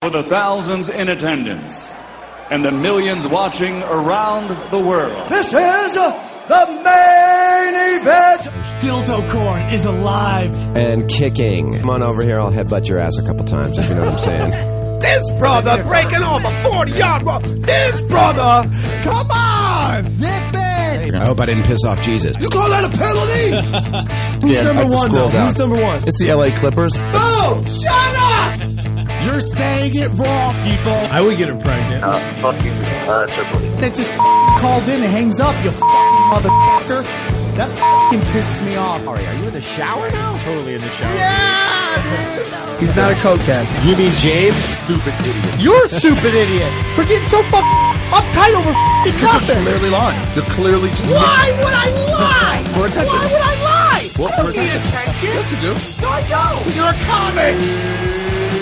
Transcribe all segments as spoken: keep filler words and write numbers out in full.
For the thousands in attendance and the millions watching around the world. This is the main event. Dildo Corn is alive. And kicking. Come on over here, I'll headbutt your ass a couple times, if you know what I'm saying. This brother breaking off a forty-yard run. This brother. Come on, zip it. I hope I didn't piss off Jesus. You call that a penalty? Who's Yeah, number one, though? down. Who's number one? It's the L A Clippers. Boom! Shut up! You're saying it wrong, people. I would get her pregnant. Uh, fuck you, uh, Triple H. That just f- called in and hangs up, you f- motherfucker. That f***ing pisses me off. Are you in the shower now? Totally in the shower. Yeah! He's not a cokehead. You mean James? Stupid idiot. You're a stupid idiot for getting so fucking uptight over f***ing nothing. Clearly lying. They're clearly just... Why would I lie? For attention. Why would I lie? Well, I don't for need attention. attention. Yes, you do. No, I don't. You're a comic.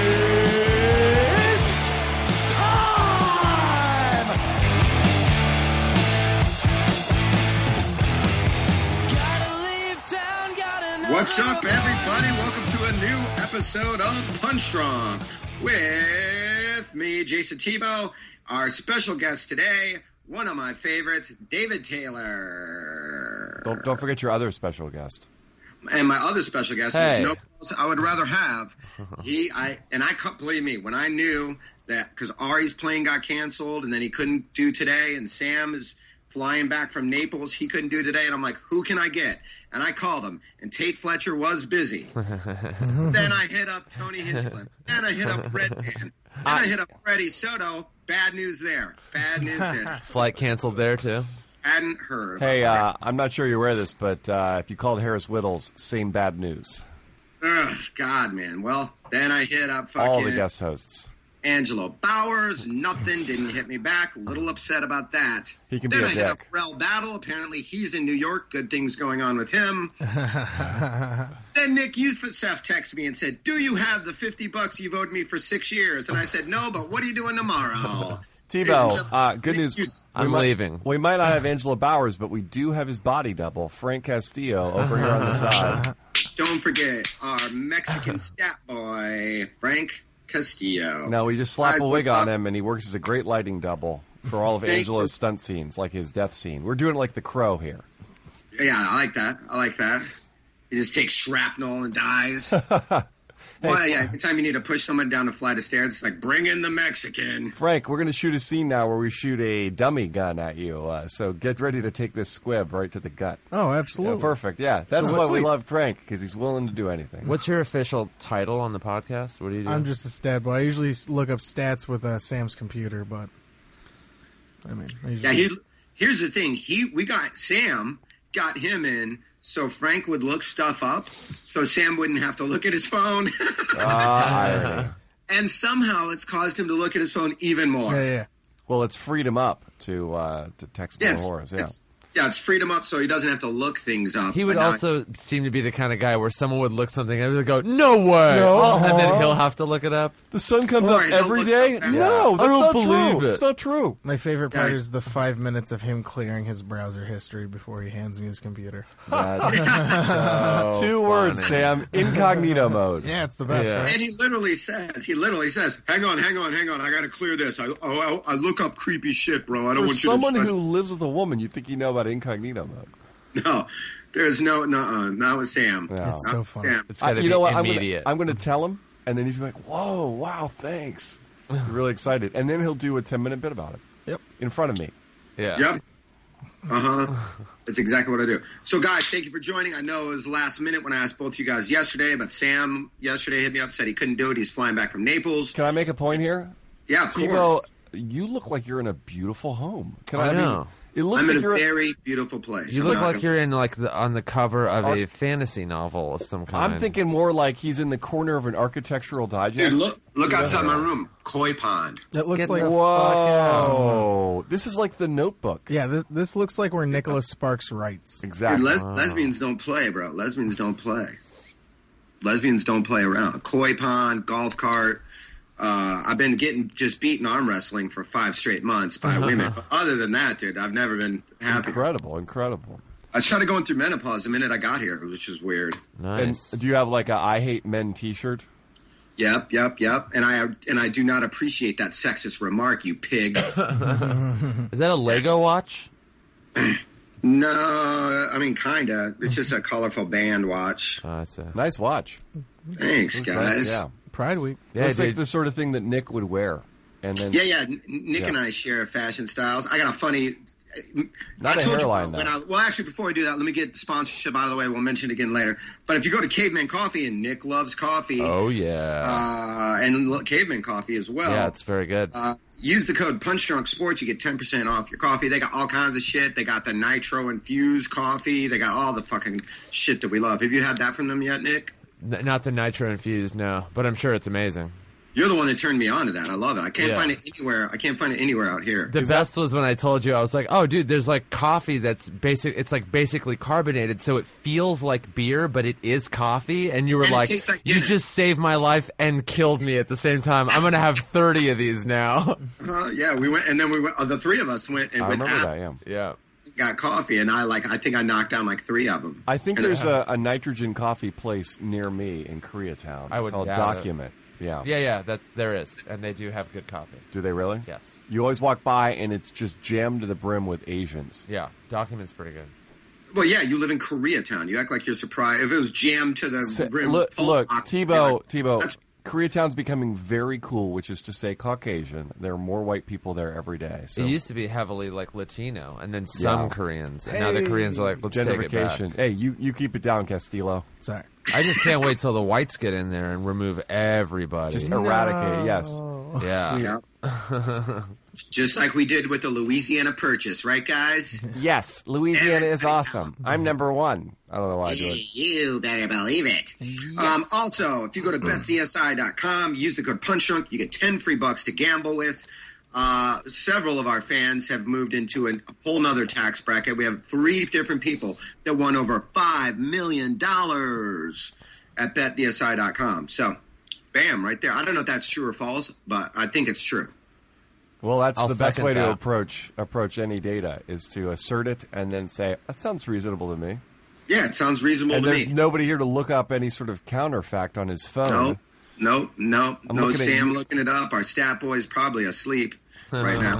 What's up, everybody? Welcome to a new episode of Punch Drunk with me, Jason Tebow. Our special guest today, one of my favorites, David Taylor. Don't don't forget your other special guest. And my other special guest, Hey. is no else I would rather have. He, I, and I can't believe me when I knew that because Ari's plane got canceled and then he couldn't do today, and Sam is flying back from Naples, he couldn't do today, and I'm like, who can I get? And I called him, and Tate Fletcher was busy. Then I hit up Tony Hinchcliffe. Then I hit up Redman. Then I hit up Freddie Soto. Bad news there. Bad news there. Flight canceled there, too. Hadn't heard. Hey, uh, I'm not sure you're aware of this, but uh, if you called Harris Whittles, same bad news. Ugh, God, man. Well, then I hit up fucking All the guest hosts. Angelo Bowers. Nothing. Didn't hit me back. A little upset about that. He can then be a I hit dick. up Rel Battle. Apparently, he's in New York. Good things going on with him. Then Nick Youssef texted me and said, do you have the fifty bucks you've owed me for six years? And I said, no, but what are you doing tomorrow? Tebow, uh, good news. We I'm might, leaving. We might not have Angelo Bowers, but we do have his body double, Frank Castillo, over here on the side. Don't forget our Mexican stat boy, Frank Castillo. No, we just slap Guys, a wig uh, on him, and he works as a great lighting double for all of Thanks Angelo's for- stunt scenes, like his death scene. We're doing it like The Crow here. Yeah, I like that. I like that. He just takes shrapnel and dies. Well, yeah, every time you need to push someone down a flight of stairs, it's like, bring in the Mexican. Frank, we're going to shoot a scene now where we shoot a dummy gun at you. Uh, so get ready to take this squib right to the gut. Oh, Yeah, absolutely. perfect. Yeah, that's Oh, why we sweet. love Frank, because he's willing to do anything. What's your official title on the podcast? What do you do? I'm just a stat boy. I usually s- look up stats with uh, Sam's computer, but I mean, I usually, Yeah, he, here's the thing. He, we got Sam, got him in so Frank would look stuff up, so Sam wouldn't have to look at his phone. Ah, irony. And somehow it's caused him to look at his phone even more. yeah, yeah. Well, it's freed him up to uh, to text more Yeah, it's, horrors. Yeah. it's- yeah, it's freed him up so he doesn't have to look things up. he would But now- also seem to be the kind of guy where someone would look something and they'd go, no way! No. Oh, and then he'll have to look it up. The sun comes Or up he'll every look day? up at- No, I that's don't not believe true. it. It's not true. My favorite part Yeah. is the five minutes of him clearing his browser history before he hands me his computer. That's so Two words, funny. Sam. Incognito mode. Yeah, it's the best, Yeah. right? And he literally says, he literally says, hang on, hang on, hang on, I got to clear this. I, I I look up creepy shit, bro. I don't For want you someone to... who lives with a woman, you think you know about incognito mode. No, there's no, no, not with Sam. No. It's so Not funny. Sam. It's I- got to you be know what? I'm immediate. gonna, I'm gonna tell him, and then he's gonna be like, "Whoa, wow, thanks." He's really excited, and then he'll do a ten minute bit about it. Yep. In front of me. yeah. Yep. Uh-huh. That's exactly what I do. So, guys, thank you for joining. I know it was last minute when I asked both you guys yesterday, but Sam yesterday hit me up, said he couldn't do it. He's flying back from Naples. Can I make a point here? Yeah, of Tebow, course. you look like you're in a beautiful home. Can I I, know. mean, it looks I'm like in a you're. very beautiful place. You I'm look not like gonna- you're in like the on the cover of Ar- a fantasy novel of some kind. I'm thinking more like he's in the corner of an architectural digest. Dude, look, look outside my room. Koi pond. That looks Get like the Whoa! This is like the Notebook. yeah. This, this looks like where Nicholas Sparks writes. Dude, Exactly. les- lesbians don't play, bro. Lesbians don't play. Lesbians don't play around. Koi pond, golf cart. Uh, I've been getting just beaten arm wrestling for five straight months by women. But other than that, dude, I've never been happy. Incredible, incredible. I started going through menopause the minute I got here, which is weird. nice. And do you have like a "I hate men" T-shirt? Yep, yep, yep. And I and I do not appreciate that sexist remark, you pig. Is that a Lego watch? No, I mean, kinda. It's just a colorful band watch. Oh, that's a... Nice watch. Thanks, Looks guys. Like, yeah. Pride Week. Yeah, it's dude. like the sort of thing that Nick would wear. And then, Yeah, yeah. N- Nick Yeah. and I share fashion styles. I got a funny. Not I a told hairline, you when though. I, well, actually, before I do that, let me get sponsorship out of the way. We'll mention it again later. But if you go to Caveman Coffee, and Nick loves coffee, Oh, yeah. uh, and lo- Caveman Coffee as well. yeah, it's very good. Uh, use the code Punch Drunk Sports. You get ten percent off your coffee. They got all kinds of shit. They got the nitro infused coffee. They got all the fucking shit that we love. Have you had that from them yet, Nick? N- not the nitro infused, no. But I'm sure it's amazing. You're the one that turned me on to that. I love it. I can't Yeah. find it anywhere. I can't find it anywhere out here. The best was when I told you, I was like, oh, dude, there's like coffee that's basic. It's like basically carbonated, so it feels like beer, but it is coffee. And you were And it like, tastes like you Guinness." just saved my life and killed me at the same time. I'm going to have thirty of these now. Uh, yeah, we went, and then we went. Uh, the three of us went and I with remember Adam that, yeah. yeah. got coffee, and I like. I think I knocked down like three of them. I think And, there's uh, a, a nitrogen coffee place near me in Koreatown I would called doubt it. Document. Yeah. Yeah, yeah, that, there is. And they do have good coffee. Do they really? Yes. You always walk by and it's just jammed to the brim with Asians. Yeah, Document's pretty good. Well, yeah, you live in Koreatown. You act like you're surprised if it was jammed to the Sa- rim. look, with pulp, look, I'd be Tebow, like, Tebow. that's- Koreatown's becoming very cool, which is to say Caucasian. There are more white people there every day. So It used to be heavily like Latino, and then some Yeah. Koreans, and now the Koreans are like, let's take it back. gentrification. Hey, you, you keep it down, Castillo. Sorry. I just can't wait till the whites get in there and remove everybody. Just eradicate. Yes. yeah. Yeah. Just like we did with the Louisiana Purchase, right, guys? Yes. Louisiana is awesome. I'm number one. I don't know why I do it. You better believe it. Um, also, if you go to bet C S I dot com, use the code PUNCHDRUNK, you get ten free bucks to gamble with. Uh, several of our fans have moved into an, a whole nother tax bracket. We have three different people that won over five million dollars at bet C S I dot com. So, bam, right there. I don't know if that's true or false, but I think it's true. Well, that's I'll the best second way to that. approach approach any data is to assert it and then say, that sounds reasonable to me. Yeah, it sounds reasonable And to there's me. nobody here to look up any sort of counterfact on his phone. No, no, no, I'm no looking at Sam you. looking it up. Our stat boy's probably asleep right now.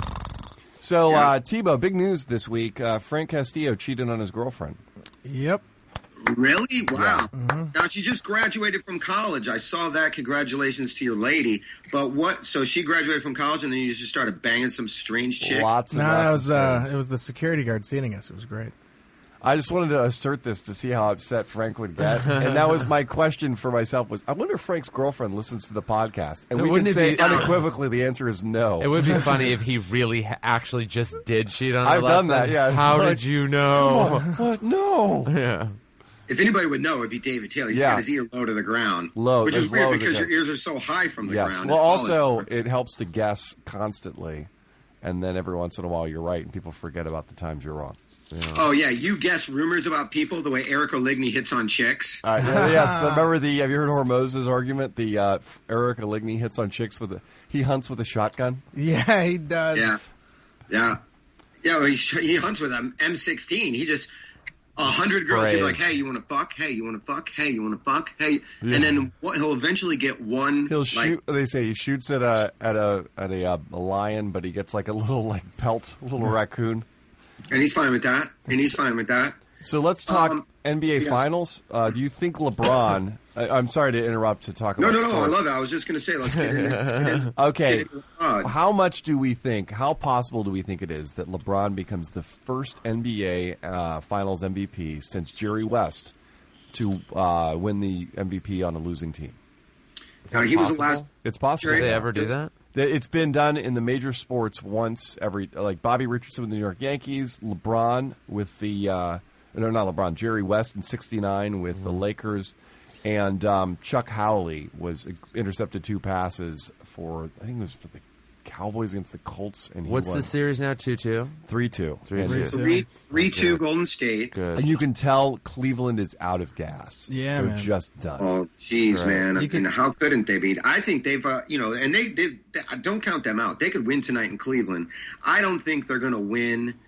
So, Yeah. uh, Tebow, big news this week. Uh, Frank Castillo cheated on his girlfriend. Yep. Really? Wow. Mm-hmm. Now, she just graduated from college. I saw that. Congratulations to your lady. But what? So she graduated from college, and then you just started banging some strange chick? Lots and No, lots that of was things. uh, it was the security guard seating us. It was great. I just wanted to assert this to see how upset Frank would get. And that was my question for myself was, I wonder if Frank's girlfriend listens to the podcast. And we can Wouldn't it say be- unequivocally the answer is no. It would be funny if he really ha- actually just did cheat on her I've last done that, time. yeah. How Like, did you know? What? No. yeah. If anybody would know, it'd be David Taylor. He's Yeah. got his ear low to the ground. Low, Which as is weird low as it because your goes. ears are so high from the Yes. ground. Well, His fall also, is- it helps to guess constantly. And then every once in a while you're right and people forget about the times you're wrong. Oh, yeah. You guess rumors about people the way Eric Oligny hits on chicks. Uh, yeah, yes, remember the, have you heard Hormoz's argument? The uh, Eric Oligny hits on chicks with a, he hunts with a shotgun? Yeah, he does. Yeah. Yeah. Yeah, well, he, sh- he hunts with an M sixteen. He just, a hundred girls, he'll be like, Sprays. hey, you want to fuck? Hey, you want to fuck? Hey, you want to fuck? Hey. Yeah. And then what, he'll eventually get one. He'll like, shoot. They say he shoots at a at a at a, uh, a lion, but he gets like a little like pelt, a little raccoon. And he's fine with that. And he's fine with that. So let's talk Um, N B A yes. Finals. Uh, do you think LeBron? I, I'm sorry to interrupt to talk No, about. no, no. I sports. love it. I was just going to say, let's get in. Let's get in. Okay, Get in LeBron. how much do we think? How possible do we think it is that LeBron becomes the first N B A uh, Finals M V P since Jerry West to uh, win the M V P on a losing team? Now, he was the last. It's possible. Did Jerry- they ever do that? Th- It's been done in the major sports once every, like Bobby Richardson with the New York Yankees, LeBron with the, uh, no, not LeBron, Jerry West in sixty-nine with the Lakers, and um, Chuck Howley was intercepted two passes for, I think it was for the Cowboys against the Colts, and he What's won the series now? two two? three two. Three And- two. Three, three, two, Golden State. Good. And you can tell Cleveland is out of gas. Yeah, They're man. just done. Oh, jeez, Right. man! I You mean, can- how couldn't they be? I think they've, uh, you know, and they, they, they, don't count them out. They could win tonight in Cleveland. I don't think they're going to win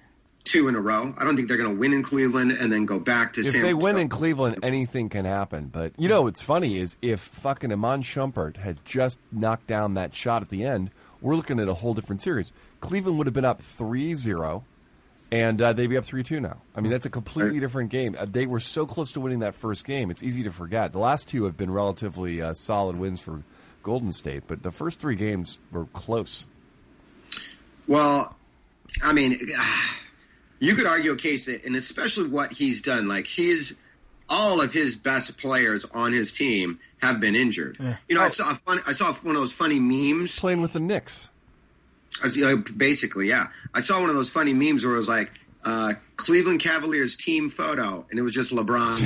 two in a row. I don't think they're going to win in Cleveland and then go back to If San they win Francisco. in Cleveland, anything can happen. But, you know, what's funny is if fucking Iman Shumpert had just knocked down that shot at the end, we're looking at a whole different series. Cleveland would have been up three zero, and uh, they'd be up three two now. I mean, that's a completely different game. Uh, they were so close to winning that first game. It's easy to forget. The last two have been relatively uh, solid wins for Golden State, but the first three games were close. Well, I mean, you could argue a case that, and especially what he's done, like his, all of his best players on his team have been injured. Yeah. You know, I saw a fun, I saw one of those funny memes. Playing with the Knicks. I was, uh, basically, yeah. I saw one of those funny memes where it was like, uh, Cleveland Cavaliers team photo, and it was just LeBron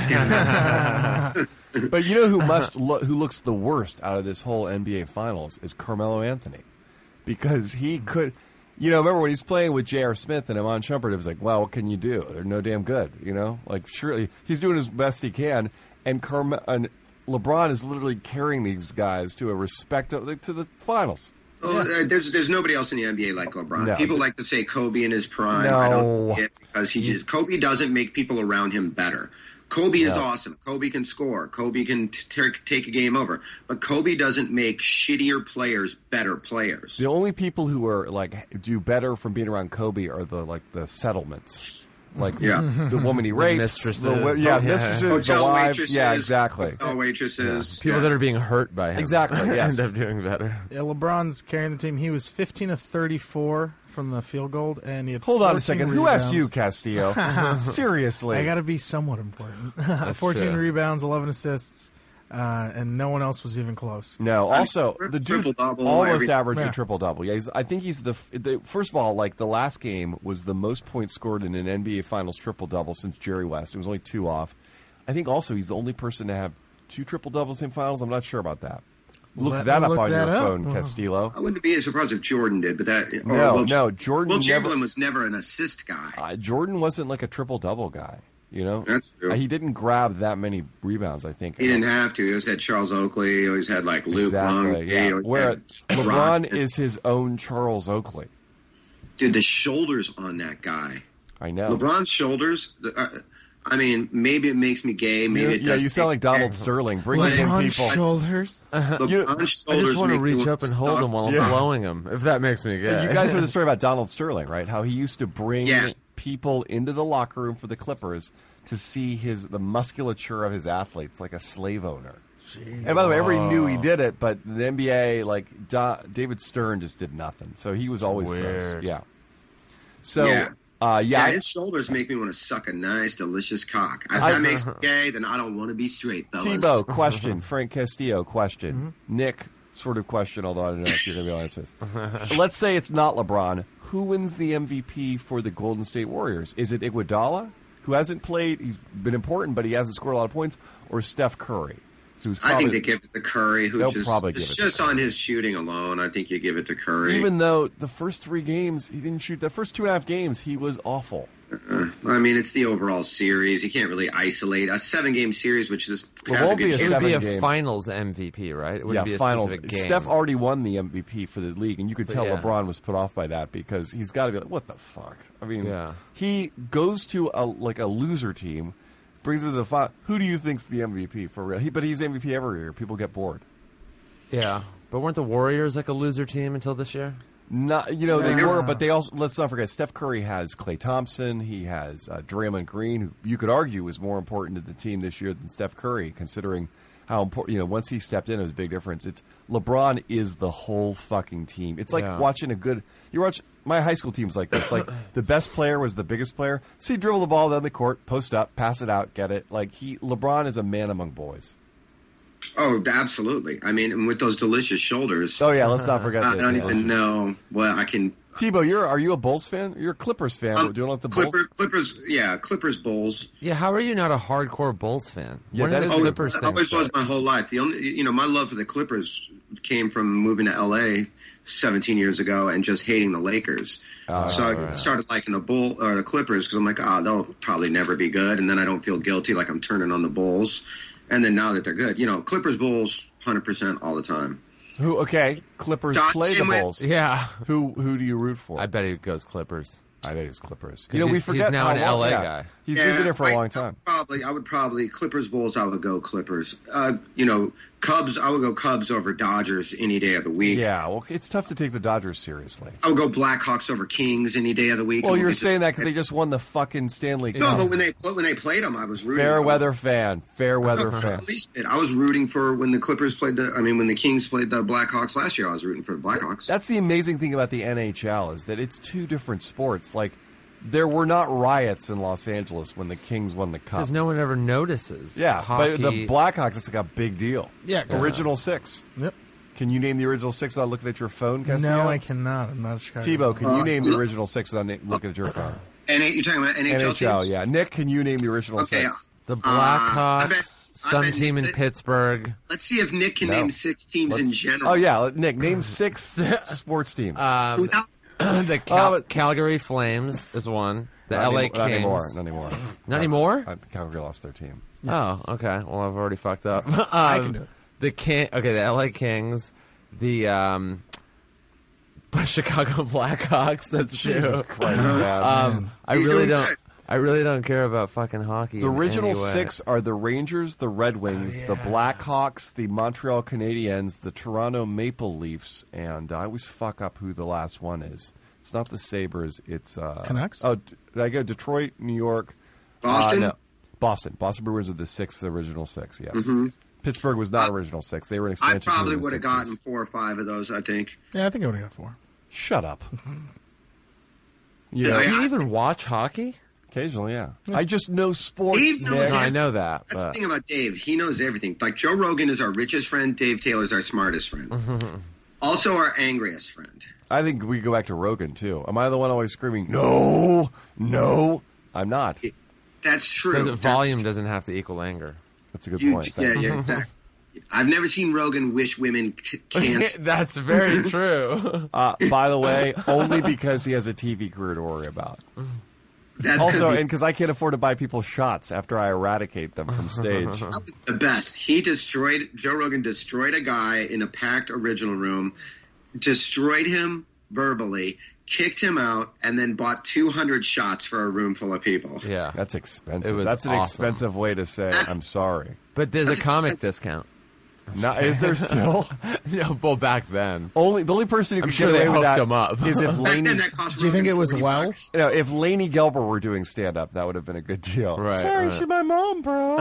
standing there. But you know who must lo- who looks the worst out of this whole N B A Finals is Carmelo Anthony, because he could, you know, remember when he's playing with J R. Smith and Iman Shumpert, it was like, well, what can you do? They're no damn good, you know. Like surely he's doing his best he can, and Carme- and LeBron is literally carrying these guys to a respect to the finals. Well, uh, there's there's nobody else in the N B A like LeBron. No. People like to say Kobe in his prime. No. I don't see it because he just Kobe doesn't make people around him better. Kobe is No. awesome. Kobe can score. Kobe can t- t- take a game over. But Kobe doesn't make shittier players better players. The only people who are like do better from being around Kobe are the like the settlements. Like Yeah. the woman he rapes, mistresses. the, yeah, Yeah. mistresses, the Hotel wives, waitresses. yeah, exactly. Hotel waitresses. People yeah. that are being hurt by him. Exactly, yes. end up doing better. Yeah, LeBron's carrying the team. He was fifteen of thirty-four from the field goal, and he had Hold on a fourteen second. rebounds. Who asked you, Castillo? Seriously. I got to be somewhat important. fourteen true. rebounds, eleven assists, uh, and no one else was even close. No, I mean, also tri- the dude triple-double, almost every- averaged Yeah. a triple double. Yeah, he's, I think he's the, the first of all, like the last game was the most points scored in an N B A Finals triple double since Jerry West. It was only two off. I think also he's the only person to have two triple doubles in finals. I'm not sure about that. Look Let that me up look on that your up. phone, Oh. Castillo. I wouldn't be surprised if Jordan did, but that or No, Will, no, Jordan Will never- Chamberlain was never an assist guy. Uh, Jordan wasn't like a triple double guy. You know, That's true. Uh, he didn't grab that many rebounds. I think He didn't have to. He always had Charles Oakley. He always had like Luke exactly. Long. Yeah. Where LeBron is his own Charles Oakley. Dude, the shoulders on that guy. I know. LeBron's shoulders. Uh, I mean, maybe it makes me gay. Maybe You- it yeah, doesn't you sound like make me Donald gay. Sterling. Bring But it in, LeBron's people. shoulders. LeBron's You- I just shoulders want to make me reach up and hold suck. him while I'm Yeah. blowing him, if that makes me gay. You guys heard the story about Donald Sterling, right? How he used to bring Yeah. people into the locker room for the Clippers to see his the musculature of his athletes, like a slave owner. And by the way, everybody knew he did it, but the N B A, like Do- David Stern, just did nothing. So he was always gross. Weird. Yeah. So Yeah. Uh, yeah, Yeah, I- his shoulders make me want to suck a nice, delicious cock. If I- that makes me gay, then I don't want to be straight, fellas. Tebow, question. Frank Castillo, question. Mm-hmm. Nick, sort of question, although I don't know if you're going to be honest with. Let's say it's not LeBron. Who wins the M V P for the Golden State Warriors? Is it Iguodala, who hasn't played? He's been important, but he hasn't scored a lot of points, or Steph Curry, who's I probably, think they give it to Curry, who They'll just probably give it's it to just on his shooting alone. I think you give it to Curry. even though the first three games he didn't shoot. The first two and a half games he was awful. Uh, I mean, it's the overall series. You can't really isolate a seven-game series, which this Well, has a won't good be a It chance. would be a seven game. finals M V P, right? It wouldn't Yeah, be a finals. specific game. Steph already won the M V P for the league, and you could tell Yeah. LeBron was put off by that because he's got to be like, "What the fuck?" I mean, Yeah. he goes to a like a loser team, brings him to the final. Who do you think's the M V P for real? He, but he's M V P every year. People get bored. Yeah, but weren't the Warriors like a loser team until this year? Not, you know, they Yeah. were, but they also, let's not forget, Steph Curry has Klay Thompson. He has uh, Draymond Green, who you could argue is more important to the team this year than Steph Curry, considering how important, you know, once he stepped in, it was a big difference. It's LeBron is the whole fucking team. It's like Yeah. watching a good, you watch, my high school team's like this. Like, the best player was the biggest player. See, dribble the ball down the court, post up, pass it out, get it. Like, he, LeBron is a man among boys. Oh, absolutely. I mean, and with those delicious shoulders, Oh, yeah, let's not forget I that. don't even know what I can. Tebow, you're, are you a Bulls fan? You're a Clippers fan. Um, Doing like the Bulls? Clipper, Clippers, yeah, Clippers Bulls. Yeah, how are you not a hardcore Bulls fan? Yeah, when that did is- the Oh, Clippers I thing always was start? my whole life. The only, you know, my love for the Clippers came from moving to L A seventeen years ago and just hating the Lakers. Oh, so I right. started liking the Bull or the Clippers because I'm like, oh, they'll probably never be good, and then I don't feel guilty like I'm turning on the Bulls. And then now that they're good, you know, Clippers Bulls, one hundred percent all the time. Who? Okay, Clippers Don play the Chinwit. Bulls. Yeah, Who? Who do you root for? I bet he goes Clippers. I think it's Clippers. You know, he's- we forget he's now how an long- L A yeah. guy. He's Yeah, been there for a I- long time. Probably, I would probably Clippers Bulls. I would go Clippers. Uh, you know, Cubs. I would go Cubs over Dodgers any day of the week. Yeah, well, it's tough to take the Dodgers seriously. I would go Blackhawks over Kings any day of the week. Well, you're It's- saying that because they just won the fucking Stanley Cup. No, but when they when they played them, I was rooting. Fair I was- weather fan. Fair weather fan. At least it. I was rooting for when the Clippers played the. I mean, when the Kings played the Blackhawks last year, I was rooting for the Blackhawks. That's the amazing thing about the N H L is that it's two different sports. Like, there were not riots in Los Angeles when the Kings won the cup. Because no one ever notices. Yeah, Hockey. but the Blackhawks, it's like a big deal. Yeah, 'cause- Original six. Yep. Can you name the original six without looking at your phone, Castillo? No, I cannot. I'm not a Chicago. Tebow, can you Uh, name the look- original six without na- looking at your phone? And you're talking about N H L, N H L, teams? yeah. Nick, can you name the original Okay, six? The Uh, I Blackhawks, bet- I some bet team in that- Pittsburgh. Let's see if Nick can No. name six teams in Let's- general. Oh, yeah. let- Nick, name six sports teams. Um, Without- the Cal- Uh, Calgary Flames is one. The Not L A any- Kings. Not anymore. Not anymore. Not anymore? Uh, Calgary lost their team. Oh, okay. Well, I've already fucked up. um, I can do it. The King. Okay, the L A Kings. The um, Chicago Blackhawks. That's Jesus true. Christ, man. Um, I He's really doing don't. good. I really don't care about fucking hockey. The in original any way. six are the Rangers, the Red Wings, Oh, the yeah. Blackhawks, the Montreal Canadiens, the Toronto Maple Leafs, and I always fuck up who the last one is. It's not the Sabres. It's uh, Canucks? Oh, d- did I go Detroit, New York, Boston? Uh, no, Boston. Boston Bruins are the six, the original six. Yes. Pittsburgh was not Uh, original six. They were an I expansion. team probably in the would have sixties. gotten four or five of those. I think. Yeah, I think I would have got four. Shut up. You Yeah, know, Do I- you even watch hockey? occasionally, yeah. I just know sports. Dave knows Nick. No, I know that. That's But the thing about Dave. He knows everything. Like Joe Rogan is our richest friend. Dave Taylor's our smartest friend. Also our angriest friend. I think we go back to Rogan too. Am I the one always screaming, "No, no"? I'm not. That's true. Does it, volume doesn't have to equal anger. That's a good You, point. yeah, Thank you. yeah, exactly. I've never seen Rogan wish women t- cancer. That's very true. Uh, by the way, only because he has a T V career to worry about. That Also, could be- and because I can't afford to buy people shots after I eradicate them from stage. that was the best. He destroyed Joe Rogan. Destroyed a guy in a packed original room. Destroyed him verbally. Kicked him out, and then bought two hundred shots for a room full of people. Yeah. That's expensive. It was That's an awesome. expensive way to say I'm sorry. But there's That's a comic expensive. discount. Now, is there still No, well, back then. only the only person who I'm could sure get they away with hooked that him up. is if Back Laney, then, that cost Do you think Rogan it was forty well? bucks. you know, if Laney Gelber were doing stand up, that would have been a good deal. Right, Sorry, right. she's my mom, bro.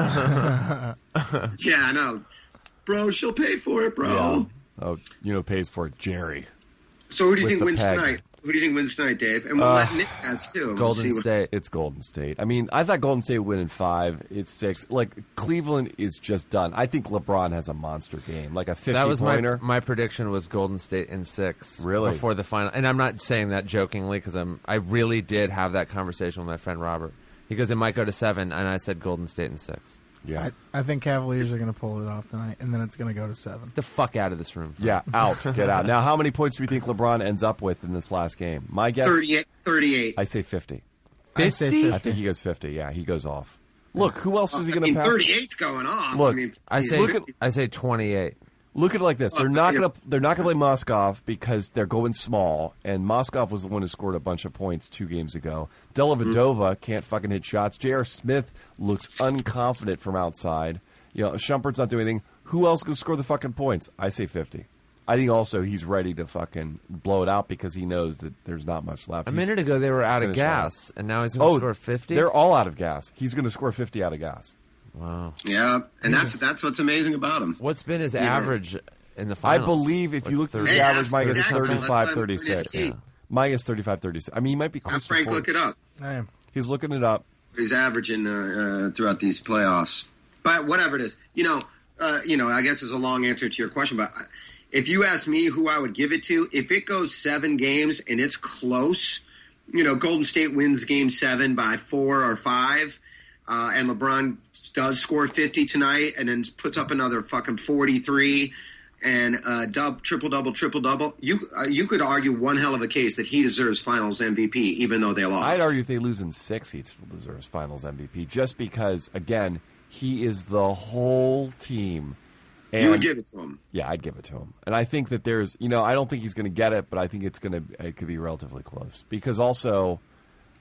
Yeah, I know. Bro, she'll pay for it, bro. Yeah. Oh, you know, pays for it, Jerry. So who do you With think the wins peg. tonight? Who do you think wins tonight, Dave? And we'll Uh, let Nick ask too. We'll Golden see what- State. It's Golden State. I mean, I thought Golden State would win in five. It's six. Like, Cleveland is just done. I think LeBron has a monster game, like a fifty That was my pointer. my prediction was Golden State in six. Really? Before the final. And I'm not saying that jokingly because I'm I really did have that conversation with my friend Robert. He goes, it might go to seven, and I said Golden State in six. Yeah. I, I think Cavaliers are going to pull it off tonight, and then it's going to go to seven. Get the fuck out of this room. Yeah, out. Get out. Now, how many points do you think LeBron ends up with in this last game? My guess, thirty-eight. thirty-eight. I say fifty. I say fifty? I fifty. think he goes fifty. Yeah, he goes off. Look, who else is he I going mean, to pass? thirty-eight going off. Look, I mean, I say Look at- I say twenty-eight. Look at it like this: they're Oh, not yeah. going to they're not going to play Moskov because they're going small, and Moskov was the one who scored a bunch of points two games ago. Dellavedova can't fucking hit shots. J R. Smith looks unconfident from outside. You know, Shumpert's not doing anything. Who else can score the fucking points? I say fifty. I think also he's ready to fucking blow it out because he knows that there's not much left. A He's- minute ago they were out of finished gas, and now he's going to oh, score fifty. they're all out of gas. He's going to score fifty out of gas. Wow. Yeah, and that's that's what's amazing about him. What's been his Yeah. average in the I finals? believe if Like you look at thirty. the Hey, average, ask Mike is Zach, that's thirty-five why I'm thirty-six. pretty Yeah. Mike is thirty-five thirty-six. I mean, he might be Have close to Frank forty. look it up. I am. He's looking it up. He's averaging uh, uh, throughout these playoffs. But whatever it is, you know, uh, you know, I guess it's a long answer to your question. But if you ask me who I would give it to, if it goes seven games and it's close, you know, Golden State wins Game Seven by four or five, uh, and LeBron does score fifty tonight, and then puts up another fucking forty-three. And uh, dub, triple double, triple double. You uh, you could argue one hell of a case that he deserves Finals M V P, even though they lost. I'd argue if they lose in six, he still deserves Finals M V P, just because, again, he is the whole team. And, you would give it to him. Yeah, I'd give it to him. And I think that there's, you know, I don't think he's going to get it, but I think it's going to, it could be relatively close. Because also,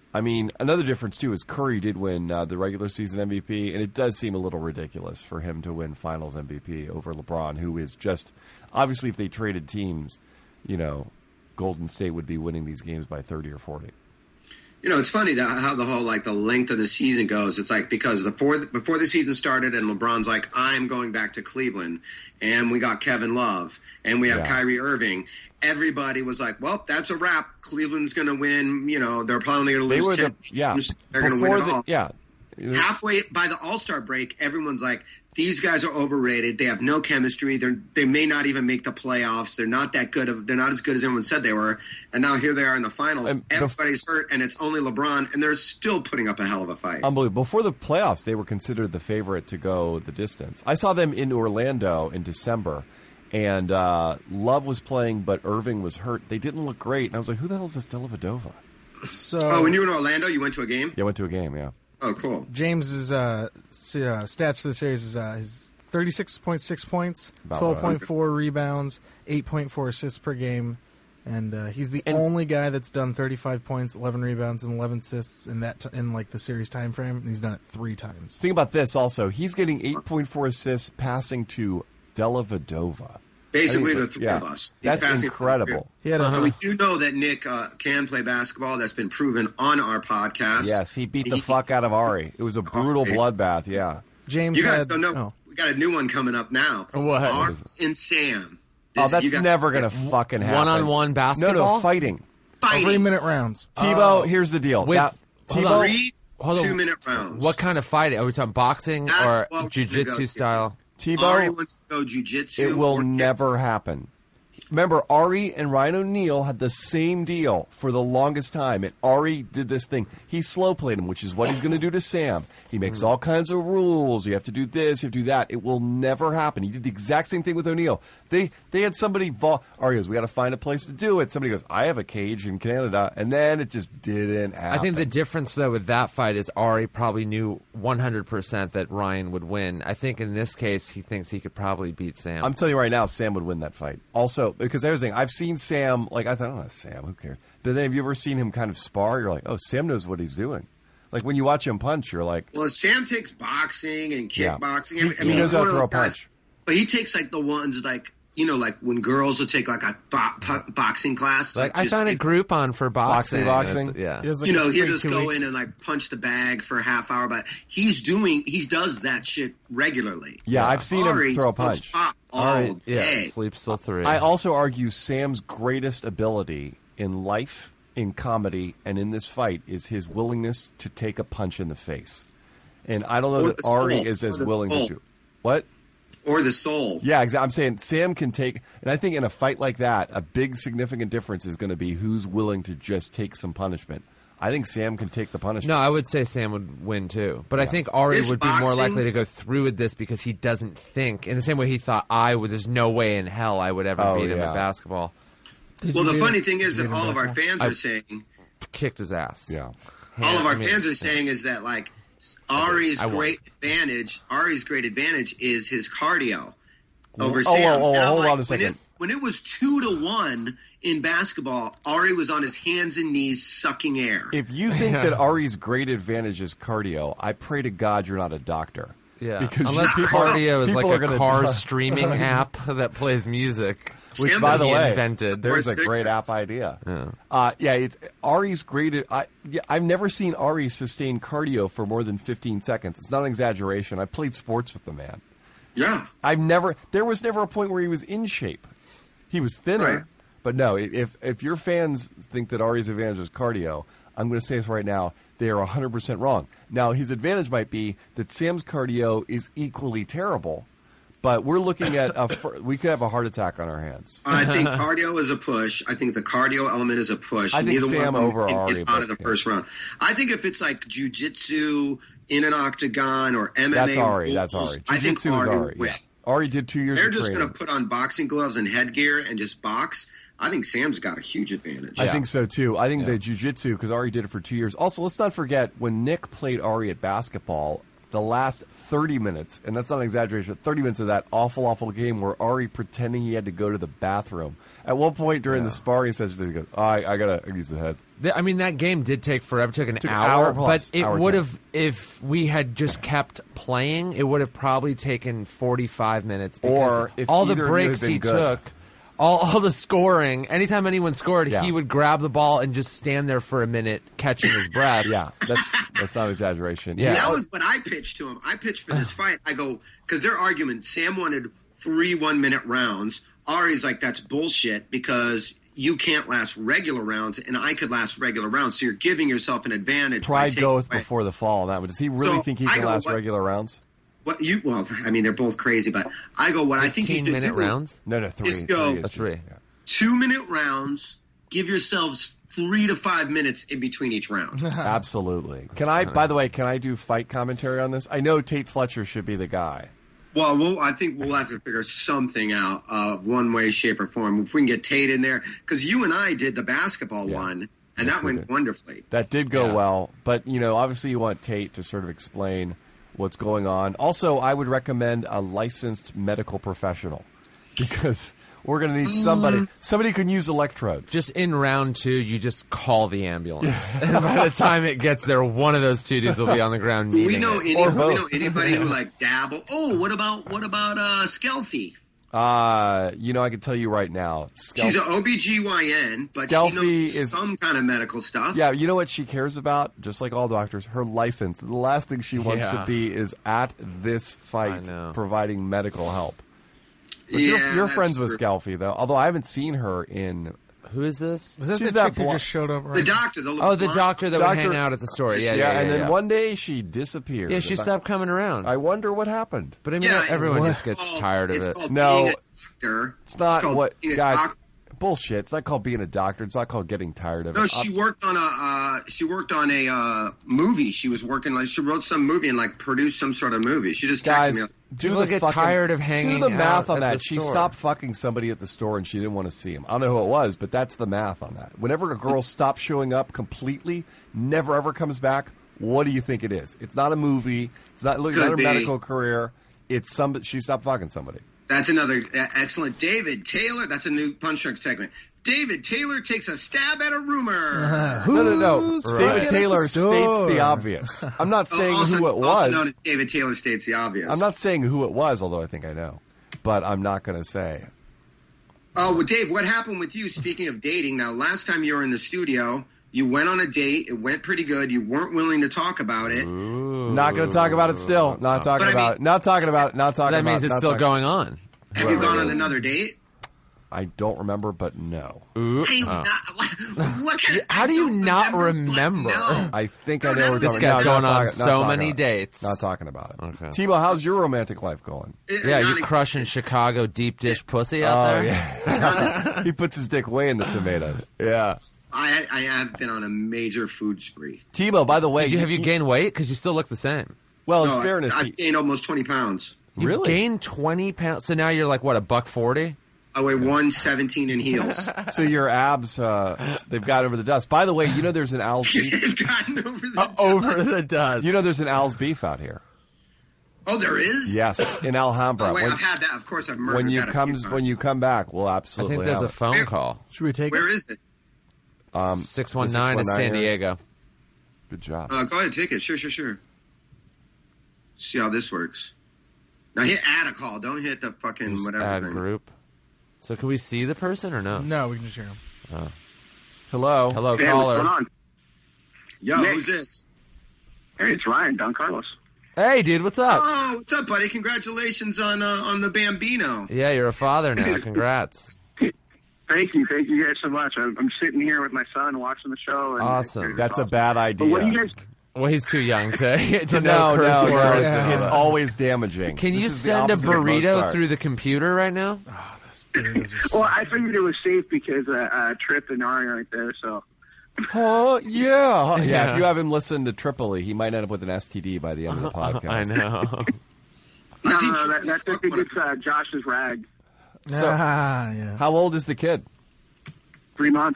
I mean, another difference, too, is Curry did win uh, the regular season M V P, and it does seem a little ridiculous for him to win finals M V P over LeBron, who is just, obviously, if they traded teams, you know, Golden State would be winning these games by thirty or forty. You know, it's funny that how the whole, like, the length of the season goes. It's like because before the, before the season started and LeBron's like, I'm going back to Cleveland, and we got Kevin Love, and we have Yeah. Kyrie Irving. Everybody was like, well, that's a wrap. Cleveland's going to win. You know, they're probably going to They lose were ten. the, yeah, They're going to before win it the, all. yeah. Halfway by the All-Star break, everyone's like, these guys are overrated. They have no chemistry. They they may not even make the playoffs. They're not that good. Of, they're not as good as everyone said they were. And now here they are in the finals. And bef- Everybody's hurt, and it's only LeBron, and they're still putting up a hell of a fight. Unbelievable. Before the playoffs, they were considered the favorite to go the distance. I saw them in Orlando in December, and uh, Love was playing, but Irving was hurt. They didn't look great, and I was like, who the hell is this Dellavedova? So, Oh, when you were in Orlando, you went to a game? Yeah, I went to a game, yeah. Oh, cool. James's uh, s- uh, stats for the series is uh, his thirty-six point six points, About twelve right. point four rebounds, eight point four assists per game, and uh, he's the And- only guy that's done thirty-five points, eleven rebounds, and eleven assists in that t- in like the series time frame. And he's done it three times. Think about this also. He's getting eight point four assists passing to Dellavedova. Basically, I think- the three yeah. of us. He's That's passing- incredible. He had a, So we do know that Nick uh, can play basketball. That's been proven on our podcast. Yes, he beat the He- fuck out of Ari. It was a brutal Okay. bloodbath, yeah. James You guys had, don't know. oh. We got a new one coming up now. What? Art and Sam. Oh, This- that's you got- never going to fucking happen. One-on-one No, basketball? no, fighting. Fighting. three minute rounds. Tebow, here's the deal. With- That- hold Tebow, on. Three Hold on. two-minute rounds. What kind of fight? Are we talking boxing That's or what we're jiu-jitsu gonna go style? Ari Tebow, wants to go jujitsu. it will or- never happen. Remember, Ari and Ryan O'Neal had the same deal for the longest time, and Ari did this thing. He slow played him, which is what he's going to do to Sam. He makes all kinds of rules. You have to do this, you have to do that. It will never happen. He did the exact same thing with O'Neal. They they had somebody, vol- Ari goes, we got to find a place to do it. Somebody goes, I have a cage in Canada, and then it just didn't happen. I think the difference, though, with that fight is Ari probably knew one hundred percent that Ryan would win. I think in this case, he thinks he could probably beat Sam. I'm telling you right now, Sam would win that fight. Also, because I was thinking, I've seen Sam, like, I thought, oh, Sam, who cares? But then have you ever seen him kind of spar? You're like, oh, Sam knows what he's doing. Like, when you watch him punch, you're like, Well, Sam takes boxing and Yeah. kickboxing. He- I he mean, knows he's how to one of throw those a guys- punch. But he takes like the ones like you know, like when girls will take like a bo- po- boxing class. like, I just- found a Groupon for boxing. boxing? It's- Yeah. He has, like, you know, a he'll free just two go weeks. in and like punch the bag for a half hour, but he's doing, he does that shit regularly. yeah, I've seen Ari him throw a smokes punch. pot all Ari, yeah, day. sleeps till three. I also argue Sam's greatest ability in life, in comedy, and in this fight is his willingness to take a punch in the face. And I don't know Or that the Ari soul. is as Or the willing soul. to do. What? Or the soul. Yeah, exactly. I'm saying Sam can take, and I think in a fight like that, a big significant difference is going to be who's willing to just take some punishment. I think Sam can take the punishment. No, I would say Sam would win too. But I think Ari It's would be more boxing. likely to go through with this because he doesn't think in the same way he thought I would. There's no way in hell I would ever Oh, beat him yeah. at basketball. Did Well, you the beat funny him? thing is Did you that beat him all of our basketball? fans I- are saying, Kicked his ass. Yeah. all of I our mean, fans are saying is that like Ari's I won. great advantage, Ari's great advantage is his cardio over Oh, Sam. oh, oh, And I'm hold like, on a second. When it, when it was two to one in basketball, Ari was on his hands and knees sucking air. If you think that Ari's great advantage is cardio, I pray to God you're not a doctor. Yeah, Because unless people- cardio is people like are a gonna car die. streaming app that plays music. Which, Sam by does the he way, invented. there's a Or great cigarettes. app idea. Yeah. Uh, yeah, it's Ari's great. At, I, yeah, I've never seen Ari sustain cardio for more than fifteen seconds. It's not an exaggeration. I played sports with the man. yeah. I've never. There was never a point where he was in shape. He was thinner, Right. but no. If if your fans think that Ari's advantage is cardio, I'm going to say this right now. They are one hundred percent wrong. Now, his advantage might be that Sam's cardio is equally terrible, but we're looking at a. fir- We could have a heart attack on our hands. I think cardio is a push. I think the cardio element is a push. I think Neither Sam one of them over can Ari, get but, out of the yeah. first round. I think if it's like jujitsu in an octagon or M M A, That's Ari. That's rules, Ari. I think Jiu-jitsu is Ari, Ari. would win. Yeah. Ari did two years They're of just training. going to put on boxing gloves and headgear and just box. I think Sam's got a huge advantage. I think so too. I think Yeah. the jiu-jitsu, because Ari did it for two years. Also, let's not forget when Nick played Ari at basketball, the last thirty minutes, and that's not an exaggeration, thirty minutes of that awful, awful game where Ari pretending he had to go to the bathroom. At one point during Yeah. the sparring session, he goes, oh, I, I got to use the head. The- I mean, that game did take forever. It took an Took an hour, hour plus, but it hour would twenty. have, if we had just kept playing, it would have probably taken forty-five minutes. Because Or if all the either of you breaks had been he good. took, all, all the scoring, anytime anyone scored, Yeah. he would grab the ball and just stand there for a minute, catching his breath. Yeah, that's that's not an exaggeration. Yeah. That was what I pitched to him. I pitched for this fight. I go, because their argument, Sam wanted three one-minute rounds. Ari's like, that's bullshit because you can't last regular rounds, and I could last regular rounds. So you're giving yourself an advantage. by Tried taking Goth away- before the fall on that one. Does he really So, think he I can go, last what- regular rounds? What you? Well, I mean, they're both crazy, but I go, what I think he's fifteen-minute rounds? No, no, three. Just go- three is- That's three. yeah. two-minute rounds. Give yourselves three to five minutes in between each round. Absolutely. Can I, by the way, can I do fight commentary on this? I know Tate Fletcher should be the guy. Well, we'll, I think we'll have to figure something out, uh, one way, shape, or form. If we can get Tate in there, because you and I did the basketball Yeah. one, and Yes, that we went did. wonderfully. That did go Yeah. well, but you know, obviously you want Tate to sort of explain what's going on. Also, I would recommend a licensed medical professional because we're going to need somebody. Somebody can use electrodes. Just in round two, you just call the ambulance. And by the time it gets there, one of those two dudes will be on the ground Do we needing know it. any? Or Do we both. know anybody who like dabble? Oh, what about what about uh, Skelfie? uh, you know, I can tell you right now. Skel- She's an O B G Y N, but she Skelfie knows is- some kind of medical stuff. yeah, you know what she cares about? Just like all doctors, her license. The last thing she wants Yeah. to be is at this fight I know. providing medical help. But Yeah, you're, you're that's friends with true. Scalfie, though. Although I haven't seen her in. Who is this? Was that She's the that chick who blo- just showed up? Right? The doctor. The Oh, the blonde- doctor that would Doctor- hang out at the store. Yeah, Yeah, yeah, yeah. and then yeah. one day she disappeared. Yeah, she And I- stopped coming around. I wonder what happened. But I mean, Yeah, everyone it's just gets called- tired of it's it. called No. being a doctor. It's not called what being a guys. doctor. Bullshit. It's not called being a doctor. It's not called getting tired of No, it. she Uh, worked on a uh, she worked on a uh, movie. She was working like she wrote some movie and like produced some sort of movie. She just texted guys, me. do People the get fucking, tired of hanging Do the math out on at that. the She store. stopped fucking somebody at the store and she didn't want to see him. I don't know who it was, but that's the math on that. Whenever a girl stops showing up completely, never ever comes back. What do you think it is? It's not a movie. It's not look Could not her be. medical career. It's some. She stopped fucking somebody. That's another uh, excellent. David Taylor. That's a new punch drunk segment. David Taylor takes a stab at a rumor. No, no, no. Who's David fucking at Taylor the states store? the obvious. I'm not saying also, who it Also known was. as David Taylor states the obvious. I'm not saying who it was, although I think I know. But I'm not going to say. Oh, well, Dave, what happened with you? Speaking of dating, now last time you were in the studio, you went on a date. It went pretty good. You weren't willing to talk about it. Not going to talk about it still. Not talking But I about mean- it. Not talking about it. Not So talking that about means it. it's Not still talking- going on. Have you gone on another date? I don't remember, but no. Ooh. How do you Oh. not, what kind of- How do I you don't not but remember? no. I think No, I know that we're was- talking This guy's no, not going on talking- not so talking many about it. dates. Not talking about it. Okay. Timo, how's your romantic life going? Yeah, Not you crushing Chicago deep dish pussy out Oh there? yeah. He puts his dick way in the tomatoes. Yeah. I, I have been on a major food spree. Timo, by the way, Did you have you gained weight? Because you still look the same. Well, in No, fairness, I, he- I've gained almost twenty pounds. You've Really? gained twenty pounds. So now you're like, what, a buck forty? I weigh one seventeen in heels. so your abs, uh, they've got over the dust. By the way, you know there's an Al's beef. They've gotten over the Uh, Over the dust. You know there's an Al's beef out here. Oh, there is? Yes, in Alhambra. Oh, wait, when, I've had that. Of course, I've murdered when you that a few comes times. when you come back, we'll I absolutely think there's have a it. phone call. Should we take Where it? is it? Um, six one nine is the San here. Diego. Good job. Uh, go ahead, take it. Sure, sure, sure. See how this works. Now hit add a call. Don't hit the fucking Just whatever add thing. group. So can we see the person or no? No, we can just hear him. Hello. Hello, Hey, caller. what's going on? Yo, Nick. who's this? Hey, it's Ryan, Don Carlos. Hey, dude, what's up? Oh, what's up, buddy? Congratulations on uh, on the Bambino. Yeah, you're a father now. Congrats. Thank you, thank you guys so much. I'm, I'm sitting here with my son watching the show. And Awesome. That's a bad idea. But what do you guys? Well, he's too young to, to no, know curse no, no. words. It's, Yeah. it's always damaging. Can This you is the send a opposite of burrito Mozart. through the computer right now? Burritos are Well, I figured it was safe because uh, uh, Trip and Ari aren't there. So Oh, yeah. yeah. Yeah. If you have him listen to Tripoli, he might end up with an S T D by the end of the podcast. I know. no, Is he no, that, trying to that's I fuck think one it's uh, Josh's rag. So- ah, yeah. How old is the kid? Three months.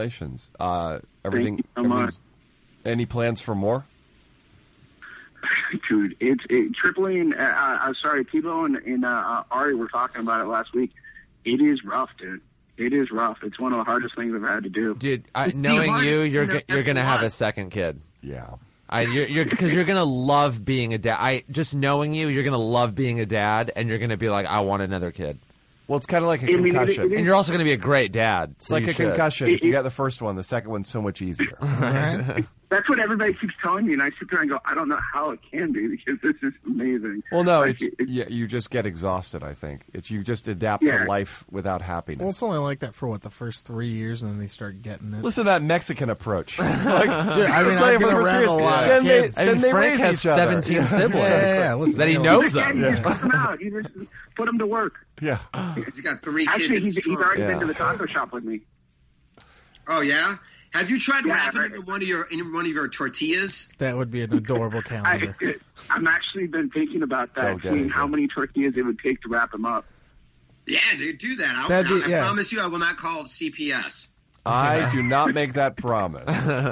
Congratulations. Uh, everything. you so much. everything's- Any plans for more? Dude, it's it, tripling. Uh, uh, sorry, Tebow and, and uh, Ari were talking about it last week. It is rough, dude. It is rough. It's one of the hardest things I've had to do. Dude, I, knowing you, you're g- you're gonna have a second kid. Yeah. I, you're, you're, because you're gonna love being a dad. I just knowing you, you're gonna love being a dad, and you're gonna be like, I want another kid. Well, it's kind of like a I mean, concussion. it- it is- And you're also gonna be a great dad. It's so like you a should. concussion. If you get the first one, the second one's so much easier. That's what everybody keeps telling me, and I sit there and go, I don't know how it can be because this is amazing. Well, no, Like, it's, it- yeah, you just get exhausted, I think. It's you just adapt Yeah. to life without Well, happiness. it's only like that for what the first three years, and then they start getting it. Listen to that Mexican approach. Like, Dude, I mean, it's like I've been for the around first a years, lot of then they, kids. I then mean, they Frank raise has each other. seventeen siblings Yeah, yeah, yeah, listen, that he you You know. knows just can't them. you just put them out. You just put them to work. Yeah. He's got three kids. Actually, in he's, his he's trunk. already Yeah. been to the taco shop with me. Oh yeah. Have you tried Yeah, wrapping right. it in one of your in one of your tortillas? That would be an adorable I, calendar. I'm actually been thinking about Go that, get seeing it, how yeah. many tortillas it would take to wrap them up. Yeah, dude, do that. I'll, That'd be- I yeah. promise you, I will not call C P S. I do not make that promise.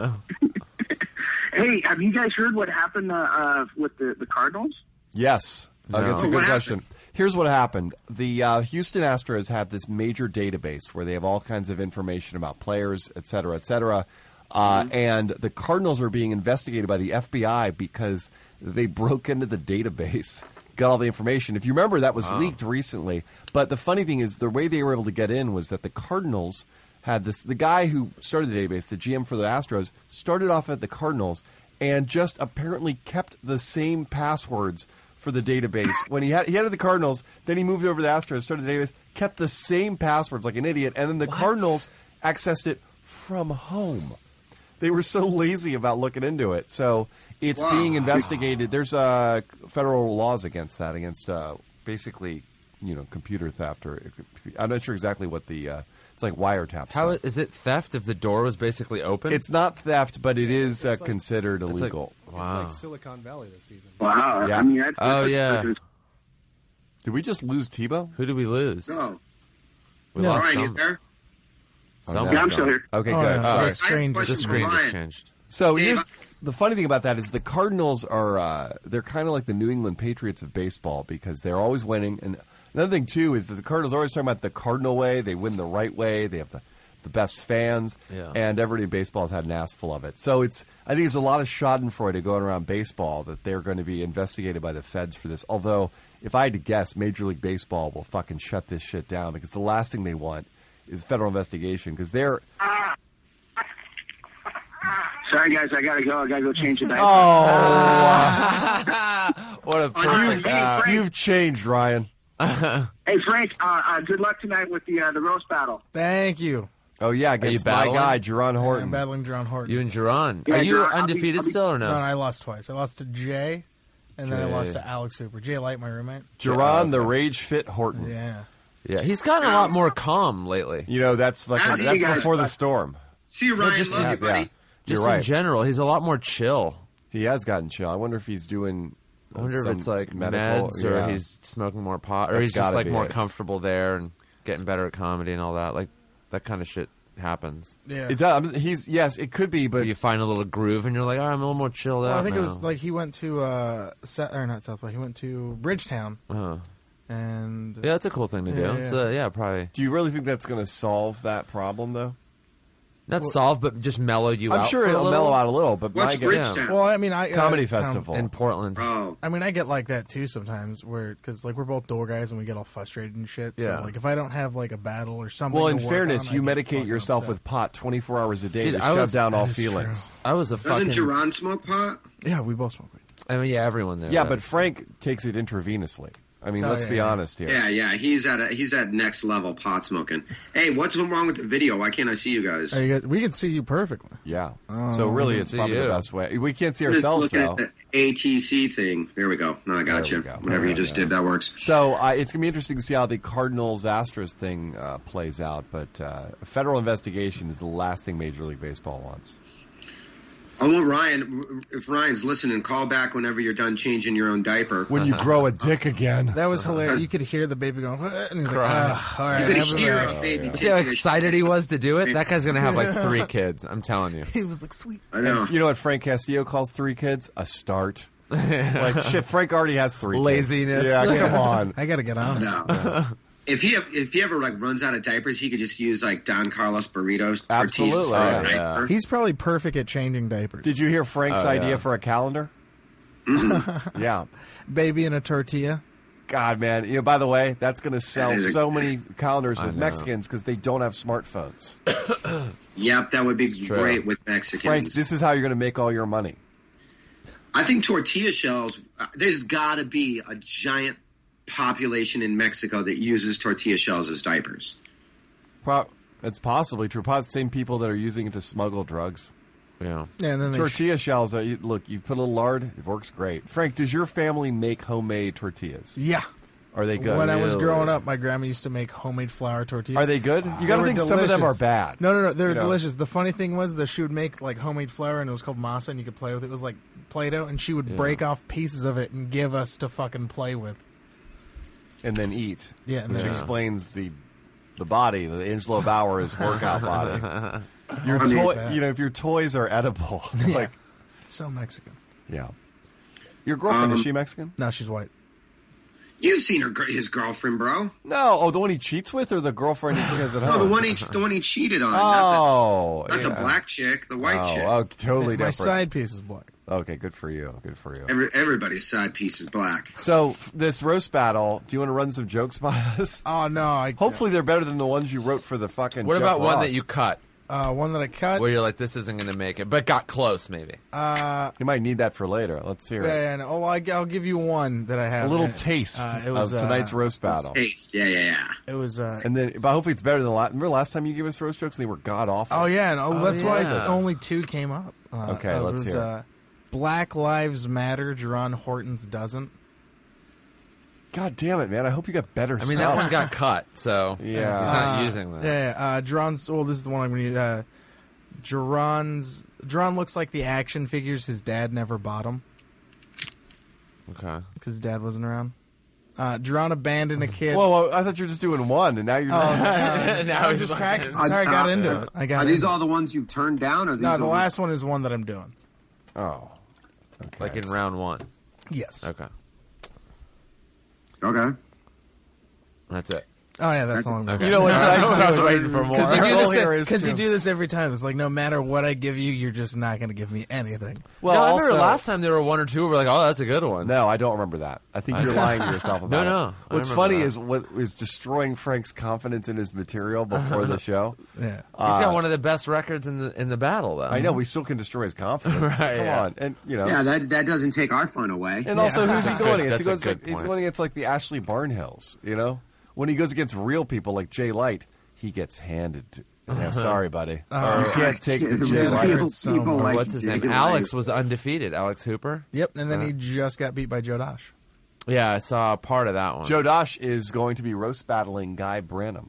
Hey, have you guys heard what happened uh, uh, with the, the Cardinals? Yes. No. Uh, that's a What good happened? question. Here's what happened. The uh, Houston Astros have this major database where they have all kinds of information about players, et cetera, et cetera. Uh, and the Cardinals are being investigated by the F B I because they broke into the database, got all the information. If you remember, that was leaked recently. But the funny thing is the way they were able to get in was that the Cardinals had this, the guy who started the database, the G M for the Astros, started off at the Cardinals and just apparently kept the same passwords for the database. When he had he had the Cardinals, then he moved over to the Astros, started the database, kept the same passwords like an idiot, and then the Cardinals accessed it from home. They were so lazy about looking into it. So it's Wow. being investigated. There's uh, federal laws against that, against uh, basically, you know, computer theft. Or I'm not sure exactly what the uh, it's like wiretaps. How stuff. is it theft if the door was basically open? It's not theft, but it is uh, It's like- considered It's like- illegal. It's wow. like Silicon Valley this season. Wow. Yeah. I mean, that's, Oh, that's, yeah. that's- Did we just lose Tebow? Who did we lose? No. We No. lost Ryan, you some- there? someone. Yeah, I'm still here. Okay, Oh, good. yeah. Oh, So right. it's strange. I have a The question screen for just Ryan. changed. So Dave, here's I- the funny thing about that is the Cardinals are uh, they're kind of like the New England Patriots of baseball because they're always winning. And another thing too is that the Cardinals are always talking about the Cardinal way. They win the right way. They have the, the best fans, Yeah. and everybody in baseball has had an ass full of it. So it's I think there's a lot of Schadenfreude going around baseball that they're going to be investigated by the feds for this. Although if I had to guess, Major League Baseball will fucking shut this shit down because the last thing they want is federal investigation because they're Sorry, guys, I gotta go. I gotta go change the diaper. oh. What a You've- perfect app. You've changed, Ryan. Hey, Frank, uh, uh, good luck tonight with the uh, the roast battle. Thank you. Oh yeah, against you my battling? guy, Jerron Horton. I'm battling John Horton. You and Jerron. Yeah, Are you Jerron, I'll be- undefeated I'll be- still or no, no? no, I lost twice. I lost to Jay, and then I Jay. lost to Alex Hooper. Jay Light, my roommate. Jerron, the rage fit Horton. Yeah. Yeah, he's gotten a lot more calm lately. You know, that's like How do you that's guys- before the storm. See you, Ryan. just- Love yeah, you, buddy. yeah. Just You're right. in general, he's a lot more chill. He has gotten chill. I wonder if he's doing. I wonder if some it's like medical, meds or yeah. he's smoking more pot or That's he's just gotta like be more it. comfortable there and getting better at comedy and all that. Like that kind of shit happens. Yeah. It does. I mean, he's yes, it could be, but Where you find a little groove and you're like, oh, I'm a little more chilled Well, out I think now. it was like he went to uh, Sa- or not South by. He went to Bridgetown, uh-huh. and Yeah, that's a cool thing to do. Yeah, yeah. So yeah, probably do you really think that's going to solve that problem though? not solve, but just mellow you out. I'm sure for a it'll little. mellow out a little, but What's my guess, Bridgetown? well, I mean, I comedy uh, com- festival. in Portland. Oh, I mean, I get like that too sometimes, where because like we're both door guys and we get all frustrated and shit. Yeah. So like if I don't have like a battle or something, well, in to work fairness, on, you I get medicate fucking yourself upset. with pot twenty-four hours a day Dude, to I shut was- down all that is feelings. I was a doesn't fucking. Jerron smoke pot? Yeah, we both smoke weed. I mean, yeah, everyone there. Yeah, does. but Frank takes it intravenously. I mean, Oh, let's yeah, be yeah. honest here. Yeah, yeah. He's at a, he's at next level pot smoking. Hey, what's wrong with the video? Why can't I see you guys? Uh, you guys- we can see you perfectly. Yeah. Oh, so really, we it's can see probably the you. best way. We can't see I'm just ourselves looking though. at the A T C thing. There we go. No, I got There you. we go. Whatever you Yeah, just yeah. did, that works. So uh, it's going to be interesting to see how the Cardinals Astros thing uh, plays out. But uh, a federal investigation is the last thing Major League Baseball wants. I want Ryan, if Ryan's listening, call back whenever you're done changing your own diaper. When you grow a dick again. That was hilarious. You could hear the baby going, "What?" and he's like, Crying. "Ah, all right, You're going have to a hear minute." a baby See how taking a excited he was to do it? That guy's gonna have like three kids. I'm telling you. He was like, "Sweet." I know. You know what Frank Castillo calls three kids? A start. Like shit, Frank already has three. kids. Laziness. Yeah, Yeah. come on. I got to get on it. No. If he if he ever like runs out of diapers, he could just use like Don Carlos burritos. Absolutely, tortillas for a yeah. diaper. He's probably perfect at changing diapers. Did you hear Frank's Oh, idea yeah. for a calendar? Yeah. Baby in a tortilla. God, man. You know, by the way, that's going to sell That is a- so many calendars I with know. Mexicans because they don't have smartphones. Yep, that would be true. great with Mexicans. Frank, this is how you're going to make all your money. I think tortilla shells. Uh, there's got to be a giant population in Mexico that uses tortilla shells as diapers. Pro- it's possibly true. Probably the same people that are using it to smuggle drugs. Yeah. Yeah, and then they sh- Tortilla shells, uh, you, look, you put a little lard, it works great. Frank, does your family make homemade tortillas? yeah. Are they good? When I was Really? growing up, my grandma used to make homemade flour tortillas. Are they good? You They got to were think some of them are delicious. bad. No, no, no. They're You know? delicious. The funny thing was that she would make like homemade flour, and it was called masa, and you could play with it. It was like Play-Doh, and she would Yeah. break off pieces of it and give us to fucking play with. And then eat. Yeah, and Which then- explains the the body, the Angelo Bauer's workout body. Your I mean- toy, you know, if your toys are edible, like, It's so Mexican. yeah. Your girlfriend, Um, is she Mexican? No, she's white. You've seen her, gr- his girlfriend, bro. No. Oh, the one he cheats with, or the girlfriend he has at home? No, the one he the one he cheated on. Oh, not the, not yeah. the black chick, the white oh, chick. Oh, totally My different. side piece is black. Okay, good for you. Good for you. Every, everybody's side piece is black. So f- this roast battle, do you want to run some jokes by us? Oh no! I Hopefully they're better than the ones you wrote for the fucking. What Jeff about one Ross. that you cut? uh, one that I cut. Where you're like, this isn't going to make it, but got close, maybe. Uh, You might need that for later. Let's hear yeah, it. yeah, no. Oh, I, I'll give you one that I have. A little Uh, taste uh, it was, of tonight's uh, roast battle. Taste. Yeah, yeah, yeah. It was. Uh, And then, but hopefully it's better than last. Remember last time you gave us roast jokes and they were god awful. oh yeah, and oh, that's why yeah. only two came up. Uh, Okay, uh, let's it was, hear it. Uh, Black Lives Matter. Jerron Horton's doesn't. God damn it, man! I hope you got better. I mean, stuff. that one got cut, so Yeah. he's not Uh, using that. Yeah, yeah, uh, Jerron's. Well, this is the one I'm going to use. Uh, Jerron's. Jerron looks like the action figures his dad never bought him Okay. because his dad wasn't around. Uh, Jerron abandoned a kid. Whoa, whoa, I thought you were just doing one, and now you're. Oh, not. uh, Now I he's just fucking- practiced. Sorry, I got into it. I got Are these into all it. the ones you've turned down? Or these No, are the ones- last one is one that I'm doing. Oh, okay. Like in round one. Yes. Okay. Okay. That's it. Oh yeah, that's all I'm Okay. doing. You know what's nice? I was waiting for more. Because you, Our do goal this here e- is 'cause you to- do this every time. It's like no matter what I give you, you're just not going to give me anything. Well, no, I also, remember last time there were one or two who were like, oh, that's a good one. No, I don't remember that. I think you're lying to yourself about No, it. no, I What's remember funny that. is what is destroying Frank's confidence in his material before the show. Yeah. He's got one of the best records in the in the battle, though. I know we still can destroy his confidence. Right, Come yeah. on, and you know, Yeah, that that doesn't take our fun away. and also who's he That's going good- against? He that's goes a like, good he's point. going against like the Ashley Barnhills. You know, when he goes against real people like Jay Light, he gets handed to. Yeah, sorry, buddy. Oh. you can't take the Jay Real Light. Real so people much. like What's his Jay name? Light. Alex was undefeated. Alex Hooper. Yep. And then Uh. he just got beat by Joe Dosh. Yeah, I saw part of that one. Joe Dosh is going to be roast battling Guy Branum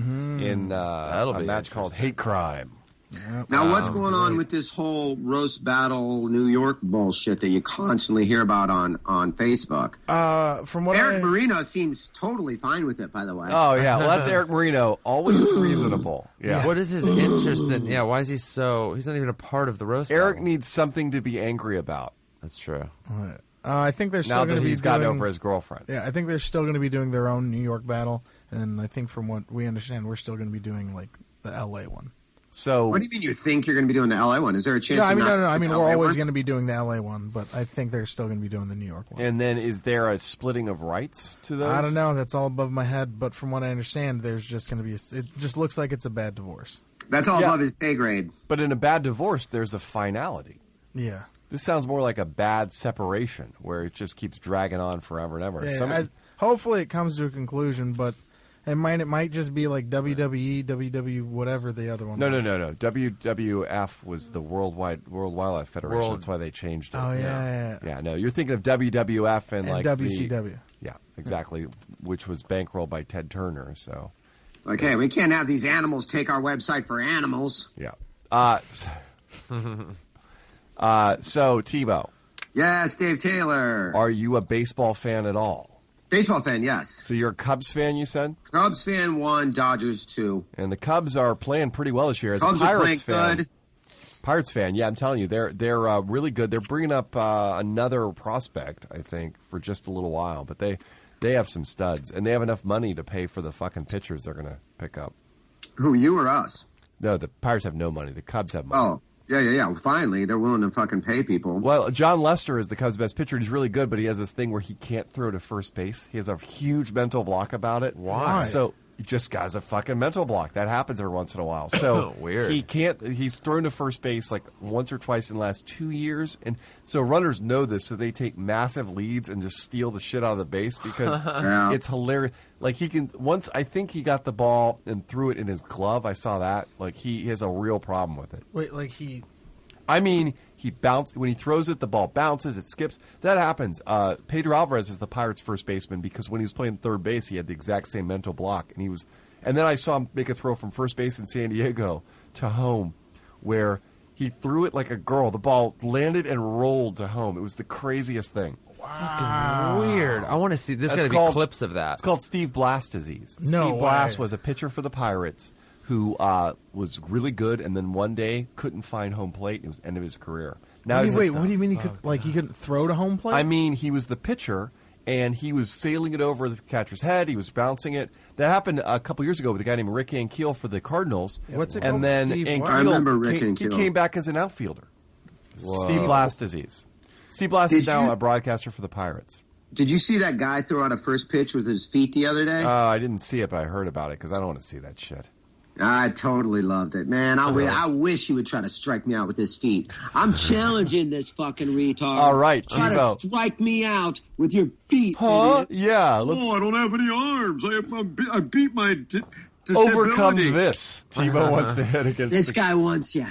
in uh, That'll a be match called interesting. Hate Crime. Now, what's Wow, going on with this whole roast battle New York bullshit that you constantly hear about on, on Facebook? Uh, from what Eric I, Marino seems totally fine with it, by the way. Oh yeah, well that's Eric Marino, always reasonable. Yeah. What is his interest in? Yeah, why is he so? He's not even a part of the roast. Eric battle. needs something to be angry about That's true. uh, I think they're still now going that to be he's gotten doing, over his girlfriend. Yeah, I think they're still going to be doing their own New York battle, and I think from what we understand, we're still going to be doing like the L A one. So What do you mean you think you're going to be doing the L A one? Is there a chance? No, I you're mean, not no, no, no. I doing mean, the we're L A always one? going to be doing the L A one, but I think they're still going to be doing the New York one. and then is there a splitting of rights to those? I don't know. That's all above my head. But from what I understand, there's just going to be. A, it just looks like it's a bad divorce. That's all Yeah. above his pay grade. But in a bad divorce, there's a finality. Yeah. This sounds more like a bad separation where it just keeps dragging on forever and ever. Yeah, Some- I, hopefully it comes to a conclusion, but it might it might just be like W W E, W W, whatever the other one. no, no, was. no, no. W W F was the Worldwide World Wildlife Federation. World- That's why they changed it. Oh yeah, yeah. yeah. Yeah, no, you're thinking of W W F and, And like W the- C W. yeah, exactly, which was bankrolled by Ted Turner. So Like, hey, we can't have these animals take our website for animals. yeah. Uh, s- uh, so Tebow, Yes, Dave Taylor. are you a baseball fan at all? Baseball fan, yes. So you're a Cubs fan, you said, Cubs fan one, Dodgers two. and the Cubs are playing pretty well this year. As Cubs a are Pirates playing fan, good. Pirates fan, yeah, I'm telling you, they're they're uh, really good. They're bringing up uh, another prospect, I think, for just a little while, but they they have some studs, and they have enough money to pay for the fucking pitchers they're going to pick up. Who, you or us? No, the Pirates have no money. The Cubs have money. Oh, yeah, yeah, yeah. Well, finally, they're willing to fucking pay people. Well, John Lester is the Cubs' best pitcher. He's really good, but he has this thing where he can't throw to first base. He has a huge mental block about it. Why? So he just has a fucking mental block. That happens every once in a while. So Weird. He can't. He's thrown to first base like once or twice in the last two years, and so runners know this. So they take massive leads and just steal the shit out of the base because Yeah. it's hilarious. Like he can once. I think he got the ball and threw it in his glove. I saw that. Like he, he has a real problem with it. Wait, like he. I mean, he bounce when he throws it, the ball bounces, it skips. That happens. Uh, Pedro Alvarez is the Pirates' first baseman because when he was playing third base, he had the exact same mental block, and he was. And then I saw him make a throw from first base in San Diego to home, where he threw it like a girl. The ball landed and rolled to home. It was the craziest thing. Wow. Weird. I want to see. There's got to be called- clips of that. It's called Steve Blass disease. No Steve Blass way. was a pitcher for the Pirates who uh, was really good, and then one day couldn't find home plate. It was the end of his career. Now What do he's you- wait, like, what do you mean he could like he couldn't throw to home plate? I mean, he was the pitcher, and he was sailing it over the catcher's head. He was bouncing it. That happened a couple years ago with a guy named Rick Ankiel for the Cardinals. What's it and called? then Steve Ankiel what? I remember Rick came, Ankiel. He came back as an outfielder. Steve Blass disease. Steve Blass Did is now you- a broadcaster for the Pirates. Did you see that guy throw out a first pitch with his feet the other day? Oh, I didn't see it, but I heard about it because I don't want to see that shit. I totally loved it, man. I, wi- I wish he would try to strike me out with his feet. I'm challenging this fucking retard. All right, Try Chivo. to strike me out with your feet. Huh? idiot. Yeah. Let's Oh, I don't have any arms. I, have, I beat- I beat my di- overcome disability. this. Tebow wants to hit against This the, guy wants you.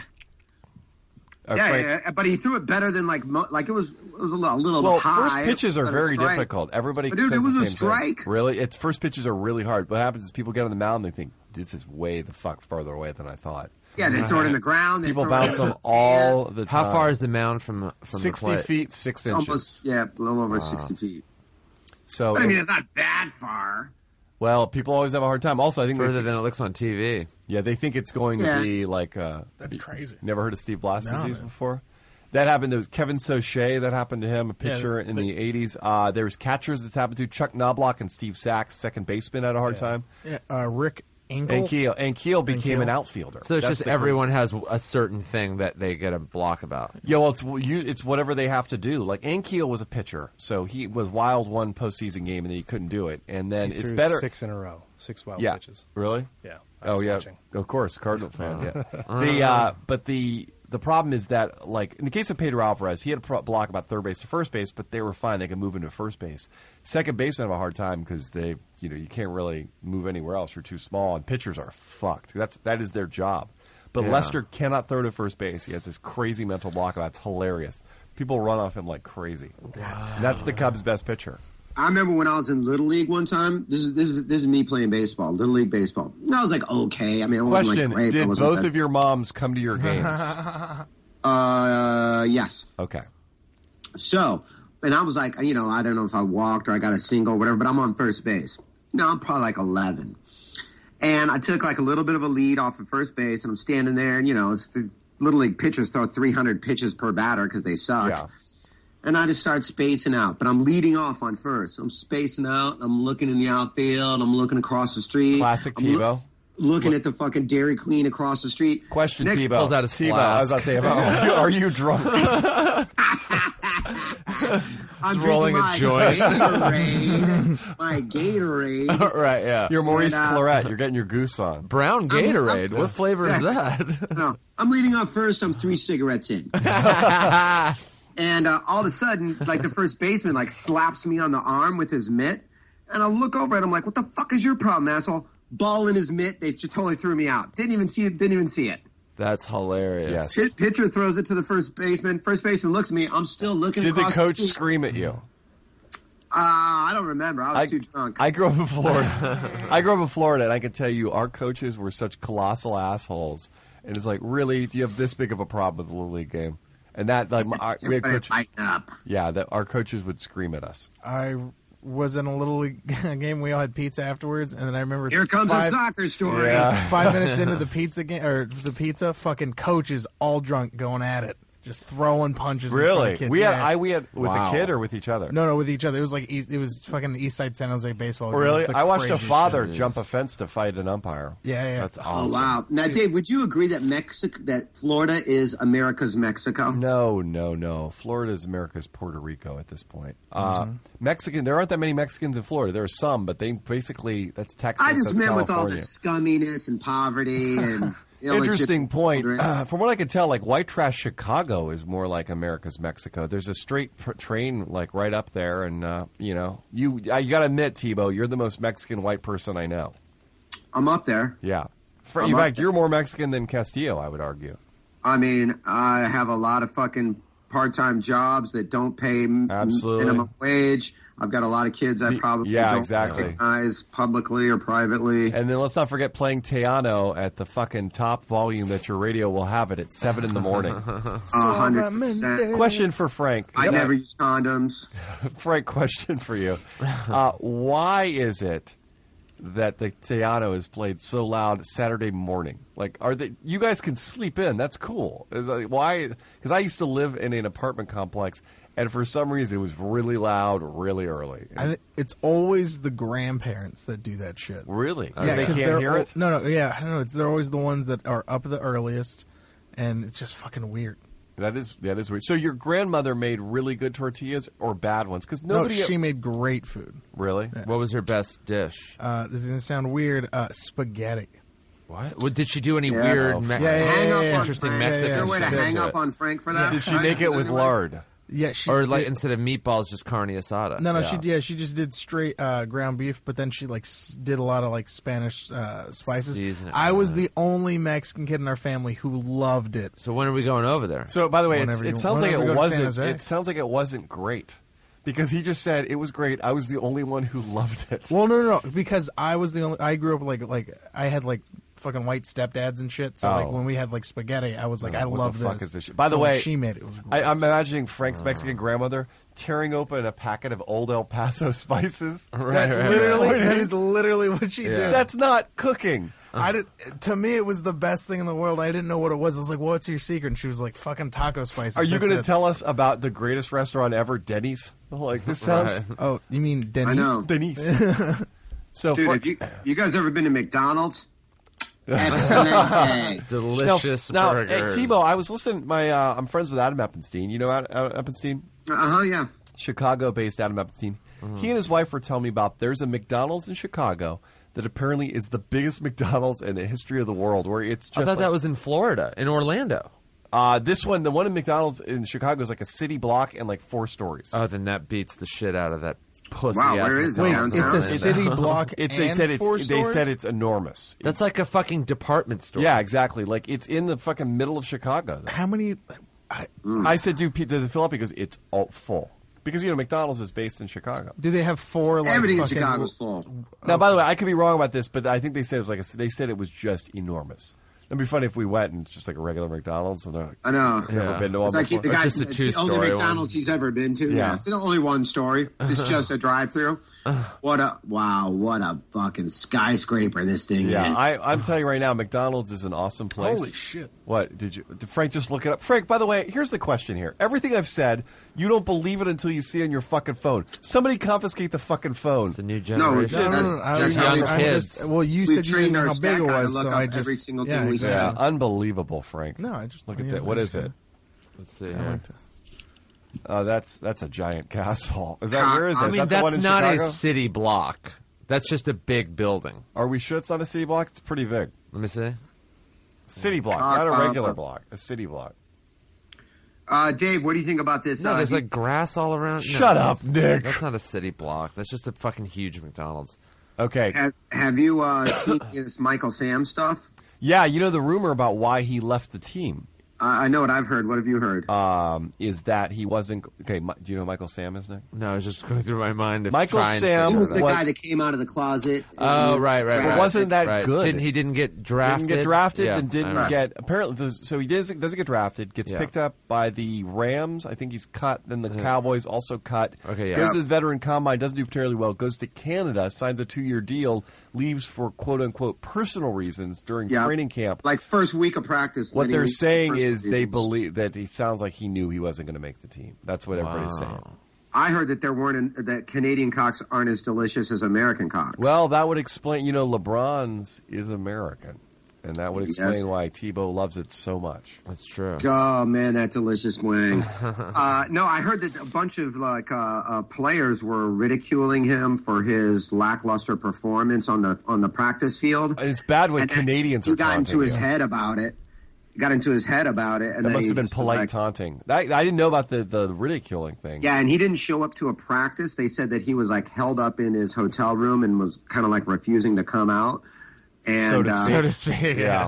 uh, Yeah, Frank- yeah, but he threw it better than like mo- like it was it was a little, a little Well, high. first pitches are But a very strike. difficult. Everybody But dude, says it was the a same thing. strike. Really, it's first pitches are really hard. What happens is people get on the mound and they think this is way the fuck farther away than I thought. Yeah, they throw it in the ground. They People throw it bounce in them the all stand. the time. How far is the mound from from sixty the plate? feet, six It's inches. almost, yeah, a little over sixty feet. So, But I mean, it's not that far. well, people always have a hard time. Also, I think Further they, than it looks on T V. yeah, they think it's going Yeah. to be like. Uh, That's crazy. Never heard of Steve Blass No, disease man. before? That happened to Kevin Sauché. That happened to him, a Yeah, pitcher in but- the eighties. Uh, there was catchers that's happened to. Chuck Knobloch and Steve Sachs, second baseman, had a hard time. Yeah, uh, Rick Engel. And Keel, and Keel became Ankiel. an outfielder. So it's That's just the everyone has a certain thing that they get a block about. Yeah, well, it's you, it's whatever they have to do. Like Ankiel was a pitcher, so he was wild one postseason game, and then he couldn't do it. And then He it's threw better. six in a row, six wild yeah, pitches. really? Yeah. I Oh was yeah, watching. of course, Cardinal fan. Yeah. the uh, but the the problem is that, like in the case of Pedro Alvarez, he had a pro- block about third base to first base, but they were fine. They could move into first base. Second basemen have a hard time because they, you know, you can't really move anywhere else. You're too small, and pitchers are fucked. That's that is their job. But Yeah. Lester cannot throw to first base. He has this crazy mental block about it. It's hilarious. People run off him like crazy. And that's the Cubs' best pitcher. I remember when I was in Little League one time. This is this is this is me playing baseball, Little League baseball. And I was like, okay. I mean, I wasn't Question: like great. but I did wasn't both bad. of your moms come to your games? Uh, yes. Okay. So, and I was like, you know, I don't know if I walked or I got a single or whatever, but I'm on first base. No, I'm probably like eleven. And I took like a little bit of a lead off of first base, and I'm standing there, and, you know, it's the Little League pitchers throw three hundred pitches per batter because they suck. Yeah. And I just start spacing out, but I'm leading off on first. I'm spacing out. I'm looking in the outfield. I'm looking across the street. Classic I'm loo- Tebow. looking at the fucking Dairy Queen across the street. Question, Next- Tebow. Pulls out his Tebow. flask. I was about to say, are you, are you drunk? I'm Just rolling drinking a joint. my Gatorade. my Gatorade. Right, yeah. You're Maurice And, uh, Claret. You're getting your goose on. Brown I'm- Gatorade. I'm- what flavor is that? No, I'm leading off first. I'm three cigarettes in. And uh, all of a sudden, like the first baseman, like slaps me on the arm with his mitt, and I look over at him like, "What the fuck is your problem, asshole?" Ball in his mitt. They just totally threw me out. Didn't even see it. Didn't even see it. That's hilarious. Yes. Pit- Pitcher throws it to the first baseman. First baseman looks at me. I'm still looking. Did the across coach street. scream at you? Uh, I don't remember. I was too drunk. I grew up in Florida. I grew up in Florida, and I can tell you, our coaches were such colossal assholes. And it's like, really, do you have this big of a problem with the Little League game? And that, like, my, our, we had Everybody coach, lighten up. yeah, that our coaches would scream at us. I was in a little league game. We all had pizza afterwards, and then I remember Here comes five, a soccer story. Yeah. Five minutes into the pizza game or the pizza, fucking coach is all drunk going at it, just throwing punches. In front Really? of kids. We had Yeah. I we had with Wow. a kid or with each other. No, no, with each other. It was like East, it was fucking East Side San Jose baseball. game. It Really? was the I watched a craziest father shit. jump a fence to fight an umpire. Yeah, yeah. That's Oh awesome. wow! Now, Dave, would you agree that Mexico, that Florida is America's Mexico? No, no, no. Florida is America's Puerto Rico at this point. Uh, Mm-hmm. Mexican. There aren't that many Mexicans in Florida. There are some, but they basically that's Texas. I just that's meant with all the California. scumminess and poverty and Interesting illegitimate point. children. Uh, from what I can tell, like white trash Chicago is more like America's Mexico. There's a straight pr- train like right up there, and uh, you know, you uh, you got to admit, Tebow, you're the most Mexican white person I know. I'm up there. Yeah, For, I'm in up fact, there. you're more Mexican than Castillo, I would argue. I mean, I have a lot of fucking part-time jobs that don't pay m- Absolutely. minimum wage. I've got a lot of kids I probably yeah, don't exactly. recognize publicly or privately. And then let's not forget playing Teano at the fucking top volume that your radio will have it at seven in the morning. A hundred percent. Question for Frank. I never use condoms. Frank, question for you. Uh, why is it that the Teano is played so loud Saturday morning? Like, are they? You guys can sleep in. That's cool. Is that, why? Because I used to live in an apartment complex, and for some reason it was really loud, really early. I th- it's always the grandparents that do that shit. Really? Yeah, they 'cause can't they're hear al- it. No, no, yeah, I don't know. It's they're always the ones that are up the earliest, and it's just fucking weird. That is that is weird. So your grandmother made really good tortillas or bad ones? Because No, nobody she made great food. really. What was her best dish? Uh, this is gonna sound weird. Uh, spaghetti. What? What did she do? Any Yeah. weird, Oh, me- Frank. Yeah, yeah, Hang yeah, up yeah, on interesting Frank. Mexican Is there a way to shit hang to up it. on Frank for that? Did she Right? make it with Anyway? lard? Yeah, she Or like did- instead of meatballs, just carne asada. No, no, Yeah. she yeah she just did straight uh, ground beef, but then she like s- did a lot of like Spanish uh, spices. Season it, I was right. the only Mexican kid in our family who loved it. So when are we going over there? So, by the way, it's, Whenever it you- sounds like whenever it we go to San wasn't. Jose. It sounds like it wasn't great because he just said it was great. I was the only one who loved it. Well, no, no, no, because I was the only. I grew up like like I had like fucking white stepdads and shit. So like Oh. when we had like spaghetti, I was like, Oh, I what love the fuck this. is this shit? By the So when way, she made it. It was great. I, I'm imagining Frank's Mexican grandmother tearing open a packet of Old El Paso spices. Right, That right, literally, right. that is literally what she Yeah. did. That's not cooking. I did. To me, it was the best thing in the world. I didn't know what it was. I was like, "What's your secret?" And she was like, "Fucking taco spices." Are you That's going to it." tell us about the greatest restaurant ever, Denny's? Like this sounds Right. Oh, you mean Denny's? I know. Denny's. So, Dude, Fra- have you, you guys ever been to McDonald's? Excellent. Delicious now, burgers. hey, Tebow, I was listening. My uh, I'm friends with Adam Eppenstein. You know Ad- Ad- Eppenstein? Uh-huh, yeah. Chicago-based Adam Epstein. Mm-hmm. He and his wife were telling me about there's a McDonald's in Chicago that apparently is the biggest McDonald's in the history of the world. Where it's just I thought like, that was in Florida, in Orlando. uh, this one, the one in McDonald's in Chicago is like a city block and like four stories. Oh, then that beats the shit out of that pussy. Wow, ass where is it? Wait, McDonald's. it's a Downtown? city block it's they and said it's four they stores? said it's enormous. That's like a fucking department store. Yeah, exactly. Like it's in the fucking middle of Chicago. though. How many? I, I said, dude, Pete, does it fill up? He goes, it's all full. Because, you know, McDonald's is based in Chicago. do they have four? Like, Everything in fucking- Chicago's full. Now, by the way, I could be wrong about this, but I think they said it was like a, they said it was just enormous. It'd be funny if we went and it's just like a regular McDonald's and they're like, I know. "You ever Yeah. been to one It's like he, before?" the guy, just a it's the only two-story McDonald's one. he's ever been to. Yeah. Yeah. It's only one story. It's just a drive-through. What a, wow, what a fucking skyscraper this thing Yeah, is. I, I'm telling you right now, McDonald's is an awesome place. Holy shit! What did you? Did Frank just look it up? Frank, by the way, here's the question here. Everything I've said, you don't believe it until you see it on your fucking phone. Somebody confiscate the fucking phone. It's the new No, we generation. No, no, no, That's- no. I that's was, how I we was train just, well, you We said you trained didn't know our how big stack it guy to was, look so up I just every single yeah, thing we exactly. Yeah, said. unbelievable, Frank. No, I just Look yeah, at that. What is it? Let's see I here. like to- Uh, that's that's a giant gas hall. Is that Ca- where is that? I Is mean, that the one that's in not Chicago? a city block. That's just a big building. Are we sure it's not a city block? It's pretty big. Let me see. City block, Uh, not a uh, regular uh, block. A city block. Uh, Dave, what do you think about this? No, uh, there's he- like grass all around. No, Shut up, that's- Nick. That's not a city block. That's just a fucking huge McDonald's. Okay. have, have you uh, seen this Michael Sam stuff? Yeah, you know the rumor about why he left the team. Uh, I, I know what I've heard. What have you heard? Um, is that he wasn't okay? Mi- Do you know who Michael Sam is, Nick? No, I was just going through my mind. Of Michael trying Sam to He was the what- guy that came out of the closet. Oh, and- right, right, But right. wasn't that right. good? Didn't he didn't get drafted? Didn't get drafted Yeah, and didn't I know. get apparently. So he doesn't doesn't get drafted. Gets Yeah. picked up by the Rams. I think he's cut. Then the Cowboys also cut. Okay, yeah. Goes to the veteran combine. Doesn't do particularly well. Goes to Canada. Signs a two year deal. Leaves for quote unquote personal reasons during Yeah. training camp. Like first week of practice. What then he they're leaves for saying personal is they reasons. believe that he sounds like he knew he wasn't going to make the team. That's what everybody's saying. I heard that there weren't that Canadian cocks aren't as delicious as American cocks. Well, that would explain. You know, LeBron's is American, and that would explain Yes. why Tebow loves it so much. That's true. Oh man, that delicious wing. uh, no, I heard that a bunch of like uh, uh, players were ridiculing him for his lackluster performance on the on the practice field. And it's bad when And then Canadians he are got into taunting his you. head about it. He got into his head about it, and That then must he have been just was polite like- taunting. I, I didn't know about the, the ridiculing thing. Yeah, and he didn't show up to a practice. They said that he was like held up in his hotel room and was kind of like refusing to come out. And So to uh, speak. So to speak. Yeah.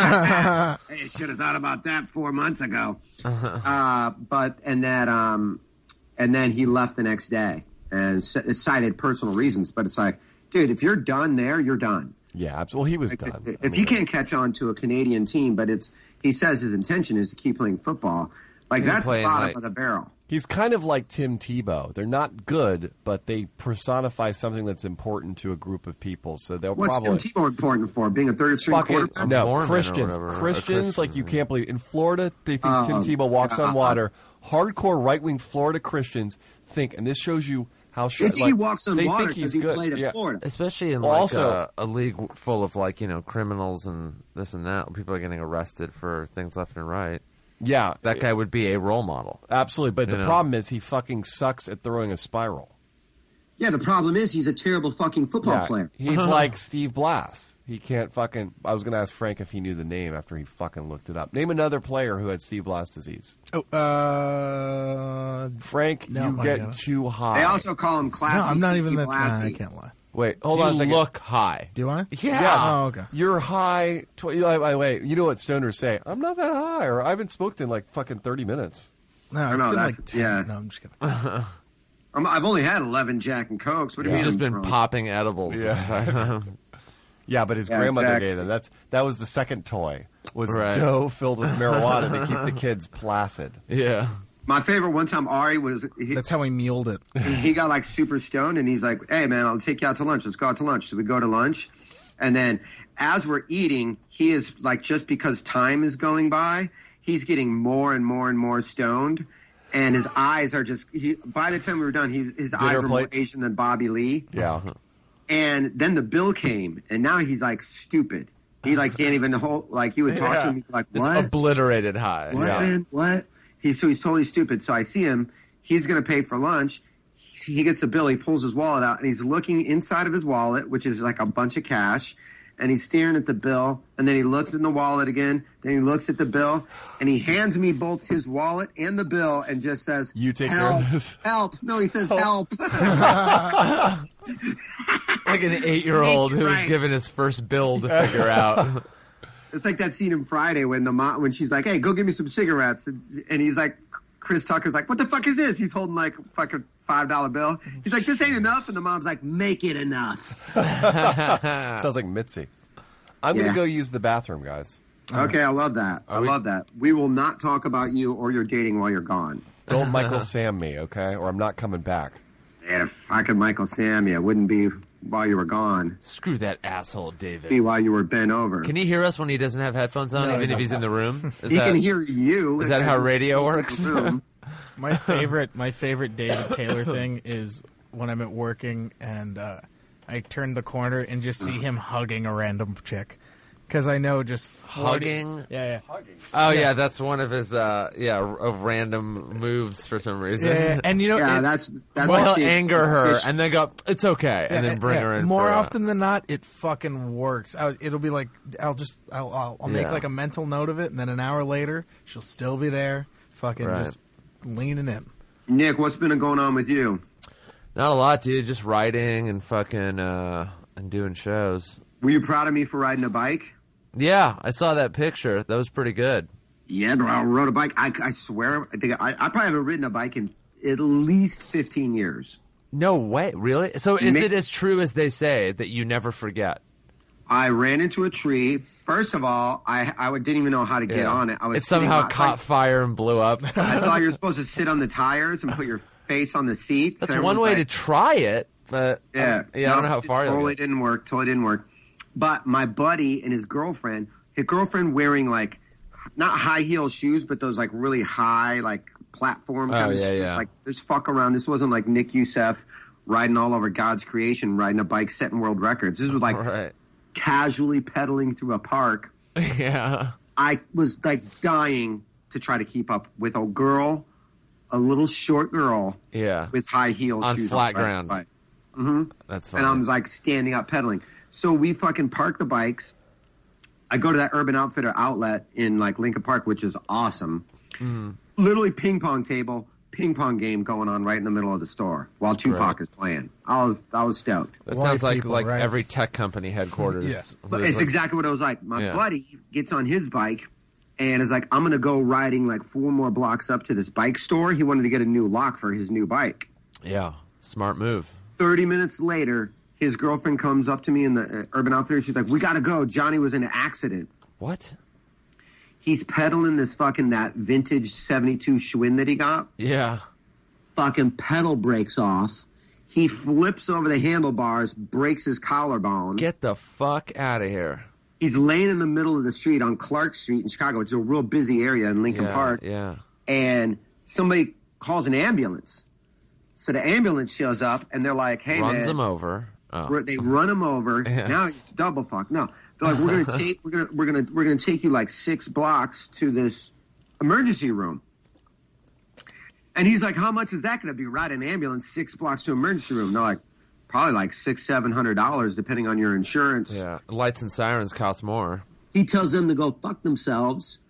Hey, you should have thought about that four months ago. Uh, but and that um, and then he left the next day and c- cited personal reasons. But it's like, dude, if you're done there, you're done. Yeah, absolutely. Well, he was Like, done. If I mean, he can't catch on to a Canadian team, but it's he says his intention is to keep playing football. Like He's that's the playing, bottom like- of the barrel. he's kind of like Tim Tebow. They're not good, but they personify something that's important to a group of people. So they'll What's probably Tim Tebow important for? Being a third string fucking quarterback? no Mormon or Christians. whatever, or Christians, like you can't believe. In Florida, they think Oh, Tim Tebow walks on God. water. Hardcore right wing Florida Christians think, and this shows you how. Sh- They think like, he walks on they water think he's because he good. played at Yeah. Florida. Especially in like Also- uh, a league full of like, you know, criminals and this and that. People are getting arrested for things left and right. Yeah, That guy would be a role model. absolutely. But You the know. problem is he fucking sucks at throwing a spiral. Yeah, the problem is he's a terrible fucking football Yeah, player. He's like Steve Blass. He can't fucking. I was going to ask Frank if he knew the name after he fucking looked it up. Name another player who had Steve Blass disease. Oh, uh, Frank, No, you I get got it. too high. They also call him classy. no, I'm not even Stevie that. Nah, I Blassie. can't lie. Wait, hold you on a second. look high. Do I? Yeah. Yes. Oh, okay. You're high. Tw- wait, wait, wait. You know what stoners say? I'm not that high, or I haven't smoked in like fucking thirty minutes. No, it's no, been that's- like ten. yeah. No, I'm just kidding. I'm, I've only had eleven Jack and Cokes. What do you He's mean? just I'm been drunk? popping edibles. the Yeah. entire time. Yeah, but his Yeah, grandmother exactly. gave them. That's that was the second toy. Was Right. dough filled with marijuana to keep the kids placid. yeah. My favorite one time Ari was he, That's how we muled it. he he got like super stoned and he's like, "Hey man, I'll take you out to lunch. Let's go out to lunch." So we go to lunch, and then as we're eating, he is like, just because time is going by, he's getting more and more and more stoned, and his eyes are just. He, by the time we were done, he, his eyes were more plates? Asian than Bobby Lee. Yeah. And then the bill came, and now he's like stupid. He like can't even hold. Like he would talk Yeah. to him, he'd be like, Just "What? obliterated high. What, yeah. man? What?" He's so he's totally stupid. So I see him. He's going to pay for lunch. He gets a bill. He pulls his wallet out, and he's looking inside of his wallet, which is like a bunch of cash. And he's staring at the bill, and then he looks in the wallet again. Then he looks at the bill, and he hands me both his wallet and the bill, and just says, You take care help, of this." help. No, he says help. Like an eight-year-old who was Right. given his first bill to figure out. It's like that scene in Friday when the mom, when she's like, "Hey, go get me some cigarettes," and, and he's like, Chris Tucker's like, "What the fuck is this?" He's holding like a fucking five dollar bill. He's like, "This ain't enough," and the mom's like, "Make it enough." Sounds like Mitzi. I'm Yeah. gonna go use the bathroom, guys. Okay, I love that. I we- love that. We will not talk about you or your dating while you're gone. Don't Michael Sam me, okay? Or I'm not coming back. And if I could Michael Sam you, it wouldn't be while you were gone. Screw that asshole, It'd be David. while you were bent over. Can he hear us when he doesn't have headphones on, even if he's in the room? Is he that, can hear you. is that how radio He's in the works? room. My favorite, my favorite David Taylor thing is when I'm at working and uh, I turn the corner and just see him hugging a random chick, because I know just forty Hugging? Yeah, yeah. Oh, yeah, that's one of his, uh, yeah, of random moves for some reason. Yeah, yeah. And you know, Yeah, it- that's that's Well, he'll actually- anger her Fish- and then go, it's okay, and Yeah, then bring yeah. her in. More for a- often than not, it fucking works. I, it'll be like I'll just I'll I'll, I'll make Yeah. like a mental note of it, and then an hour later, she'll still be there, fucking Right. just leaning in. Nick, what's been going on with you? Not a lot, dude. Just writing and fucking uh, and doing shows. Were you proud of me for riding a bike? Yeah, I saw that picture. That was pretty good. Yeah, bro. I rode a bike. I, I swear, I think I, I probably haven't ridden a bike in at least fifteen years. No way, really? So is it as true as they say that you never forget? I ran into a tree. First of all, I I didn't even know how to get Yeah. on it. I was It somehow sitting- caught like, fire and blew up. I thought you were supposed to sit on the tires and put your face on the seat. That's So one way everyone's to try it, but Yeah, I, yeah, I don't know how it far you'll Totally get. didn't work. Totally didn't work. But my buddy and his girlfriend, his girlfriend wearing like not high heel shoes, but those like really high like platform Oh, kind of yeah, shoes. yeah. Like this fuck around. This wasn't like Nick Youssef riding all over God's creation, riding a bike, setting world records. This was like Right. casually pedaling through a park. Yeah. I was like dying to try to keep up with a girl, a little short girl Yeah. with high heel On shoes flat the ground. bike. Mm-hmm. That's funny. And I'm like standing up pedaling. So we fucking park the bikes. I go to that Urban Outfitter outlet in like Lincoln Park, which is awesome. Mm. Literally ping pong table, ping pong game going on right in the middle of the store while Tupac great. is playing. I was I was stoked. That White sounds like people, like right? every tech company headquarters. Yeah. But There's it's like- exactly what it was like. My Yeah. buddy gets on his bike and is like, I'm going to go riding like four more blocks up to this bike store. He wanted to get a new lock for his new bike. Yeah. Smart move. thirty minutes later, his girlfriend comes up to me in the uh, Urban Outfitters. She's like, we got to go. Johnny was in an accident. What? He's pedaling this fucking that vintage seventy-two Schwinn that he got. Yeah. Fucking pedal breaks off. He flips over the handlebars, breaks his collarbone. Get the fuck out of here. He's laying in the middle of the street on Clark Street in Chicago. It's a real busy area in Lincoln Yeah, Park. yeah. And somebody calls an ambulance. So the ambulance shows up, and they're like, hey, Runs man. him over. Oh. We're- They run him over. Yeah. Now he's double fucked. No, they're like, we're gonna take, we're gonna, we're gonna, we're gonna take you like six blocks to this emergency room. And he's like, how much is that gonna be? Ride an ambulance six blocks to emergency room? They're like, probably like six, seven hundred dollars, depending on your insurance. Yeah. Lights and sirens cost more. He tells them to go fuck themselves.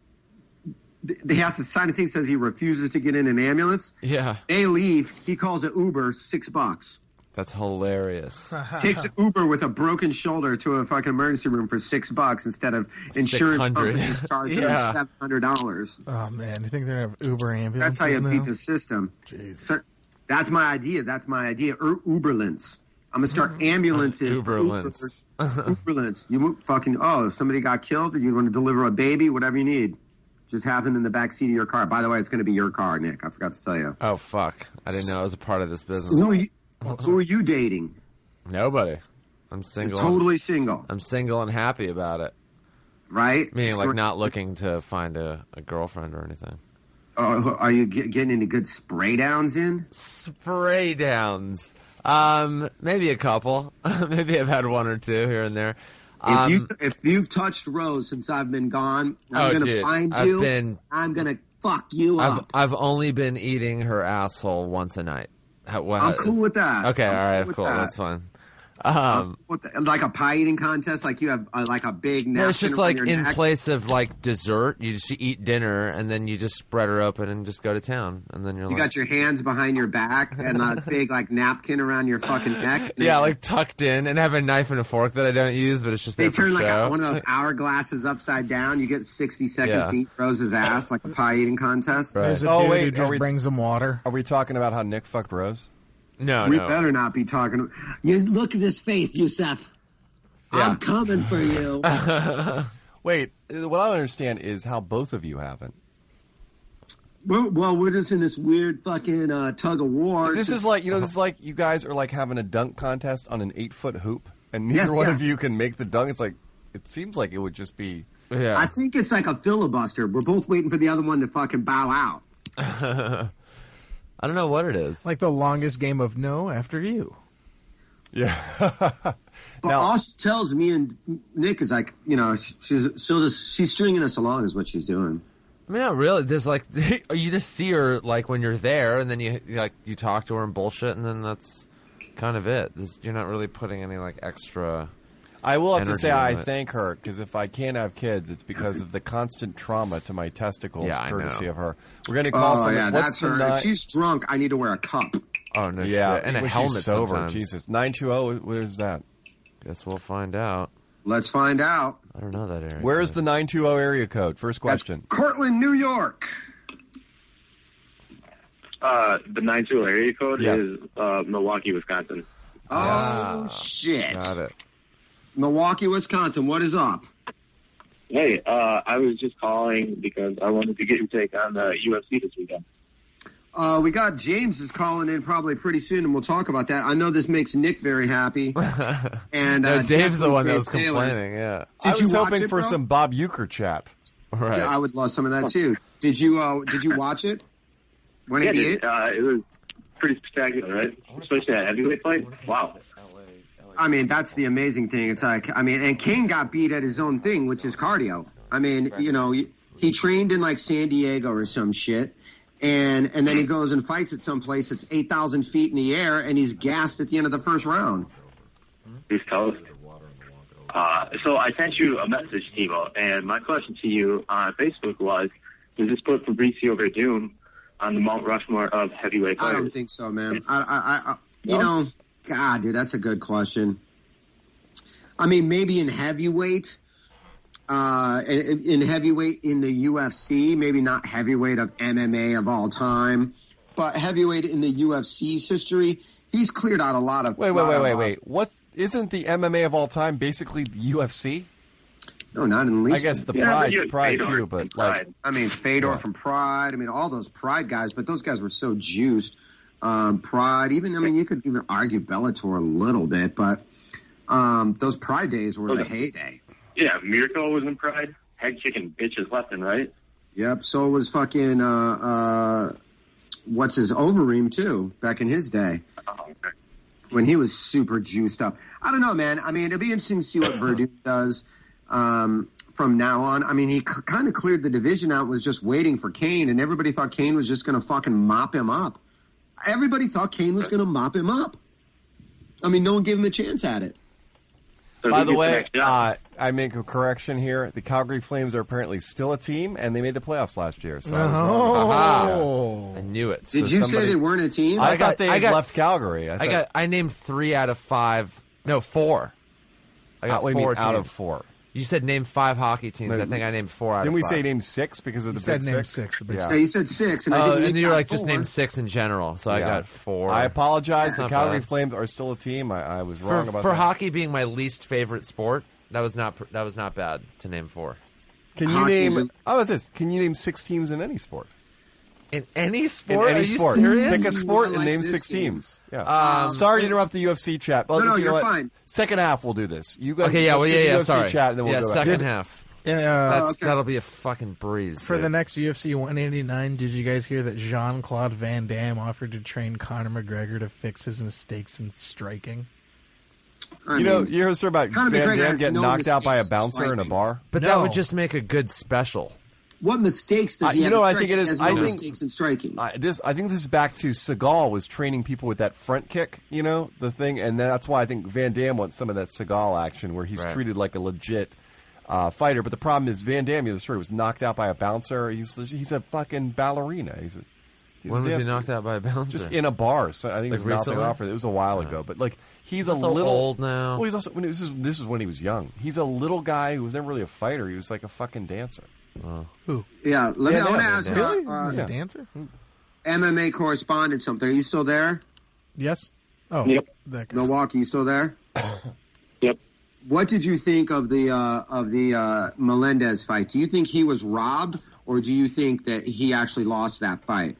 They has to sign a thing that says he refuses to get in an ambulance. Yeah. They leave. He calls it Uber, six bucks. That's hilarious. Takes an Uber with a broken shoulder to a fucking emergency room for six bucks instead of insurance six hundred. companies charging Yeah. him seven hundred dollars. Oh man, you think they have Uber ambulances That's how you now? beat the system. So, that's my idea. That's my idea. Ur- Uberlance. I'm gonna start ambulances. for Uberlance. Ubers. Uberlance. You mo- fucking oh, somebody got killed, or you want to deliver a baby, whatever you need. Just happened in the back seat of your car. By the way, it's going to be your car, Nick. I forgot to tell you. Oh fuck! I didn't know I was a part of this business. Who are you, who are you dating? Nobody. I'm single. Totally single, I'm single and happy about it. right? Meaning, It's like, great. not looking to find a, a girlfriend or anything. Uh, are you get, getting any good spray downs in? Spray downs. Um, maybe a couple. Maybe I've had one or two here and there. Um, If you if you've touched Rose since I've been gone, I'm Oh, gonna dude, find I've you. been- I'm gonna fuck you I've up. I've only been eating her asshole once a night. How, what, I'm cool with that. Okay, I'm all cool right, with cool. that. That's fine. Um, What the, like a pie eating contest, like you have uh, like a big. no, it's napkin just around like your in neck? place of like dessert, you just eat dinner and then you just spread her open and just go to town, and then you're You like, got your hands behind your back and a big like napkin around your fucking neck. yeah, like tucked in, and have a knife and a fork that I don't use, but it's just They there for turn like show. a, one of those hourglasses upside down. You get sixty seconds Yeah. to eat Rose's ass, like a pie eating contest. There's a Oh, dude wait, who are just we- brings them water. Are we talking about how Nick fucked Rose? No, we no. better not be talking. You look at his face, Youssef. Yeah. I'm coming for you. Wait, what I don't understand is how both of you haven't. We're, well, we're just in this weird fucking uh, tug of war. This Just- is like, you know, this is like you guys are like having a dunk contest on an eight foot hoop, and neither Yes, one yeah. of you can make the dunk. It's like, it seems like it would just be. Yeah. I think it's like a filibuster. We're both waiting for the other one to fucking bow out. I don't know what it is. Like the longest game of no after you. Yeah. But all she tells me and Nick is like, you know, she's she'll just, she's stringing us along is what she's doing. I mean, not really. There's like you just see her like when you're there, and then you you, like you talk to her and bullshit, and then that's kind of it. There's, you're not really putting any like extra. I will have to energy say I into it. thank her, because if I can't have kids, it's because of the constant trauma to my testicles, Yeah, I courtesy know. of her. We're going to call Oh, from yeah, what's that's the her. ni- If she's drunk, I need to wear a cup. Oh no! Yeah, shit. and a when she's helmet sober. sometimes. Jesus, nine two zero. What is that? Guess we'll find out. Let's find out. I don't know that area. Where is the nine two zero area code? First question. Cortland, New York. Uh, the nine two zero area code Yes. is uh, Milwaukee, Wisconsin. Oh, shit. Got it. Milwaukee, Wisconsin. What is up? Hey, uh, I was just calling because I wanted to get your take on the U F C this weekend. Uh, we got James is calling in probably pretty soon, and we'll talk about that. I know this makes Nick very happy. And No, uh, Dave's the one that was definitely Taylor. complaining. Yeah. I Did was you watch hoping it, for bro? some Bob Euchre chat. Right. I would love some of that too. Did you? Uh, did you watch it? one Yeah, eighty-eight. dude, uh, it was pretty spectacular, right? Especially that heavyweight fight. Wow. I mean, that's the amazing thing. It's like, I mean, and Kane got beat at his own thing, which is cardio. I mean, you know, he trained in like San Diego or some shit, and and then he goes and fights at some place that's eight thousand feet in the air, and he's gassed at the end of the first round. He's toast. Uh, so I sent you a message, Timo, and my question to you on Facebook was, does this put Fabricio Verdum on the Mount Rushmore of heavyweight I fighters? don't think so, man. I, I, I, you know, God, dude, that's a good question. I mean, maybe in heavyweight, uh, in, in heavyweight in the U F C, maybe not heavyweight of M M A of all time, but heavyweight in the U F C's history. He's cleared out a lot of. Wait, wait, lot wait, of, wait, uh, wait. What's isn't the M M A of all time basically the U F C? No, not in least. I guess the Yeah, Pride, but you had Pride Fedor too, but from like, Pride. I mean, Fedor Yeah. from Pride. I mean, all those Pride guys, but those guys were so juiced. Um, Pride, even I mean, you could even argue Bellator a little bit, but um, those Pride days were the heyday. Yeah, Mirko was in Pride. Head kicking bitches left and right. Yep. So was fucking uh, uh, what's his Overeem too back in his day Oh, okay. when he was super juiced up. I don't know, man. I mean, it'll be interesting to see what Verdun does um, from now on. I mean, he c- kind of cleared the division out, was just waiting for Kane, and everybody thought Kane was just going to fucking mop him up. Everybody thought Kane was going to mop him up. I mean, no one gave him a chance at it. by the way, uh, I make a correction here. The Calgary Flames are apparently still a team, and they made the playoffs last year. So I was wrong. Aha. I knew it. Did you say they weren't a team? I, I got- thought they I had got- left Calgary. I, I thought, got. I named three out of five. No, four. I got Uh, what do you four mean, out teams. of four? You said name five hockey teams. No, I think I named four out Didn't of we five. say name six because of You the said big name six? six, the big yeah. Yeah, you said six, and I Oh, think and Nick then you were got like, just four. name six in general. So I Yeah. got four. I apologize. The Not Calgary bad. Flames are still a team. I, I was for, wrong about for that. hockey being my least favorite sport. That was not. pr- That was not bad to name four. Can you Hockey's name? a- How about this? Can you name six teams in any sport? In any In sport? any Are you sport, serious? pick a sport I and like name this six game. teams. Yeah. Um, Sorry to interrupt the U F C chat. But No, no, you know you're what? fine. Second half, we'll do this. You guys. Okay, yeah, let's well, do yeah, the yeah. U F C Sorry. chat, and then we'll yeah, go second back. half. Uh, That's okay. that'll be a fucking breeze. For the dude. next U F C one eighty-nine, did you guys hear that Jean-Claude Van Damme offered to train Conor McGregor to fix his mistakes in striking? I You know, mean, you heard about Conor Van McGregor Damme has getting no knocked out by a mistakes bouncer in a striking. bar? But No. that would just make a good special. what mistakes does Uh, he you have? know in what I think striking? it is? He has no I think- mistakes in striking. Uh, this, I think this is back to Seagal was training people with that front kick, you know, the thing, and that's why I think Van Damme wants some of that Seagal action where he's Right. treated like a legit uh, fighter. But the problem is Van Damme, you know, the story was knocked out by a bouncer. He's he's a fucking ballerina. He's a he's When a was he dancer. knocked out by a bouncer? Just in a bar. So I think Like it was mouthing recently? off. It was a while ago, but like he's He's a so little old now. Well, he's also when this is this is when he was young. He's a little guy who was never really a fighter. He was like a fucking dancer. Who? yeah, let me. Yeah, I want to yeah, ask Van uh, Damme. uh, Was Yeah. a dancer? M M A correspondent something. Are you still there? Yes. Oh, Yep. that guy. Milwaukee, you still there? Yep. What did you think of the uh, of the uh, Melendez fight? Do you think he was robbed, or do you think that he actually lost that fight?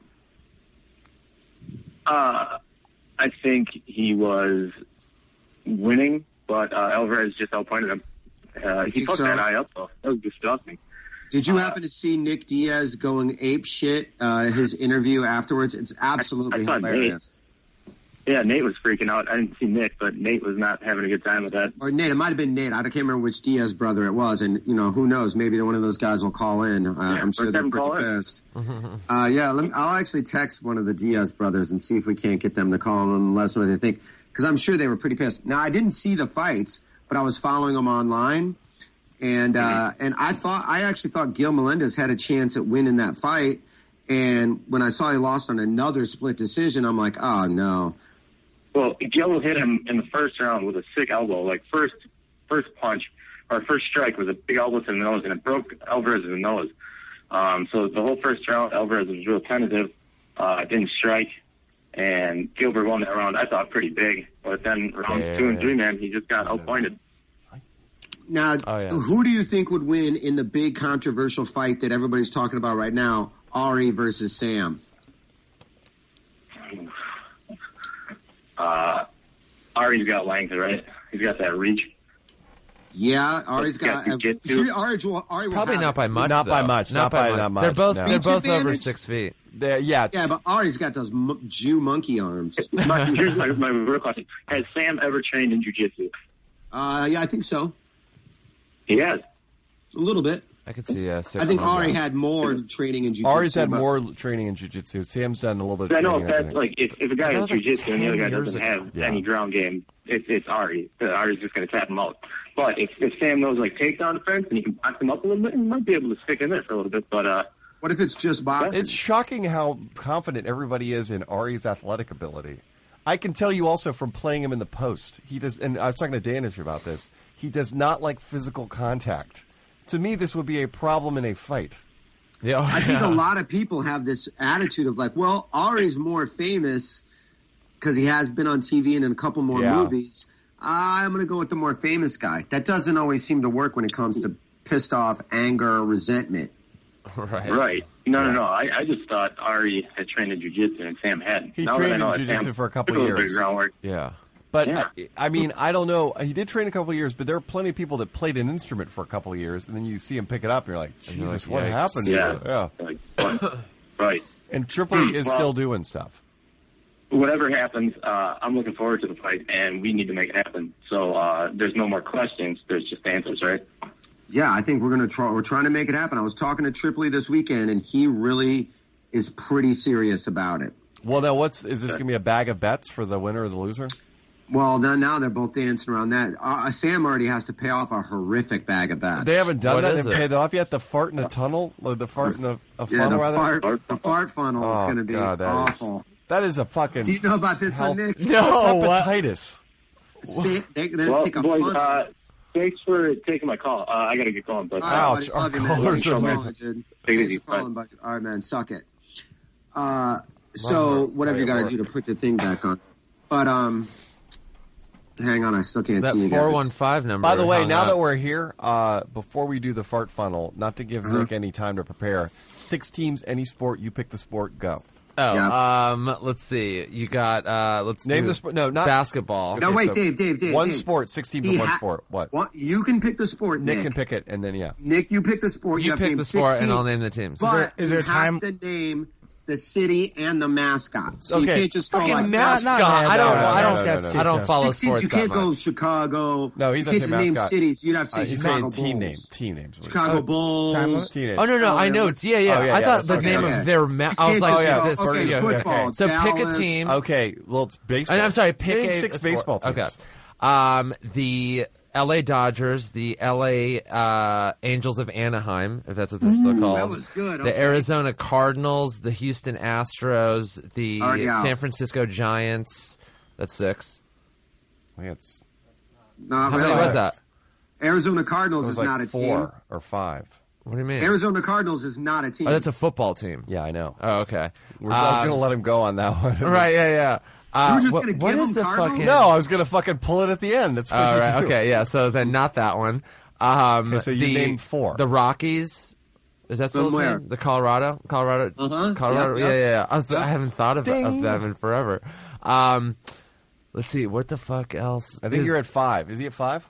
Uh, I think he was winning, but uh, Alvarez just outpointed him. Uh, he think fucked so? that eye up, though. That was disgusting. Did you Uh, happen to see Nick Diaz going ape shit? Uh, his interview afterwards, it's absolutely I saw Nate. hilarious. Yeah, Nate was freaking out. I didn't see Nick, but Nate was not having a good time with that. Or Nate, it might have been Nate. I can't remember which Diaz brother it was, and you know who knows? Maybe one of those guys will call in. Uh, I'm sure let they're them pretty call in. pissed. uh, yeah, let me, I'll actually text one of the Diaz brothers and see if we can't get them to call in and let us know what they think, because I'm sure they were pretty pissed. Now, I didn't see the fights, but I was following them online, and uh, and I thought I actually thought Gil Melendez had a chance at winning that fight, and when I saw he lost on another split decision, I'm like, oh no. Well, Gil hit him in the first round with a sick elbow, like first first punch, our first strike was a big elbow to the nose, and it broke Alvarez's nose. Um, so the whole first round, Alvarez was real tentative, uh, didn't strike, and Gilbert won that round. I thought pretty big, but then round Yeah. two and three, man, he just got outpointed. Now, Oh, yeah. who do you think would win in the big controversial fight that everybody's talking about right now, Ari versus Sam? Uh, Ari's got length, right? He's got that reach. Yeah, Ari's got got. Uh, jujitsu. Ari, will, Ari will Probably have not it. by much. Not by though. much, Not, not by by much. not much, They're both. no. They're Beach both over advantage? six feet. They're- yeah, Yeah, but Ari's got those m- Jew monkey arms. My, here's my, my real question. Has Sam ever trained in jiu-jitsu? Uh, yeah, I think so. He has. A little bit. I could see. Uh, six I think months. Ari had more training in jiu-jitsu. Ari's had but- more training in jiu-jitsu. Sam's done a little bit of I know training. if I that's think. like if, if a guy That has was like jiu-jitsu and the other guy ten years doesn't ago. have Yeah. any ground game, it's it's Ari. Uh, Ari's just going to tap him out. But if, if Sam knows like takedown defense and he can box him up a little bit, he might be able to stick in there for a little bit. But uh, What if it's just boxing? It's shocking how confident everybody is in Ari's athletic ability. I can tell you also from playing him in the post, he does. And I was talking to Danish about this. He does not like physical contact. To me, this would be a problem in a fight. Yeah, I think yeah. a lot of people have this attitude of like, well, Ari's more famous because he has been on T V and in a couple more Yeah. movies. I'm going to go with the more famous guy. That doesn't always seem to work when it comes to pissed off, anger, resentment. Right. right? No, no, no. I, I just thought Ari had trained in jiu-jitsu and Sam hadn't. He Now that I trained in know that jiu-jitsu Sam for a couple took little bit years. of groundwork. Yeah. But Yeah. I, I mean, I don't know. He did train a couple of years, but there are plenty of people that played an instrument for a couple of years, and then you see him pick it up, and you're like, And you're Jesus, like, what yikes. happened? Yeah. here? yeah. Like, what? Right. And Tripoli is Well- still doing stuff. Whatever happens, uh, I'm looking forward to the fight, and we need to make it happen. So uh, there's no more questions. There's just answers, right? Yeah, I think we're going to try. We're trying to make it happen. I was talking to Tripoli this weekend, and he really is pretty serious about it. Well, now what's is this going to be a bag of bets for the winner or the loser? Well, now, now they're both dancing around that. Uh, Sam already has to pay off a horrific bag of bets. They haven't done What that is and it? paid it off yet. The fart in a tunnel, or the fart in a, a yeah, funnel, the rather. fart, the fart funnel is Oh, going to be God, that is- awful. That is a fucking. Do you know about this health- one, Nick? No, what? hepatitis. See, they, they Well, take a boys, funnel. uh, thanks for taking my call. Uh, I got to get going. But All right, Ouch, buddy, our love you, man. callers Thanks for are calling, dude. Take it Thanks easy. for calling, buddy. All right, man, suck it. Uh, so Whatever. whatever you got to Whatever. do to put the thing back on. But um, hang on, I still can't That see you four guys. one five number. By the way, hung now up. that we're here, uh, before we do the fart funnel, not to give Uh-huh. Nick any time to prepare, six teams, any sport, you pick the sport, go. Oh, Yeah. um, let's see. You got uh, let's Name do the sport. No, not basketball. No, Okay, wait, so Dave, Dave, Dave. One Dave. sport, six teams He in one ha- sport. What? What? You can pick the sport, Nick Nick. can pick it, and then yeah. Nick, you pick the sport. You have to pick name the six sport, and I'll teams. name the teams. But Is there you time- have to name the city and the mascot. So you Okay. can't just go Fucking like mascot. Not- not I don't. mascot. I don't. No, no, no, no, I don't no. follow six teams. sports You that can't go much. Chicago. No, he's you not can't saying just name mascot. cities. You'd have to say Uh, he's Chicago saying Bulls. team name. Team names. Chicago Bulls. Time out. Team names. Oh no, no, I know. Yeah, yeah. Oh, yeah, I yeah, thought that's the okay. name Okay. of their. Ma- I was can't like, just yeah, go, this. okay, yeah, football, So pick a Dallas. team. Okay, well, it's baseball. And I'm sorry, pick Name a six a sport. baseball teams. Okay. Um, the L A Dodgers, the L A uh, Angels of Anaheim, if that's what they're still called. that was good, The okay. Arizona Cardinals, the Houston Astros, the Already out. San Francisco Giants. That's six. Yeah, it's, Not How really. many was that? Arizona it Cardinals was is like not a four team. or five. What do you mean? Arizona Cardinals is not a team. Oh, that's a football team. Yeah, I know. Oh, okay. We're, I was Um, going to let him go on that one. Right, yeah, yeah. Uh, You were just what, gonna what give is them the Cardinals? fucking? No, I was going to fucking pull it at the end. That's what All you right, do. okay, yeah. So then, not that one. Um, Okay, so you the, named four. The Rockies. Is that still From a where? team? The Colorado, Colorado, Uh-huh, Colorado. yep, yep. Yeah, yeah, yeah. I, was, Yep. I haven't thought of, Ding. of them in forever. Um, let's see, what the fuck else? I think Is- you're at five. Is he at five?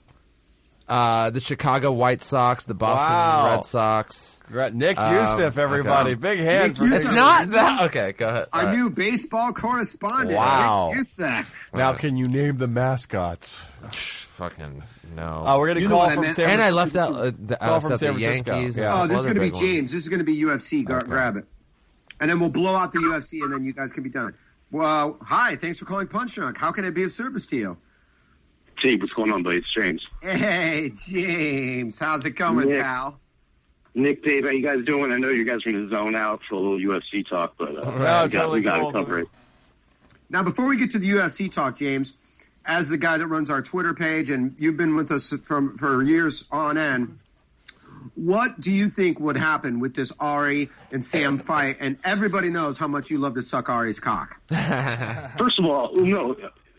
uh, the Chicago White Sox, the Boston Wow. Red Sox. Congrats. Nick Um, Youssef, everybody. okay. Big hand Nick for Youssef. It's Sorry. not that. Okay, go ahead. Our All right. new baseball correspondent. Wow. Nick Youssef. Now, can you name the mascots? Fucking no. Oh, we're going You to know call what I from meant. San and I Francisco. left out uh, the, I Call left from out San the Francisco. Yankees. Yeah. and a Oh, couple this is other going to be big James. ones. This is going to be U F C. Gra- Okay. Grab it. And then we'll blow out the U F C, and then you guys can be done. Well, hi. Thanks for calling Punch Drunk. How can I be of service to you? Hey, what's going on, buddy? It's James. Hey, James. How's it going, Nick. pal? Nick, Dave, how you guys doing? I know you guys are going to zone out for a little U F C talk, but uh, No, we got, totally we got cool. to cover it. Now, before we get to the U F C talk, James, as the guy that runs our Twitter page, and you've been with us from for years on end, what do you think would happen with this Ari and Sam fight? And everybody knows how much you love to suck Ari's cock. First of all, no,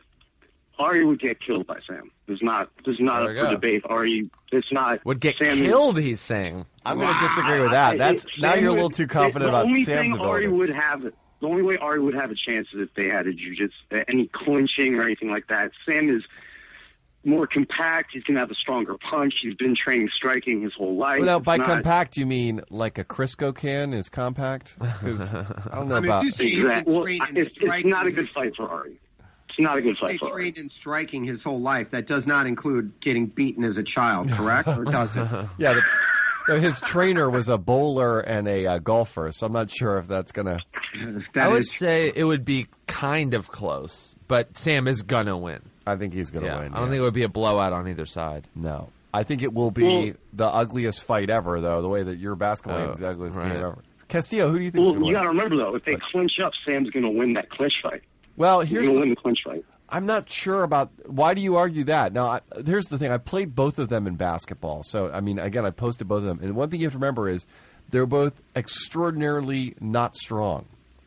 Ari would get killed by Sam. There's not, there's not There up we for go. debate. Ari, it's not Would get Sam killed, he's saying. I'm going to disagree with that. That's It- now Sam you're a would- little too confident the about only Sam's thing ability. Ari would have, the only way Ari would have a chance is if they had a jujitsu, any clinching or anything like that. Sam is more compact. He's going to have a stronger punch. He's been training striking his whole life. Well, now, It's by not- compact, you mean like a Crisco can is compact? Because I don't know I mean, about. if you say he's Exactly. been Well, trained in it's, it's striking, not a good fight for Ari. It's not a good say fight for Ari. trained in striking his whole life. That does not include getting beaten as a child, correct? Or does it? Yeah, the, so his trainer was a bowler and a uh, golfer, so I'm not sure if that's gonna. That I would is- say it would be kind of close, but Sam is gonna win. I think he's gonna Yeah, win. I don't yeah. think it would be a blowout on either side. No, I think it will be Well- the ugliest fight ever, though. The way that your basketball Oh, game is the ugliest right. game ever. Castillo, who do you think is Well, gonna you got win? to remember though, if they clinch up, Sam's going to win that clinch fight. Well, He's here's going to the, win the clinch fight. I'm not sure about why do you argue that. Now, I, here's the thing: I played both of them in basketball, so I mean, again, I posted both of them, and one thing you have to remember is they're both extraordinarily not strong.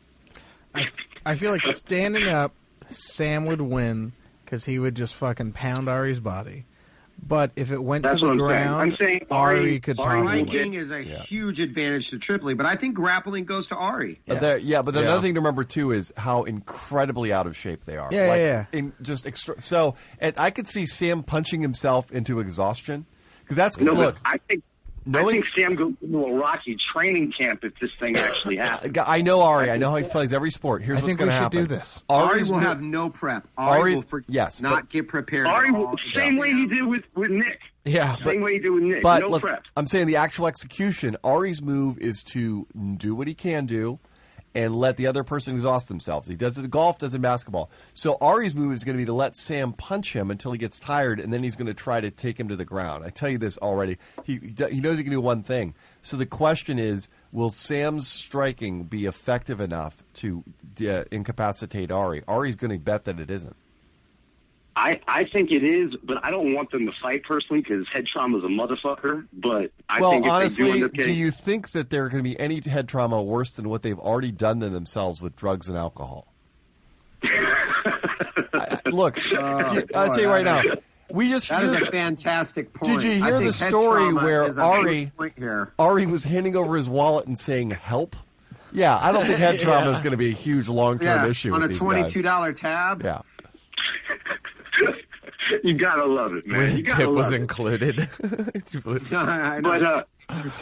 I, I feel like standing up, Sam would win because he would just fucking pound Ari's body. But if it went That's to the what I'm saying. ground, I'm saying Ari, Ari- could Ari will probably. get- Striking is a huge advantage to Tripoli, but I think grappling goes to Ari. But there- yeah, but Yeah. another thing to remember too is how incredibly out of shape they are. Yeah, like, yeah, In just extra. So, and I could see Sam punching himself into exhaustion because that's No, look. but I think I knowing- think Sam goes into a Rocky training camp if this thing actually happens. I know Ari. I know how he plays every sport. Here's I what's think going we to should happen. do this. Ari Ari's will mo- have no prep. Ari Ari's- will for, yes, not but- get prepared. Ari, at will- all. same way he did with, with Nick. Yeah, Same way he did with Nick. But no let's, prep. I'm saying the actual execution. Ari's move is to do what he can do, and let the other person exhaust themselves. He does it in golf, does it in basketball. So Ari's move is going to be to let Sam punch him until he gets tired, and then he's going to try to take him to the ground. I tell you this already. He he knows he can do one thing. So the question is, will Sam's striking be effective enough to uh, incapacitate Ari? Ari's going to bet that it isn't. I, I think it is, but I don't want them to fight personally because head trauma is a motherfucker. But I well, think if honestly, they do end up do getting, you think that there are going to be any head trauma worse than what they've already done to themselves with drugs and alcohol? I, look, Oh, I'll tell you right now. We just That is hear- a fantastic point. Did you I hear think the head story trauma where is a Ari big point here. Ari was handing over his wallet and saying "help"? Yeah, I don't think head trauma is going to be a huge long-term Yeah, issue on with a these twenty-two guys. dollar tab. Yeah. you gotta love it, man. When You tip gotta was love it. included. I know. But uh,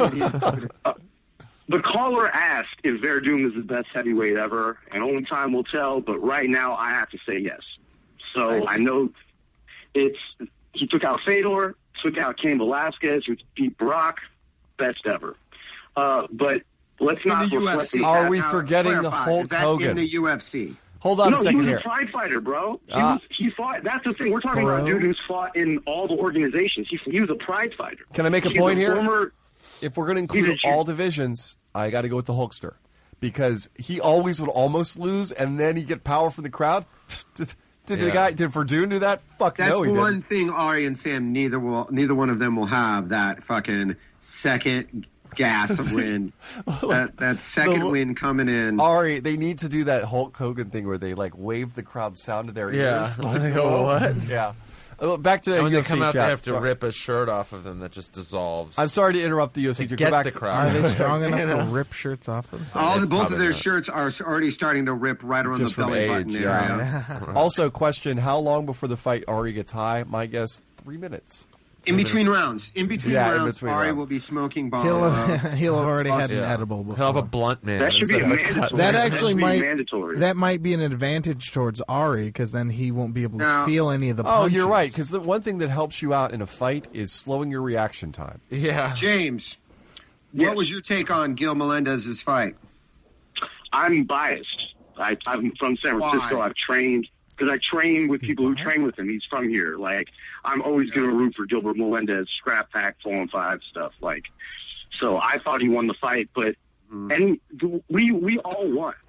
the caller asked if Verdum is the best heavyweight ever, and only time will tell. But right now, I have to say yes. So I know it's he took out Fedor, took out Cain Velasquez, who beat Brock, best ever. Uh, but let's in not the U F reflect C. on Are that. we Now, forgetting the clarify, Hulk is that Hogan? in the U F C? Hold on no, a second he was here. a pride fighter, bro. He, Uh, was, he fought. That's the thing. We're talking Bro. about a dude who's fought in all the organizations. He, he was a pride fighter. Can I make a He's point here? Former, If we're going to He's include a- all divisions, I got to go with the Hulkster because he always would almost lose, and then he get power from the crowd. Did, did the Yeah. guy? Did Verdun do that? Fuck That's no, he one didn't. thing Ari and Sam neither will neither one of them will have that fucking second gas of wind. that that second The- wind coming in. Ari, they need to do that Hulk Hogan thing where they like wave the crowd sound to their Yeah. ears. Like, Like, oh, what? Yeah. Uh, Back to And when U they F C come out, chat. they have to Sorry. rip a shirt off of them that just dissolves. I'm sorry to interrupt the U F C. To Go get back the to- crowd. Are they strong enough You to know? rip shirts off themselves? All the, both of probably their not. shirts are already starting to rip right around Just the from belly age, button area. yeah. Also, question: how long before the fight Ari gets high? My guess: three minutes. In between rounds, in between Yeah, in rounds, between Ari rounds. will be smoking bomb. He'll uh, have, he'll have already had an Yeah. edible before. He'll have a blunt man. That should be instead of a mandatory. cut That man. actually That should be might mandatory. that might be an advantage towards Ari because then he won't be able to Now- feel any of the. Oh, punches. you're right. Because the one thing that helps you out in a fight is slowing your reaction time. Yeah. James, Yes. what was your take on Gil Melendez's fight? I'm biased. I, I'm from San Francisco. Why? I've trained because I train with people who train with him. He's from here. Like I'm always going to root for Gilbert Melendez, scrap pack, four and five stuff. Like, so I thought he won the fight, but Mm. and we we all won.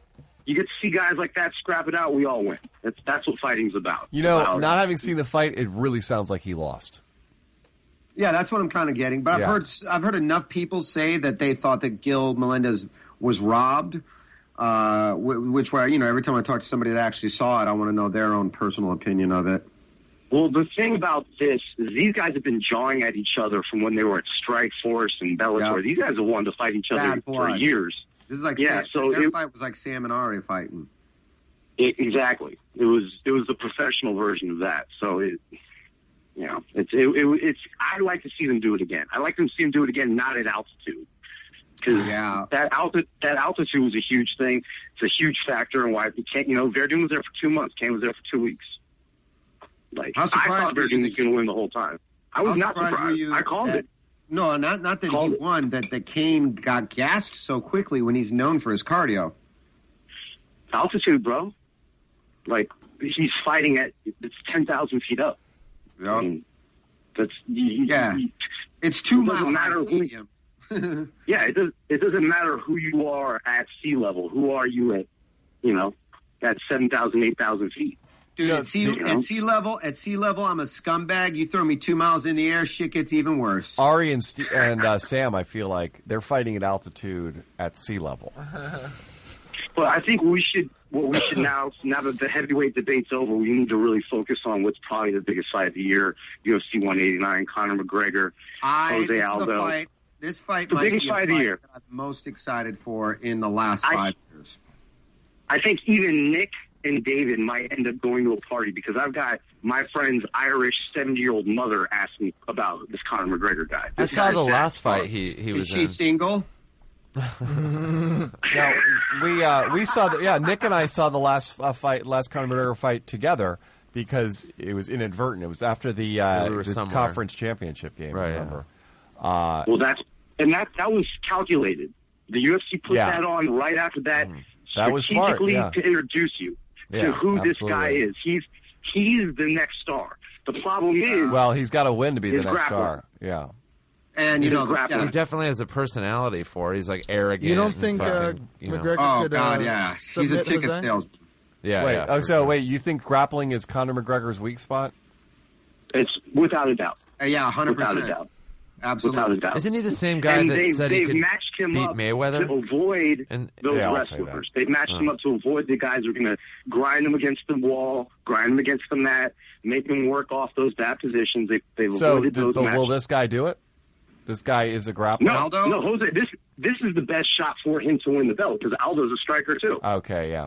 you get to see guys like that scrap it out. We all win. That's that's what fighting's about. You know, About- not having seen the fight, it really sounds like he lost. Yeah, that's what I'm kind of getting. But I've Yeah. heard I've heard enough people say that they thought that Gil Melendez was robbed. Uh, wh- which way, you know, every time I talk to somebody that actually saw it, I want to know their own personal opinion of it. Well, the thing about this is these guys have been jawing at each other from when they were at Strike Force and Bellator. Yeah. These guys have wanted to fight each other Bad for blood. years. This is like yeah, Sam, so their it, fight was like Sam and Ari fighting. it, exactly. It was it was the professional version of that. So it, you know, it's it, it, it's. I like to see them do it again. I like them to see them do it again, not at altitude. Because yeah. that, alti- that altitude was a huge thing. It's a huge factor in why we can't, you know, Verdun was there for two months. Kane was there for two weeks. Like, How I surprised thought were you Verdun that- was going to win the whole time. I was How not surprised were surprised. you I called that- it. No, not not that Called he it. won. That that Kane got gassed so quickly when he's known for his cardio. Altitude, bro. Like, he's fighting at, it's ten thousand feet up. Yeah. I mean, that's, you, Yeah. you- It's two it doesn't mile matter high who, stadium. yeah, it, does, it doesn't matter who you are at sea level. Who are you at, you know, at seven thousand, eight thousand feet? Dude, at sea, you know? at sea level, at sea level, I'm a scumbag. You throw me two miles in the air, shit gets even worse. Ari and St- and uh, Sam, I feel like they're fighting at altitude at sea level. But I think we should, what we should now, now that the heavyweight debate's over, we need to really focus on what's probably the biggest fight of the year, U F C one eighty-nine, Conor McGregor, I, Jose this is the Aldo. fight. This fight The might biggest be a fight of the year. that I'm most excited for in the last I- five years. I think even Nick and David might end up going to a party because I've got my friend's Irish seventy-year-old mother ask me about this Conor McGregor guy. I This saw guy's the that last fun. fight he, he Is was she in. single? Now, we uh, we saw the, yeah Nick and I saw the last uh, fight last Conor McGregor fight together because it was inadvertent. It was after the, uh, Yeah, we were the somewhere. conference championship game. Right, Remember? Uh, Well, that's and that that was calculated. The U F C put Yeah. that on right after that, That was smart, strategically yeah. to introduce you Yeah, to who this guy absolutely. is. He's he's the next star. The problem is, well, he's got to win to be the His next grappling. star. Yeah. And, you He's know, a grappler. He definitely has a personality for it. He's like arrogant. You don't and think uh, fucking, you know. McGregor Oh, could God, uh, yeah. He's a submit ticket Jose? salesman. Yeah, Wait. yeah, oh, for so sure. wait. You think grappling is Conor McGregor's weak spot? it's without a doubt. Uh, yeah, one hundred Without percent. a doubt. Absolutely. Without a doubt. Isn't he the same guy and that they've, said he they've could matched him beat up Mayweather? to avoid And those They all say wrestlers. that. They've matched Oh. him up to avoid the guys who are going to grind them against the wall, grind them against the mat, make them work off those bad positions. They, they've So, avoided did, those but will matches. this guy do it? This guy is a grappler. No, Aldo? no, Jose. This this is the best shot for him to win the belt because Aldo's a striker too. Okay, yeah.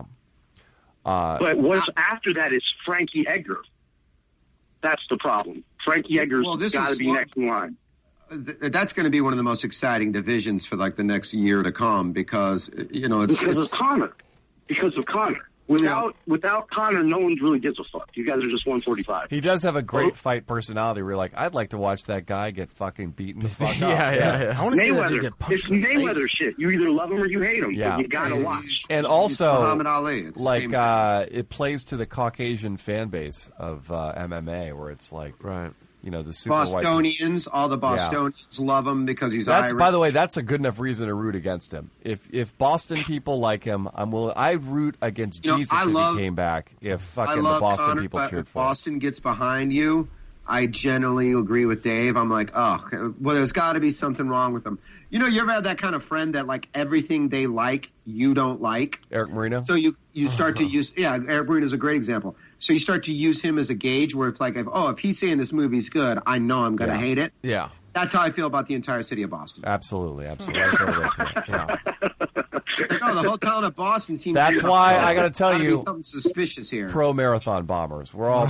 Uh, But what's after that is Frankie Edgar. That's the problem. Frankie Edgar's Well, this got to is be slow- next in line. Th- That's going to be one of the most exciting divisions for like the next year to come because you know it's, Because it's of Connor. Because of Connor. Without without Connor, no one really gives a fuck. You guys are just one forty-five. he does have a great Oh. fight personality. Where you're like, I'd like to watch that guy get fucking beaten the fuck yeah, up. yeah, yeah. I want to see that dude Mayweather. get It's punched in the Mayweather face. shit. You either love him or you hate him. Yeah. But you gotta watch. And It's also, Muhammad Ali. It's the like, same uh, it plays to the Caucasian fan base of uh, M M A, where it's like, Right. you know, the super white. Bostonians, all the Bostonians love him because he's That's Irish. by the way, that's a good enough reason to root against him. If if Boston people like him, I'm willing. I'd root against You know, Jesus I if love- he came back. If I fucking love the Boston Connor, people but cheered if for him. Boston gets behind you, I generally agree with Dave. I'm like, oh, well, there's got to be something wrong with them. You know, you ever had that kind of friend that like everything they like, you don't like? Eric Marino. So you you start to use yeah, Eric Marino is a great example. So you start to use him as a gauge where it's like, if, oh, if he's saying this movie's good, I know I'm going to Yeah. hate it. Yeah. That's how I feel about the entire city of Boston. Absolutely, absolutely. I feel right there. Yeah. Like, oh, the whole town of Boston seems. That's to be- why I got to tell gotta be you, something suspicious here. pro marathon bombers. We're all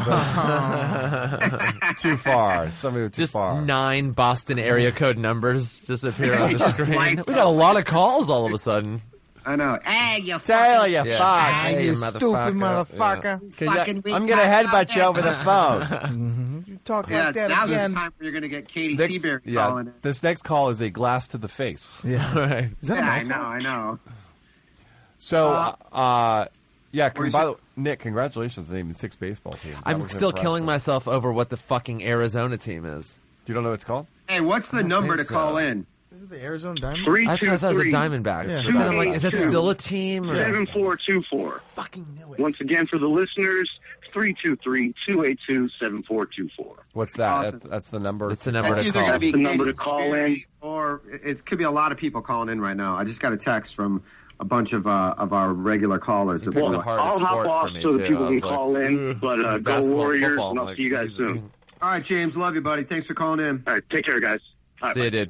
too far. Some of you too Just far. nine Boston area code numbers just appear on the Just screen. We lights got a lot of calls all of a sudden. I know. Hey, you Tell fucking, you, Yeah. fuck. Hey, you you stupid motherfucker. motherfucker. Can you- fucking I'm gonna retard headbutt you out over the there. phone. You talk Yeah, like that now's the again. time where you're going to get Katie Next, Seaberry yeah, calling it. this next call is a glass to the face. Yeah. Right. Is that Yeah, a I Malta? know, I know. So, uh, uh, yeah. Con- you by say- the way, Nick, congratulations on naming six baseball teams. That I'm was still impressive. killing myself over what the fucking Arizona team is. You don't know what it's called? Hey, what's the don't number to think call so. in? Is it the Arizona Diamondbacks? Three, That's two, what I thought it was three, the Diamondbacks. Yeah. But then I'm like, is that two, still a team? Or? Seven four two four. Fucking knew it. Once again, for the listeners, three two three, two eight two, seven four two four. What's that? Awesome. that? That's the number. It's the number That's to either call. gonna be The number Katy to call Seaberry, in. or it could be a lot of people calling in right now. I just got a text from a bunch of uh, of our regular callers. Well, Well, hardest I'll hop sport off for me, so that too. people I can was like, call in. But uh, go basketball, Warriors, football, and I'll like, see you guys easy. soon. All right, James, love you, buddy. Thanks for calling in. All right, take care, guys. All right, See bye. you, dude.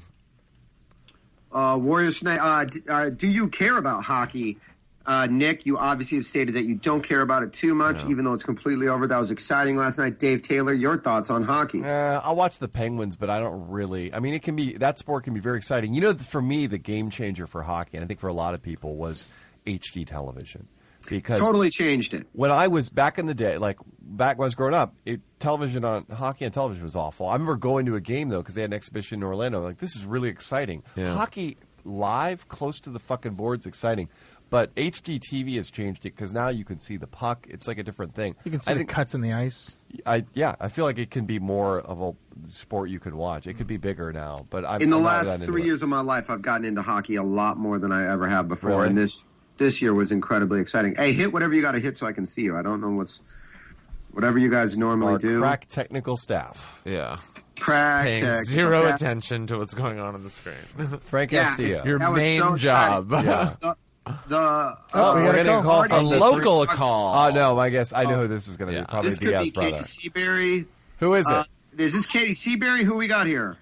Uh, Warriors tonight. Uh, d- uh, do you care about hockey? Uh, Nick, you obviously have stated that you don't care about it too much, No. even though it's completely over. That was exciting last night. Dave Taylor, your thoughts on hockey? Uh, I'll watch the Penguins, but I don't really. I mean, it can be that sport can be very exciting. You know, for me, the game changer for hockey, and I think for a lot of people, was H D television. Because Totally changed it. when I was back in the day, like back when I was growing up, it, television on hockey on television was awful. I remember going to a game though because they had an exhibition in Orlando. Like, this is really exciting. Yeah. Hockey live, close to the fucking board's exciting. But H D T V has changed it because now you can see the puck. It's like a different thing. You can see I the think, cuts in the ice. I yeah, I feel like it can be more of a sport you could watch. It could be bigger now. But I'm, In the I'm not last that into three it. years of my life, I've gotten into hockey a lot more than I ever have before, Really? and this this year was incredibly exciting. Hey, hit whatever you got to hit so I can see you. I don't know what's whatever you guys normally Our do. crack technical staff. Yeah. Crack Paying tech, zero crack. attention to what's going on on the screen. Frank Yeah, Castillo. Your That was main so job. Yeah. The, the uh, Oh, we we're got a getting a call. call A from the local three- call. Oh no, I guess I know who this is going to Yeah. be. Probably this could Diaz's be brother. Katie Seaberry. Who is it? Uh, is this Katie Seaberry? Who we got here?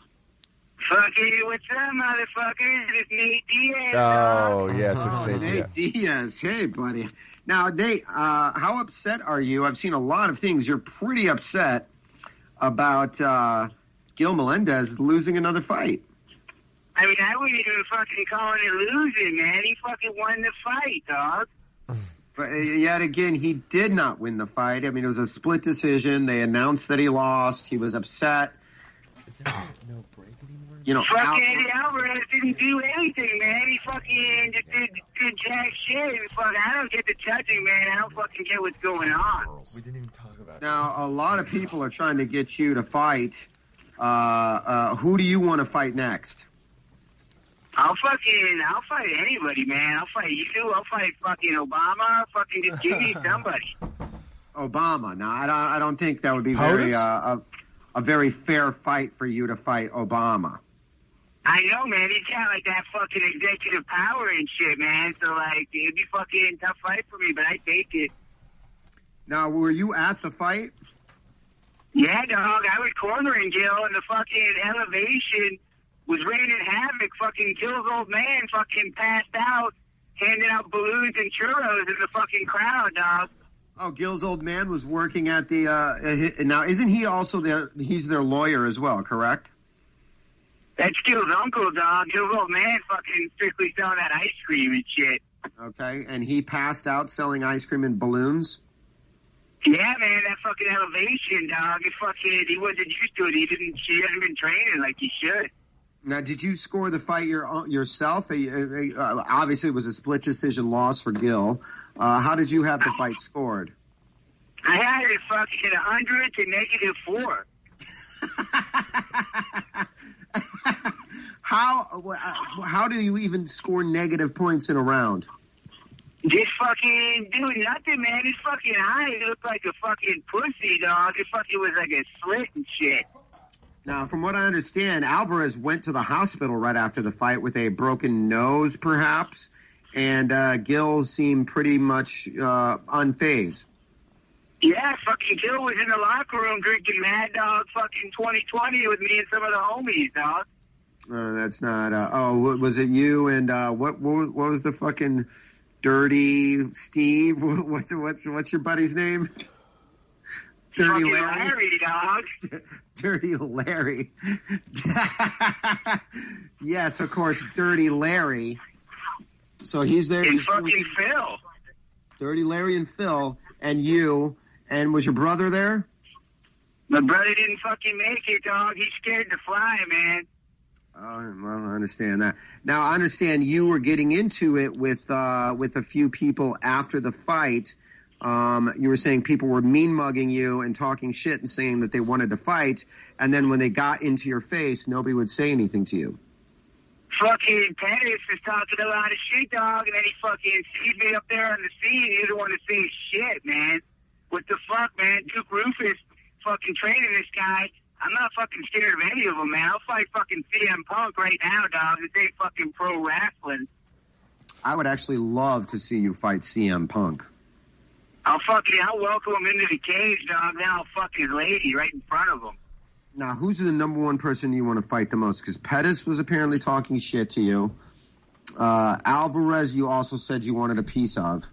Fucking, what's up, motherfuckers? It's Nate Diaz. Oh yes, Oh, it's Nate. Nate Diaz. Hey, buddy. Now, Nate, uh, how upset are you? I've seen a lot of things. You're pretty upset about uh, Gil Melendez losing another fight. I mean, I wouldn't even fucking call it losing, man. He fucking won the fight, dog. But uh, yet again, he did not win the fight. I mean, it was a split decision. They announced that he lost. He was upset. Is there no break anymore? You know, Fucking Al- Eddie Alvarez didn't do anything, man. He fucking just did, did jack shit. And fuck, I don't get the judging, man. I don't fucking get what's going on. We didn't even talk about now, a lot of people are trying to get you to fight. Uh, uh, who do you want to fight next? I'll fucking, I'll fight anybody, man. I'll fight you. I'll fight fucking Obama. Fucking just give me somebody. Obama. Now, I don't. I don't think that would be POTUS? very uh, a, a very fair fight for you to fight Obama. I know, man. He's got like that fucking executive power and shit, man. So like, it'd be fucking tough fight for me, but I take it. Now, were you at the fight? Yeah, dog. I was cornering Gil, and the fucking elevation was raining havoc. Fucking Gil's old man fucking passed out, handing out balloons and churros in the fucking crowd, dog. Oh, Gil's old man was working at the. Uh, hi- now, isn't he also their? He's their lawyer as well, correct? That's Gil's uncle, dog. Gil's old man fucking strictly selling that ice cream and shit. Okay, and he passed out selling ice cream and balloons. Yeah, man, that fucking elevation, dog. It fucking, he wasn't used to it. He didn't, he hasn't been training like he should. Now, did you score the fight your, yourself? Uh, uh, obviously, it was a split decision loss for Gil. Uh, how did you have the fight scored? I had it fucking one hundred to negative four. How uh, how do you even score negative points in a round? Just fucking doing nothing, man. His fucking eye looked like a fucking pussy, dog. It fucking was like a slit and shit. Now, from what I understand, Alvarez went to the hospital right after the fight with a broken nose, perhaps, and uh, Gil seemed pretty much uh, unfazed. Yeah, fucking Gil was in the locker room drinking Mad Dog fucking twenty twenty with me and some of the homies, dog. Uh, that's not. Uh, oh, wa- was it you and uh, what, what? was- What was the fucking dirty Steve? What's what's what's your buddy's name? Dirty Fucking Larry. Larry, dog. Dirty Larry. Yes, of course, Dirty Larry. So he's there. And he's fucking drinking- Phil. Dirty Larry and Phil and you. And was your brother there? My brother didn't fucking make it, dog. He's scared to fly, man. Oh, well, I understand that. Now, I understand you were getting into it with uh, with a few people after the fight. Um, you were saying people were mean mugging you and talking shit and saying that they wanted to fight, and then when they got into your face, nobody would say anything to you. fucking Pettis is talking a lot of shit, dog, and then he fucking sees me up there on the scene. He doesn't want to say shit, man. What the fuck, man? Duke Rufus fucking training this guy. I'm not fucking scared of any of them, man. I'll fight fucking C M Punk right now, dog. This ain't fucking pro wrestling. I would actually love to see you fight C M Punk. I'll fucking, I'll welcome him into the cage, dog. Then I'll fuck his lady right in front of him. Now, who's the number one person you want to fight the most? Because Pettis was apparently talking shit to you. Uh, Alvarez, you also said you wanted a piece of.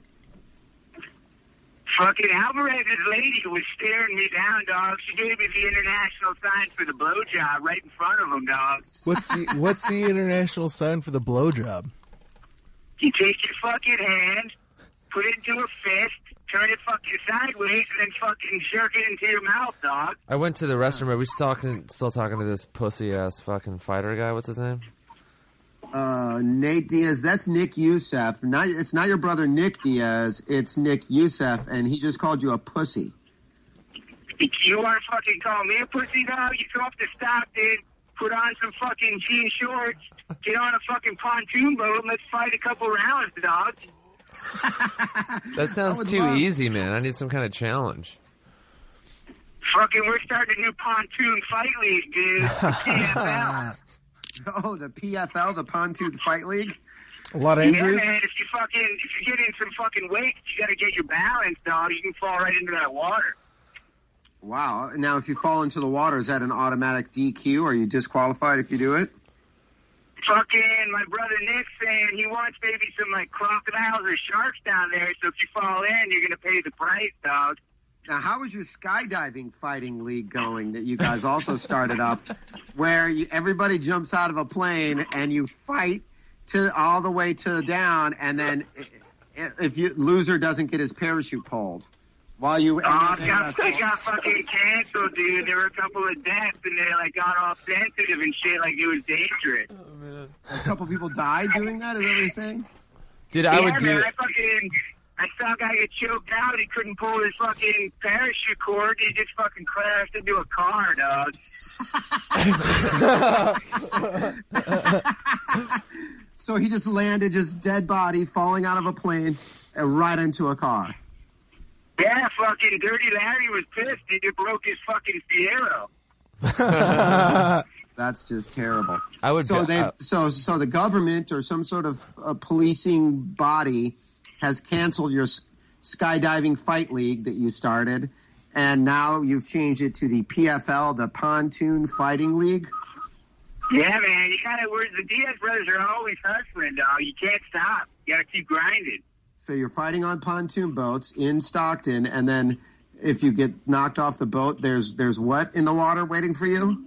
Fucking Alvarez's lady was staring me down, dog. She gave me the international sign for the blowjob right in front of him, dog. What's the What's the international sign for the blowjob? You take your fucking hand, put it into a fist, turn it fucking sideways, and then fucking jerk it into your mouth, dog. I went to the restroom. Are we still talking, still talking to this pussy-ass fucking fighter guy? What's his name? Uh, Nate Diaz, that's Nick Youssef. Not, it's not your brother Nick Diaz, it's Nick Youssef, and he just called you a pussy. You want to fucking call me a pussy, dog? You come up to Stockton, put on some fucking jean shorts, get on a fucking pontoon boat, and let's fight a couple rounds, dog. That sounds too love- easy, man. I need some kind of challenge. Fucking, we're starting a new pontoon fight league, dude. P F L. Oh, the P F L, the Pontoon Fight League? A lot of injuries? Yeah, man, if you fucking, if you get in some fucking weight, you gotta get your balance, dog. You can fall right into that water. Wow. Now, if you fall into the water, is that an automatic D Q? Are you disqualified if you do it? Fucking, my brother Nick's saying he wants maybe some, like, crocodiles or sharks down there, so if you fall in, you're gonna pay the price, dog. Now, how is your skydiving fighting league going that you guys also started up, where you, everybody jumps out of a plane and you fight to all the way to down, and then if you loser doesn't get his parachute pulled while you? Oh, it got, it got fucking canceled, dude. There were a couple of deaths, and they like got all sensitive and shit, like it was dangerous. Oh man, a couple people died doing that. Is that what you're saying? Dude, I yeah, would do. Man, I fucking. I saw a guy get choked out. He couldn't pull his fucking parachute cord. He just fucking crashed into a car, dog. So he just landed, just dead body, falling out of a plane, and right into a car. Yeah, fucking Dirty Larry was pissed. He just broke his fucking Fiero. That's just terrible. I would. So be, they, uh, so so the government or some sort of uh, policing body has canceled your s- skydiving fight league that you started, and now you've changed it to the P F L, the Pontoon Fighting League. Yeah, man, you gotta. We're, the Diaz brothers are always hustling, dog. You can't stop. You gotta keep grinding. So you're fighting on pontoon boats in Stockton, and then if you get knocked off the boat, there's there's what in the water waiting for you?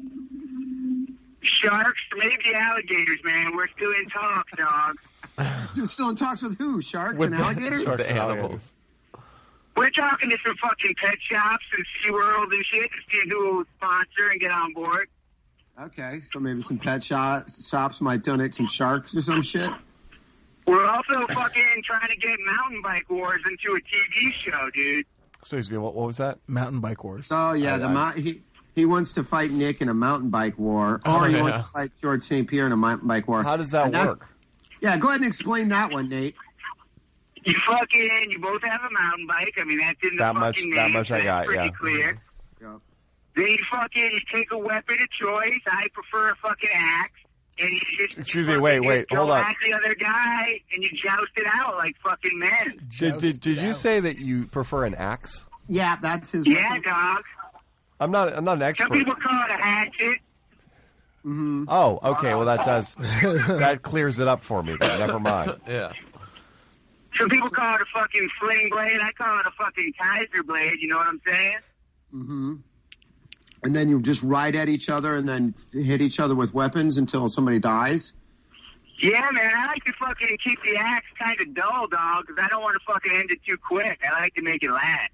Sharks, maybe alligators, man. We're still in talks, dog. You're still in talks with who? Sharks With and alligators? Sharks and animals. We're talking to some fucking pet shops and SeaWorld and shit to see who will sponsor and get on board. Okay, so maybe some pet shop, shops might donate some sharks or some shit. We're also fucking trying to get Mountain Bike Wars into a T V show, dude. Excuse me, what, what was that? Mountain bike wars. Oh, yeah, I- the I- mo- he, he wants to fight Nick in a mountain bike war, or Oh, he yeah. wants to fight George Saint Pierre in a mountain bike war. How does that And that's- work? Yeah, go ahead and explain that one, Nate. You fucking, you both have a mountain bike. I mean, that's in the That much- fucking that name. much I That's got, pretty yeah. clear. Yeah. Then you fucking, you take a weapon of choice. I prefer a fucking axe. And you just Excuse me, fucking wait, wait, go hold on. at the other guy, and you joust it out like fucking men. Did, did, did you say that you prefer an axe? Yeah, that's his Yeah, weapon. dog. I'm not. I'm not an Some expert. people call it a hatchet. Mm-hmm. Oh, okay. Well, that does that clears it up for me. Then. Never mind. Yeah. Some people call it a fucking sling blade. I call it a fucking Kaiser blade. You know what I'm saying? Mm-hmm. And then you just ride at each other and then f- hit each other with weapons until somebody dies? Yeah, man. I like to fucking keep the axe kind of dull, dog, because I don't want to fucking end it too quick. I like to make it last.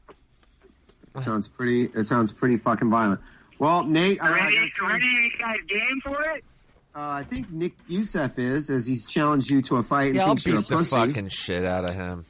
Sounds pretty. It sounds pretty fucking violent. Well, Nate, I, I Ready? gotta say, Ready? You guys game for it? uh, I think Nick Youssef is, as he's challenged you to a fight and Yeah, I'll thinks you're a beat the pussy. fucking shit out of him.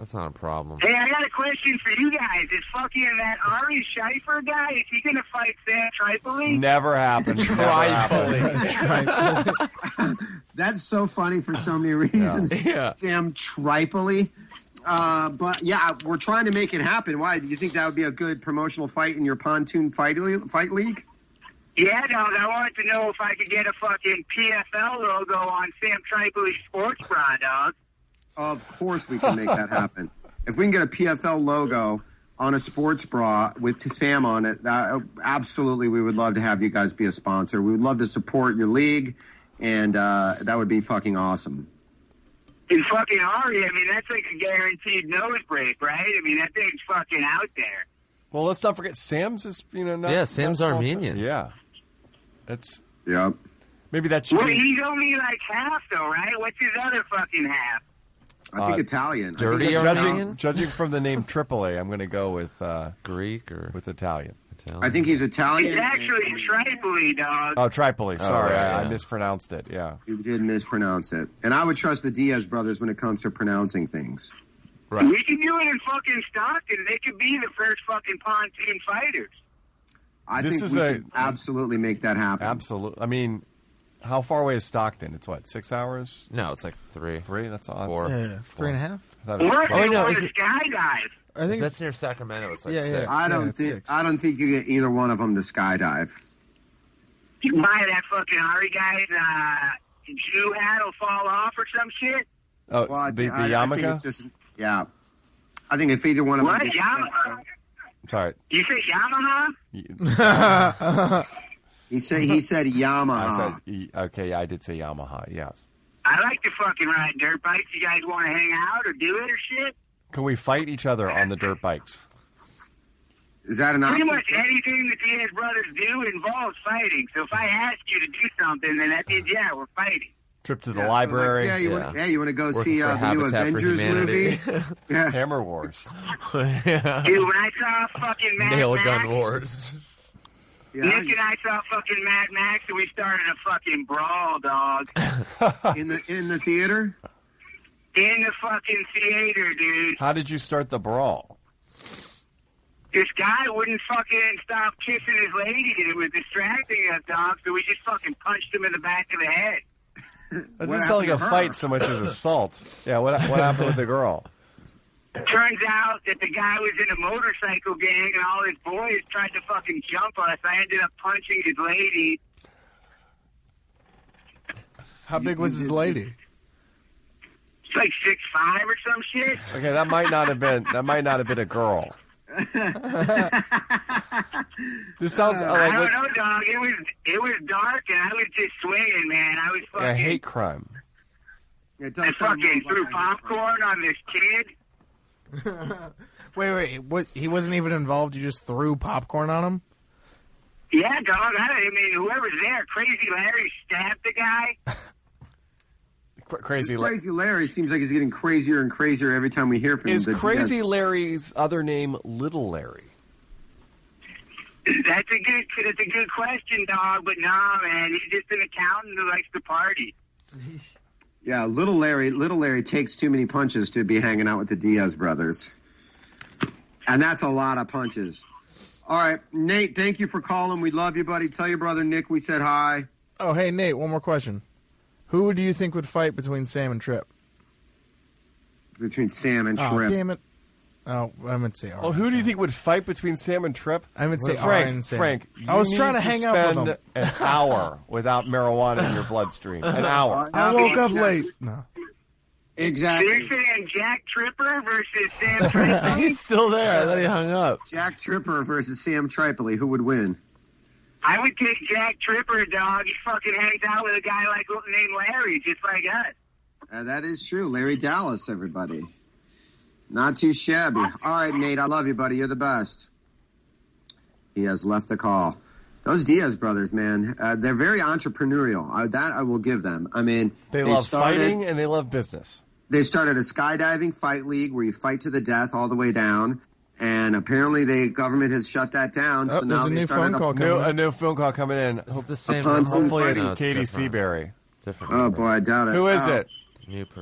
That's not a problem. Hey, I got a question for you guys. Is fucking that Ari Scheifer guy, is he going to fight Sam Tripoli? Never happened. Never happened. That's so funny for so many reasons. Yeah. Yeah. Sam Tripoli. Uh, but yeah, we're trying to make it happen. Why? Do you think that would be a good promotional fight in your pontoon fight, le- fight league? Yeah, dog. I wanted to know if I could get a fucking P F L logo on Sam Tripoli's sports bra, dog. Of course we can make that happen. If we can get a P F L logo on a sports bra with Sam on it, that, absolutely we would love to have you guys be a sponsor. We would love to support your league, and uh, that would be fucking awesome. And fucking Ari, I mean, that's like a guaranteed nose break, right? I mean, that thing's fucking out there. Well, let's not forget Sam's is, you know, not, Yeah, Sam's not small Armenian. too. Yeah. That's Yep. Maybe that should Well, be. he's only like half, though, right? What's his other fucking half? I think Uh, Italian. Dirty I think judging, Italian. judging from the name Tripoli, I'm going to go with uh, Greek or with Italian. I think he's Italian. He's actually Tripoli, dog. Oh, Tripoli. Oh, Sorry, right, I, I yeah. mispronounced it. Yeah. You did mispronounce it. And I would trust the Diaz brothers when it comes to pronouncing things. Right. We can do it in fucking Stockton. They could be the first fucking pontoon fighters. I This think is we a- should absolutely make that happen. Absolutely. I mean, how far away is Stockton? It's what, six hours? No, it's like three. Three? That's odd. Four. Yeah, three and a half. I thought it was Or if four. they Oh, no, want is to it- skydive. I think That's near Sacramento. It's like Yeah, yeah. six. I don't it's think six. I don't think you get either one of them to skydive. You buy that fucking Ari guy's uh, Jew hat will fall off or some shit. Oh, Well, I, the, the thi- I, I think yarmulke? it's just yeah. I think if either one of What? them gets Yamaha? Sorry. You say Yamaha? he said he said Yamaha. I said, y- okay, yeah, I did say Yamaha, yes. I like to fucking ride dirt bikes. You guys want to hang out or do it or shit? Can we fight each other on the dirt bikes? Is that an Pretty option? much anything the Diaz brothers do involves fighting. So if I ask you to do something, then that means, yeah, we're fighting. Trip to the Yeah, so library. like, yeah, you Yeah. want yeah, you want to go Working see for uh, the new Habitat for Avengers Humanity. movie? Yeah. Hammer Wars. Yeah. Dude, when I saw fucking Mad Nail Max, gun wars. Yeah, Nick and I saw fucking Mad Max, and we started a fucking brawl, dog. in the in the theater. In the fucking theater, dude. How did you start the brawl? This guy wouldn't fucking stop kissing his lady, and it was distracting us, dog, so we just fucking punched him in the back of the head. That What doesn't sound like a happened to her? fight so much as assault. Yeah, what what happened with the girl? Turns out that the guy was in a motorcycle gang, and all his boys tried to fucking jump us. I ended up punching his lady. How big was his lady? It's like six five or some shit. Okay, that might not have been that might not have been a girl. This sounds uh, I like don't what, know, dog. It was it was dark, and I was just swinging, man. I was fucking, a hate crime. It I does sound fucking more threw like- popcorn on this kid. Wait, wait. What? He wasn't even involved. You just threw popcorn on him. Yeah, dog. I, I mean, whoever's there, Crazy Larry stabbed the guy. Cra- Crazy. This La- Crazy Larry seems like he's getting crazier and crazier every time we hear from Is him. But Crazy Larry's other name Little Larry? That's a good. That's a good question, dog. But nah, man, he's just an accountant who likes to party. Yeah, little Larry, little Larry takes too many punches to be hanging out with the Diaz brothers, and that's a lot of punches. All right, Nate, thank you for calling. We love you, buddy. Tell your brother Nick we said hi. Oh, hey Nate. One more question. Who do you think would fight between Sam and Trip? Between Sam and Oh, Trip. damn it! Oh, I meant to say. Oh, who do you think would fight between Sam and Trip? I would say Frank. Ari and Sam. Frank, I was you trying need to hang out with spend him. an hour without marijuana in your bloodstream. An hour. I woke up late. No. So Exactly. you're saying Jack Tripper versus Sam Tripoli? He's still there. I thought he hung up. Jack Tripper versus Sam Tripoli. Who would win? I would take Jack Tripper, dog. He fucking hangs out with a guy like named Larry, just like us. Uh, that is true. Larry Dallas, everybody. Not too shabby. All right, Nate, I love you, buddy. You're the best. He has left the call. Those Diaz brothers, man, uh, they're very entrepreneurial. Uh, that I will give them. I mean, They, love started, fighting and they love business. They started a skydiving fight league where you fight to the death all the way down. And apparently the government has shut that down. Oh, so there's now a they new started phone call a, coming New, in. a new phone call coming in. Is it the same pontoon number? Hopefully fighting. it's No, it's Katie different. Seabury. Different Oh, number. boy, I doubt it. Who is Oh. it? New person.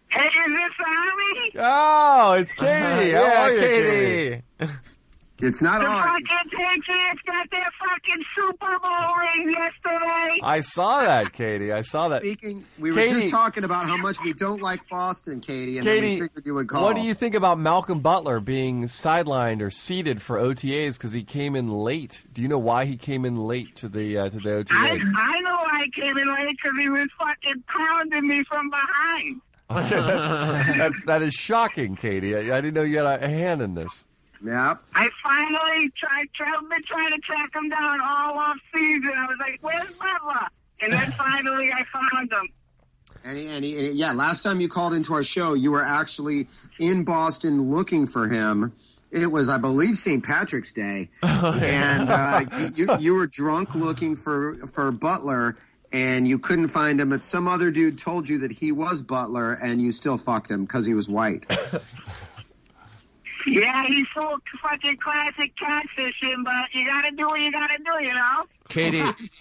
Hey, is this Ari? Oh, it's Katie. How yeah, are you, Katie? Katie? It's not The Ari. fucking Patriots got their fucking Super Bowl ring yesterday. I saw that, Katie. I saw that. Speaking, we were Katie, just talking about how much we don't like Boston, Katie, and Katie, then we figured you would call. what do you think about Malcolm Butler being sidelined or seated for O T As because he came in late? Do you know why he came in late to the uh, to the O T I, As? I know I came in late because he was fucking pounding me from behind. that, that is shocking, Katie. I, I didn't know you had a, a hand in this. Yep. I finally tried, tried, been trying to track him down all off season. I was like, where's Butler? And then finally I found him. And, he, and, he, and he, yeah, last time you called into our show, you were actually in Boston looking for him. It was, I believe, Saint Patrick's Day, and uh, you, you were drunk looking for for Butler, and you couldn't find him. But some other dude told you that he was Butler, and you still fucked him because he was white. Yeah, he's full fucking classic catfishing, but you gotta do what you gotta do, you know? Katie,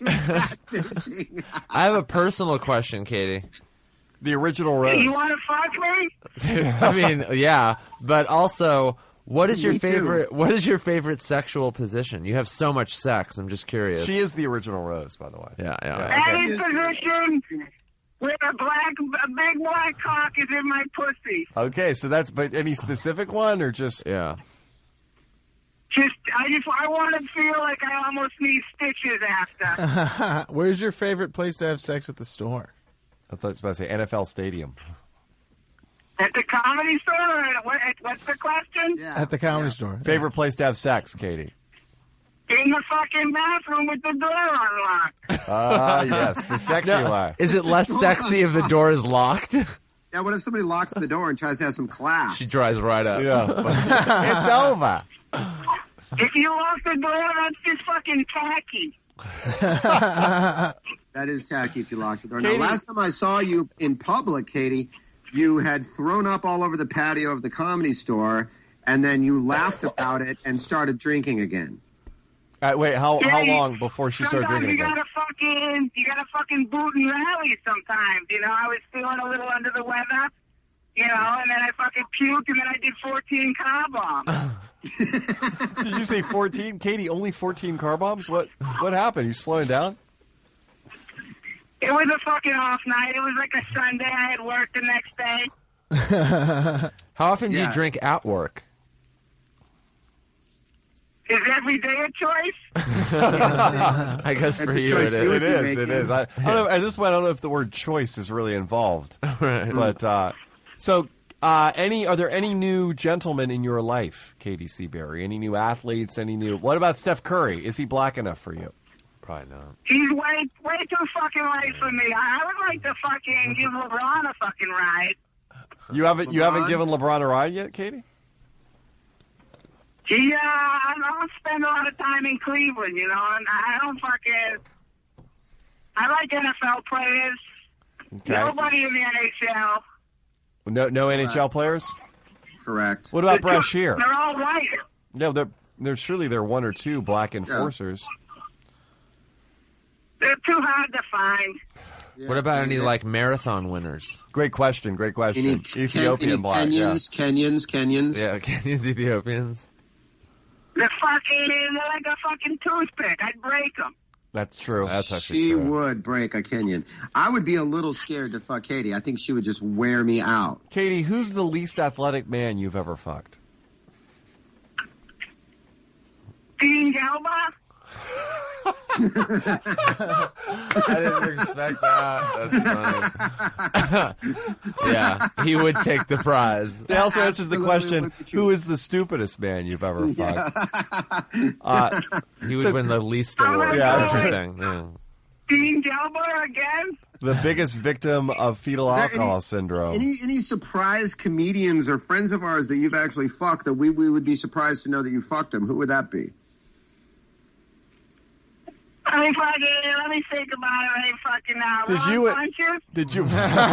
I have a personal question, Katie. The original Rose. You wanna fuck me? I mean, yeah, but also, what is your Me too. favorite? What is your favorite sexual position? You have so much sex. I'm just curious. She is the original Rose, by the way. Yeah, yeah. Any position with a black, a big black cock is in my pussy. Okay, so that's but any specific one or just yeah. Just, I just, I want to feel like I almost need stitches after. Where's your favorite place to have sex at the store? I thought I was about to say N F L Stadium. At the Comedy Store? Or at, what, at, what's the question? Yeah. At the Comedy Store. Favorite place to have sex, Katie? In the fucking bathroom with the door unlocked. Ah, yes, the sexy No, one. is it less sexy if the door is locked? Yeah, what if somebody locks the door and tries to have some class? She dries right up. Yeah, but it's, it's over. If you lock the door, that's just fucking tacky. That is tacky if you lock the door. Katie- Now, last time I saw you in public, Katie, you had thrown up all over the patio of the Comedy Store, and then you laughed about it and started drinking again. Uh, wait, how Yeah, how you- long before she started Sometimes drinking you again? gotta fucking, you gotta fucking boot and rally sometimes, you know? I was feeling a little under the weather, you know, and then I fucking puked, and then I did fourteen car bombs. Did you say fourteen, Katie? Only fourteen car bombs? What what happened? You slowing down? It was a fucking off night. It was like a Sunday. I had work the next day. How often do Yeah. you drink at work? Is every day a choice? I guess That's for a you choice it you is. It be is. It making. is. I, I don't know, at this point, I don't know if the word choice is really involved. Right. But uh, so, uh, any are there any new gentlemen in your life, Katie Seabury? Any new athletes? Any new? What about Steph Curry? Is he black enough for you? Probably not. He's way, way too fucking light for me. I, I would like to fucking give LeBron a fucking ride. You haven't you haven't LeBron? given LeBron a ride yet, Katie? He, uh, I don't spend a lot of time in Cleveland, you know, and I don't fucking. I like N F L players. Okay. Nobody in the N H L. No no N H L players. Correct. What about They're Brad too- Shear? They're all white. No, there there's surely there are one or two black enforcers. They're too hard to find. Yeah. What about any Yeah. like marathon winners? Great question. Great You question. need Ken- Ethiopian you need black. Yeah. Kenyans, Kenyans, Kenyans. Yeah, Kenyans, Ethiopians. They're fucking, they're like a fucking toothpick. I'd break them. That's true. That's actually She true. would break a Kenyan. I would be a little scared to fuck Katie. I think she would just wear me out. Katie, who's the least athletic man you've ever fucked? Dean Galba? I didn't expect that. That's funny. Yeah, he would take the prize. It also answers the Absolutely question: look at you. who is the stupidest man you've ever fucked? Uh, He would so- win the least award. Yeah, That's that's the right. thing. Yeah. Dean Galba again? the biggest victim of fetal Is there alcohol any- syndrome. Any any surprise comedians or friends of ours that you've actually fucked that we, we would be surprised to know that you fucked them? Who would that be? Let me fucking, let me think about it right fucking now. Did Ron you- Funches? Did you?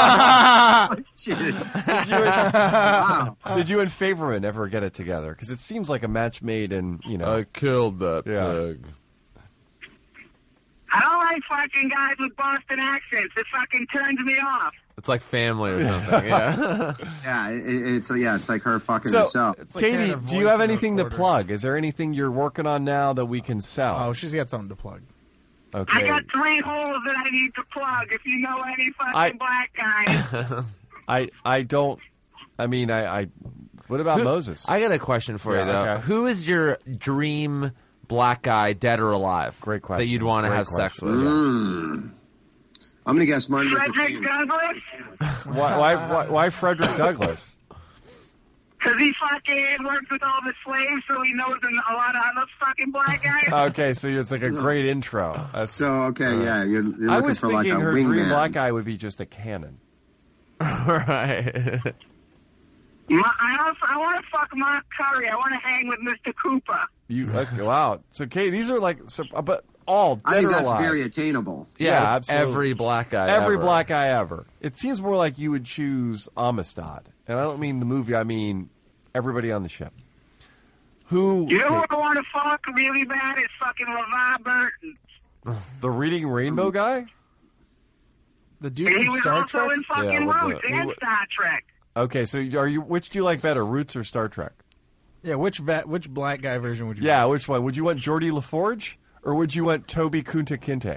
Jeez. Did you, Wow. did you and Favorman ever get it together? Because it seems like a match made in, you know. I killed that Yeah. pig. I don't like fucking guys with Boston accents. It fucking turns me off. It's like family or something. Yeah. Yeah, it, it's yeah, it's like her fucking So, herself. Katie, do you have anything to plug? Is there anything you're working on now that we can sell? Oh, she's got something to plug. Okay. I got three holes that I need to plug. If you know any fucking I- black guys. I I don't. I mean, I. I what about Who- Moses? I got a question for Yeah, you, though. okay. Who is your dream black guy, dead or alive? Great question. That you'd want to Great have sex question. with? Mm. I'm gonna guess Martin Luther Frederick King. Douglass? why, why, why, why Frederick Douglass? Because he fucking works with all the slaves, so he knows a lot of other fucking black guys. Okay, so it's like a great intro. That's- So okay, yeah, you're, you're I looking was for thinking like a her dream wingman. black guy would be just a cannon. Right. My, I, also, I want to fuck Mark Curry. I want to hang with Mister Cooper. You okay, wow. So, Katie, these are like, so, but all dead I think or that's alive. very attainable. Yeah, Yeah, absolutely. every black guy Every ever. black guy ever. It seems more like you would choose Amistad, and I don't mean the movie. I mean everybody on the ship. Who? You know who I want to fuck really bad is fucking LeVar Burton. The Reading Rainbow guy? The dude He from was Star also Trek? in fucking Yeah, with Roots the- and Star Trek. Okay, so are you? Which do you like better, Roots or Star Trek? Yeah, which vet, which black guy version would you? Yeah, which one? Would you want Geordie LaForge or would you want Toby Kunta Kinte?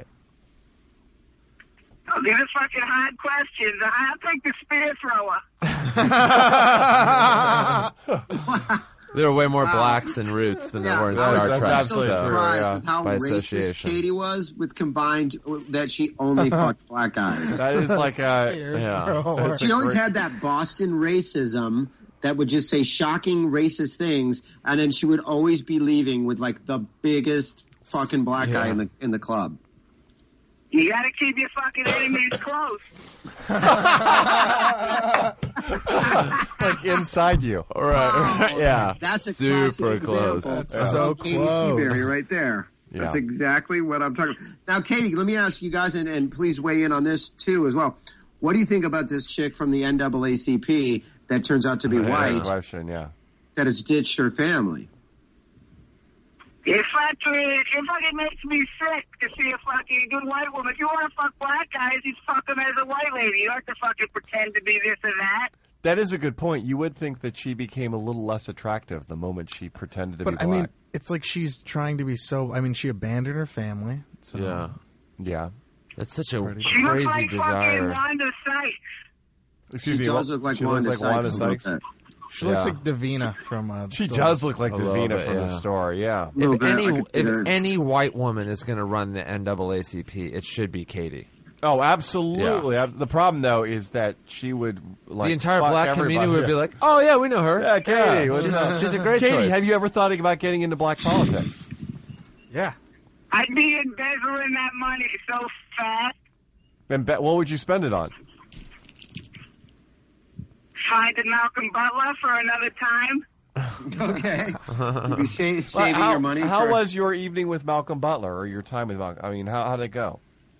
Oh, these are fucking hard questions. I'll take the spear thrower. There are way more blacks in Roots than there Yeah, were in I was Star that's Trek. absolutely so- true, surprised yeah. with how By racist association. Katie was with combined that she only fucked black guys. That is like a Yeah. that's She a always great- had that Boston racism that would just say shocking racist things, and then she would always be leaving with like the biggest fucking black guy Yeah. in the in the club. You gotta keep your fucking enemies close. like inside you. Right. Yeah. That's a super classic close. example. That's of so Katie close. Seabury right there. Yeah. That's exactly what I'm talking about. Now, Katie, let me ask you guys, and, and please weigh in on this too as well. What do you think about this chick from the N double A C P that turns out to be Yeah, white question, yeah. that has ditched her family? It fucking, it fucking makes me sick to see a fucking good white woman. If you want to fuck black guys, you fuck them as a white lady. You don't have to fucking pretend to be this and that. That is a good point. You would think that she became a little less attractive the moment she pretended to But be I black. mean, it's like she's trying to be so. I mean, she abandoned her family. So. Yeah. Yeah. That's such a She looks crazy like fucking desire. Wanda Sykes. Excuse she me, does what- look like she Wanda looks like Wanda Sykes a little Sykes. bit. She looks Yeah. like Davina from. Uh, the She story. does look like A little Davina bit, from yeah. the story, yeah. Little If bit, any I could see if that. any white woman is going to run the N double A C P, it should be Katie. Oh, absolutely. Abs- The problem, though, is that she would like the entire fuck black everybody. community would be like, "Oh yeah, we know her. Yeah, Katie. what's she's, up? she's a great Katie, choice." have you ever thought about getting into black politics? Yeah. I'd be embezzling that money so fast. And bet, what would you spend it on? Finding Malcolm Butler for another time. Okay. You'd be sa- saving how, your money. How for- was your evening with Malcolm Butler, or your time with Malcolm? I mean, how how did it go?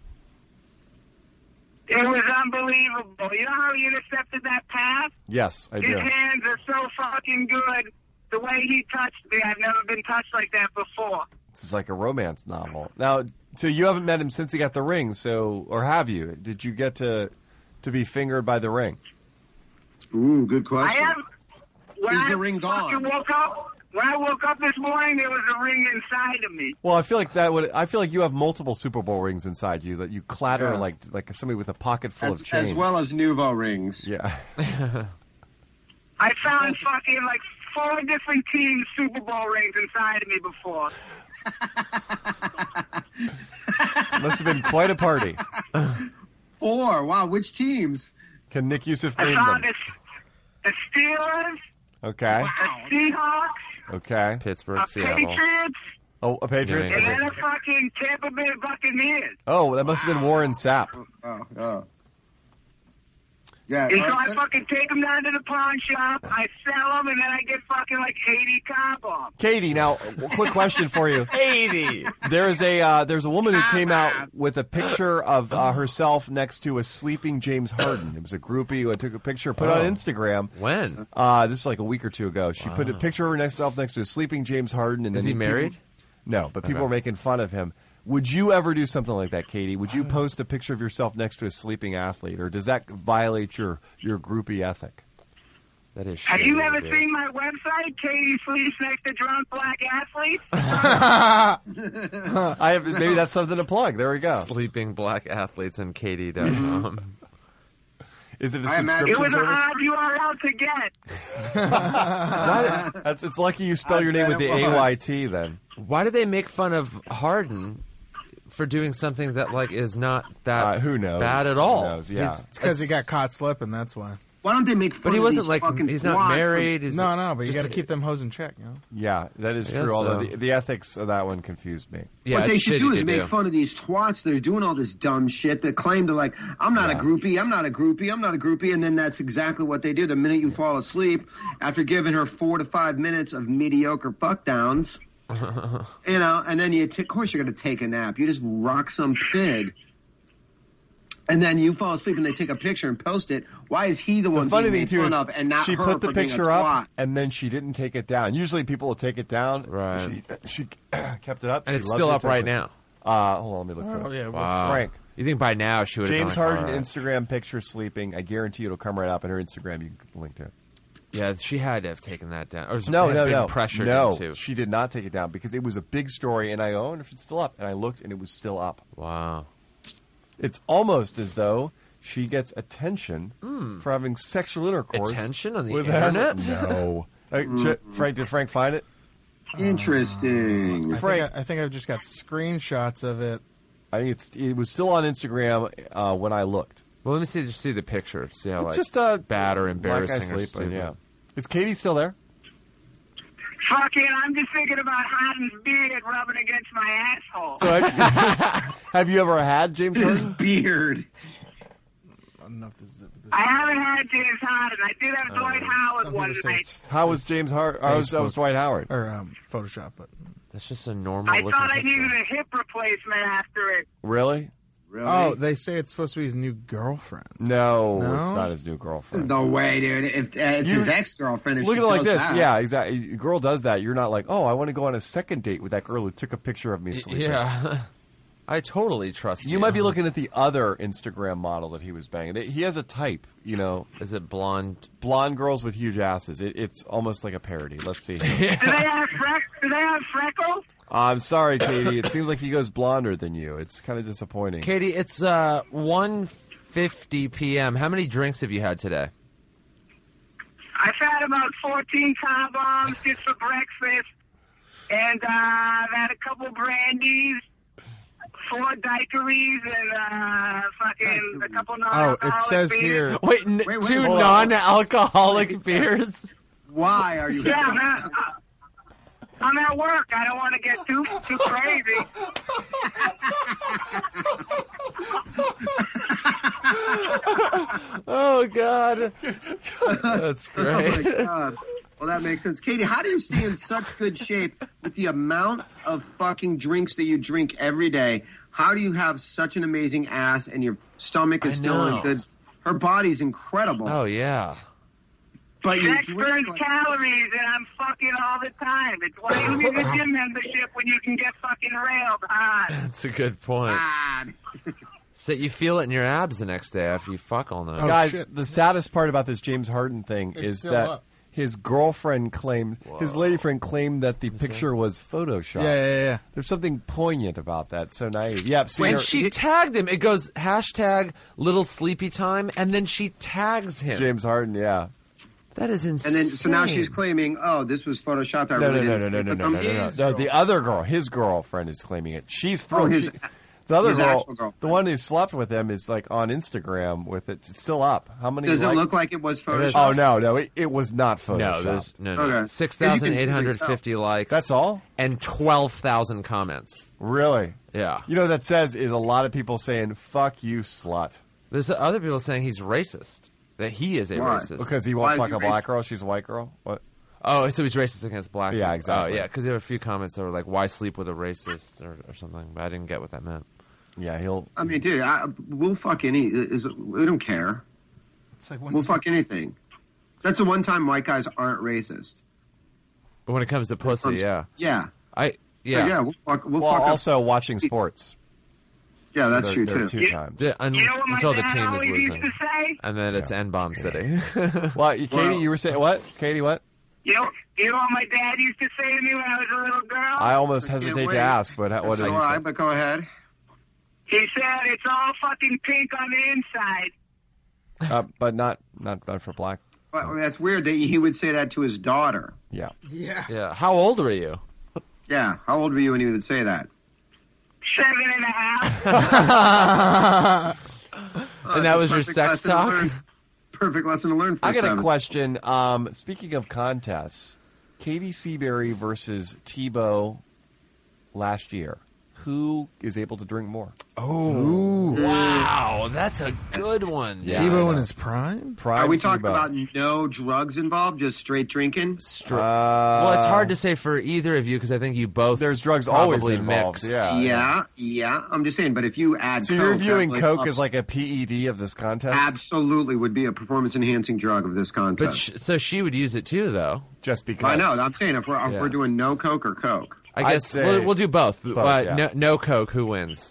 It was unbelievable. You know how he intercepted that pass? Yes, I His do. hands are so fucking good. The way he touched me, I've never been touched like that before. It's like a romance novel. Now, so you haven't met him since he got the ring, so or have you? Did you get to to be fingered by the ring? Ooh, good I question. am. When Is I the ring fucking gone? woke up, when I woke up this morning, there was a ring inside of me. Well, I feel like that would. I feel like you have multiple Super Bowl rings inside you that you clatter Yeah. like like somebody with a pocket full As, of change. as well as Nouveau rings. Yeah. I found fucking like four different teams' Super Bowl rings inside of me before. Must have been quite a party. Four. Wow. Which teams? Can Nick Youssef I name found them? this, the Steelers, Okay. the Seahawks, Okay. Pittsburgh, a Seattle. Patriots, Oh, a Patriots. Yeah, and yeah. then a fucking Tampa Bay Buccaneers. Oh, that must have been Warren Sapp. Oh, oh. Yeah. And so I uh, fucking take them down to the pawn shop, I sell them, and then I get fucking like eighty car bombs. Katie, now, a quick question for you. eighty. There's a uh, there's a woman who came out with a picture of uh, herself next to a sleeping James Harden. It was a groupie who took a picture, put it Oh. on Instagram. When? Uh, this is like a week or two ago. She put a picture of herself next to a sleeping James Harden. And Is then he married? People, no, but people Okay. were making fun of him. Would you ever do something like that, Katie? Would you post a picture of yourself next to a sleeping athlete, or does that violate your, your groupie ethic? That is. Have you ever seen my website? Katie sleeps next to drunk black athletes. I have maybe that's something to plug. There we go. Sleeping black athletes and Katie dot com. Is it a I subscription it was service? a hard U R L to get. Why, That's, it's lucky you spell I your name bet with the it A was. Y T then. why do they make fun of Harden for doing something that like is not that Uh, who knows? bad at all? Who knows? Yeah. He's- It's because he got caught slipping. That's why. Why don't they make fun But he of wasn't these like fucking he's not twats married. from- He's No, no, but you just- got to keep them hoes in check. You know. Yeah, that is I guess true. Although so. the, the ethics of that one confused me. Yeah, what they it's should shitty do to is make do. fun of these twats that are doing all this dumb shit that claim to like, I'm not Yeah. a groupie, I'm not a groupie, I'm not a groupie, and then that's exactly what they do. The minute you fall asleep, after giving her four to five minutes of mediocre fuck downs, you know, and then you, t- of course, you're going to take a nap. You just rock some pig. And then you fall asleep and they take a picture and post it. Why is he the one The funny being thing made too fun is of and not she her put the for being a picture up twat? and then she didn't take it down. Usually people will take it down. Right. She, she kept it up. And She it's loves still the up right attention. now. Uh, hold on, let me look for Oh, it. yeah, Wow. Frank. You think by now she would have James gone, like, Harden all right. Instagram picture sleeping. I guarantee it'll come right up in her Instagram. You can link to it. Yeah, she had to have taken that down. Or No, had no, been no. pressured no, into. she did not take it down because it was a big story. And I go, oh, and if it's still up, and I looked, and it was still up. Wow. It's almost as though she gets attention Mm. for having sexual intercourse. Attention on the with internet? No. Uh, J- Frank, did Frank find it? Interesting. I Frank. think, I, I think I've just got screenshots of it. I think it's it was still on Instagram uh, when I looked. Well, let me see. Just see the picture. See how like Just uh, bad or black guy embarrassing or sleeping. stupid. Yeah. Is Katie still there? Fucking, I'm just thinking about Harden's beard rubbing against my asshole. So have, have you ever had James His Harden? beard. I don't know if this is it. I haven't had James Harden. I did have Dwight Howard Some one people say night. it's How was James Harden? How was, how was Dwight Howard? or um, Photoshop, but That's just a normal I looking thought I picture. needed a hip replacement after it. Really? Really? oh, they say it's supposed to be his new girlfriend. No, No? it's not his new girlfriend. No way, dude. If uh, it's You- his ex-girlfriend, if Look she at it like does this. that. Yeah, exactly. A girl does that. You're not like, oh, I want to go on a second date with that girl who took a picture of me sleeping. Yeah. I totally trust you. You might be looking at the other Instagram model that he was banging. He has a type, you know, Is it blonde? blonde girls with huge asses. It, it's almost like a parody. Let's see. Do they have freck? Do they have freckles? I'm sorry, Katie. It seems like he goes blonder than you. It's kind of disappointing. Katie, it's uh, one fifty p.m. How many drinks have you had today? I've had about fourteen car bombs just for breakfast, and uh, I've had a couple brandies, four daiquiris, and uh, fucking a couple Oh, non-alcoholic it says beers. here. Wait, n- Wait, wait, two hold on. non-alcoholic beers? Why are you? Yeah, I'm at, I'm at work. I don't want to get too too crazy. Oh, God. That's Oh my great. god. Well, that makes sense. Katie, how do you stay in such good shape with the amount of fucking drinks that you drink every day? How do you have such an amazing ass and your stomach is I still know. in good? Her body's incredible. Oh, yeah. but you Sex drink burns like, calories, and I'm fucking all the time. It's why you need a gym membership when you can get fucking railed hard. That's a good point. God. So you feel it in your abs the next day after you fuck all night. Oh, Guys, shit. the saddest part about this James Harden thing It's is still that up. his girlfriend claimed, his lady friend claimed that the picture was Photoshopped. Yeah, yeah, yeah. There's something poignant about that. So naive. Yeah, I've seen When her- she tagged him, it goes hashtag little sleepy time, and then she tags him. James Harden, yeah. That is insane. And then, so now she's claiming, oh, this was photoshopped. I No, no, really no, didn't no, no, see it. no, But no, from no, no, his no. girl- The other girl, his girlfriend, is claiming it. She's thrilled. his- She- the other his girl, actual girlfriend. the one who slept with him, is like on Instagram with it. It's still up. How many? Does it likes- look like it was photoshopped? Oh no, no, it, it was not photoshopped. No, there's no, no. Okay. Six thousand eight hundred fifty likes. That's all. And twelve thousand comments. Really? Yeah. You know what that says is a lot of people saying "fuck you, slut," There's other people saying he's racist. That he is a Why? racist Because he Why won't is fuck he a black racist? girl. She's a white girl. What? Oh, so he's racist against black Yeah, people. exactly. Oh, yeah, because there were a few comments that were like, why sleep with a racist or, or something, but I didn't get what that meant. Yeah, he'll... I mean, dude, I, we'll fuck any. Is, we don't care. It's like when We'll fuck anything. That's the one time white guys aren't racist. But when it comes to pussy, yeah. Yeah. I Yeah. yeah. We'll fuck, we'll well, fuck up- also watching sports. Yeah, that's So true there- there too. are Two times. Yeah, un- You know what my until the dad team is always used losing. to say? And then it's N-bomb city. Well, you- Katie, you were saying what? Katie, what? You know, you know what my dad used to say to me when I was a little girl? I almost I can't hesitate wait. to ask, but how- what That's did all he right, say? but go ahead. He said it's all fucking pink on the inside. Uh, but not, not not for black. But that's weird that he would say that to his daughter. Yeah. Yeah. Yeah. How old were you? Yeah. How old were you when he would say that? Seven and a half. And that was your Perfect sex lesson to talk? learn. Perfect lesson to learn for I got seven. a question. Um, speaking of contests, Katie Seabury versus Tebow last year. Who is able to drink more? Oh, wow. That's a good one. Yeah, Tebow I in know. his prime? Prime Are we talking Tebow. about no drugs involved, just straight drinking? Str- Uh, well, it's hard to say for either of you because I think you both There's drugs probably always involved. mix. Yeah. Yeah, yeah. I'm just saying, but if you add So Coke, you're that viewing really Coke ups- as like a P E D of this contest? absolutely would be a performance-enhancing drug of this But contest. sh- so she would use it too, though. Just because. I know. I'm saying if we're if Yeah. we're doing no Coke or Coke, I I'd guess say we'll, we'll do both. both, but yeah. no, no Coke. Who wins?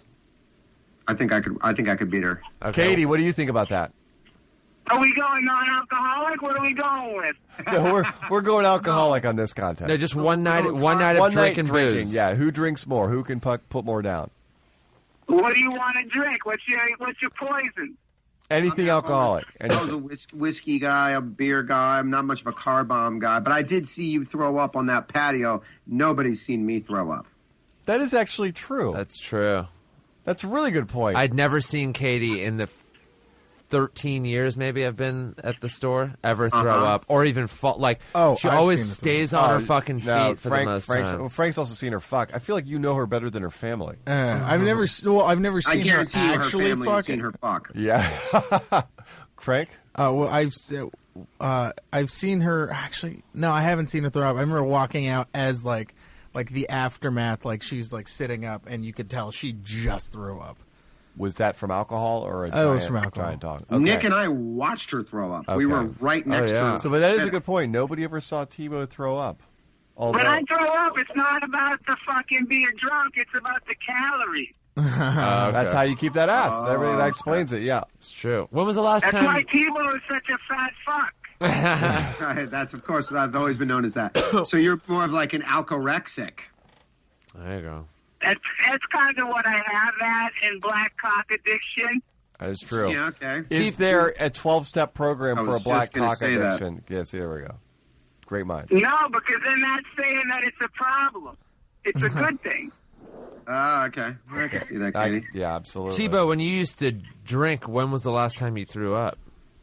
I think I could. I think I could beat her. Okay. Katie, what do you think about that? Are we going non-alcoholic? What are we going with? No, we're we're going alcoholic on this contest. No, just one night. One night of One night drinking drinking. booze. Yeah, who drinks more? Who can pu- put more down? What do you want to drink? What's your What's your poison? Anything alcoholic. I was Anything. a whis- whiskey guy, a beer guy. I'm not much of a car bomb guy, but I did see you throw up on that patio. Nobody's seen me throw up. That is actually true. That's true. That's a really good point. I'd never seen Katie in the thirteen years maybe I've been at the store ever throw Uh-huh. up or even fall. Like, Oh, she I've always seen her stays Oh, on her fucking feet no, for Frank, the most Frank's, time. well, Frank's also seen her fuck. I feel like you know her better than her family. Uh, I've never. s- Well, I've never I seen her guarantee you, her actually family has fucking. seen her fuck. Yeah. Frank? Uh, well, I've s- uh, I've seen her actually. No, I haven't seen her throw up. I remember walking out as like like the aftermath, like she's like sitting up, and you could tell she just threw up. Was that from alcohol or a Oh, it giant, was from alcohol. giant dog? Okay. Nick and I watched her throw up. We Okay. were right next yeah. to her. So, but that is a good point. Nobody ever saw Tebow throw up. Although, When I throw up, it's not about the fucking being drunk. It's about the calories. Oh, okay. that's how you keep that ass. Oh, Everything that explains it. Yeah. It's true. When was the last That's time? why Tebow is such a fat fuck. Right, that's of course what I've always been known as that. So you're more of like an alcorexic. There you go. That's, that's kind of what I have at in black cock addiction. That is true. Yeah, okay. Is there a twelve-step program I for a was black just gonna cock say that. addiction? Yes, there we go. Great mind. No, because then that's saying that it's a problem. It's a good thing. Ah, okay. I can see that, I- Katie. yeah, absolutely. Tebow, when you used to drink, when was the last time you threw up?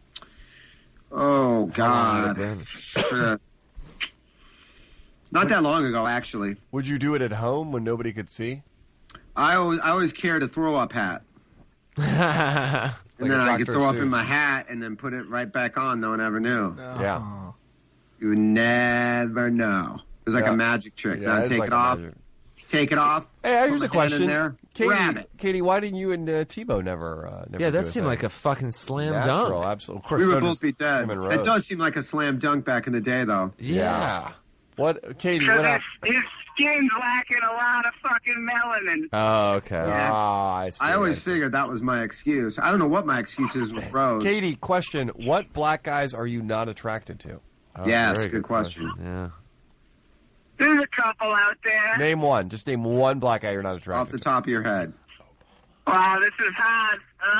Oh How long God. had it been? Uh, Not that long ago, actually. Would you do it at home when nobody could see? I always I always carried a throw up hat, and Like then a I could Doctor throw up Seuss. in my hat and then put it right back on. No one ever knew. Yeah. You would never know. It was like Yeah. a magic trick. Yeah, now it's take like it a off. magic- Take it off. Hey, put here's my a question. hand in there. Katie, Grab it. Katie, why didn't you and uh, Tebow never? Uh, never Yeah, do that a seemed thing? like a fucking slam Natural, dunk. absolutely. Of course, We so would both does be dead. him and It Rose. does seem like a slam dunk back in the day, though. Yeah. What, Katie? Because What his, happened? his skin's lacking a lot of fucking melanin. Oh, okay. Yeah. Ah, I, see, I always see. figured that was my excuse. I don't know what my excuse is with Rose. Katie, question: what black guys are you not attracted to? Oh, Yes, very good question. Yeah. There's a couple out there. Name one. Just name one black guy you're not attracted Off the to. top of your head. Wow, this is hot.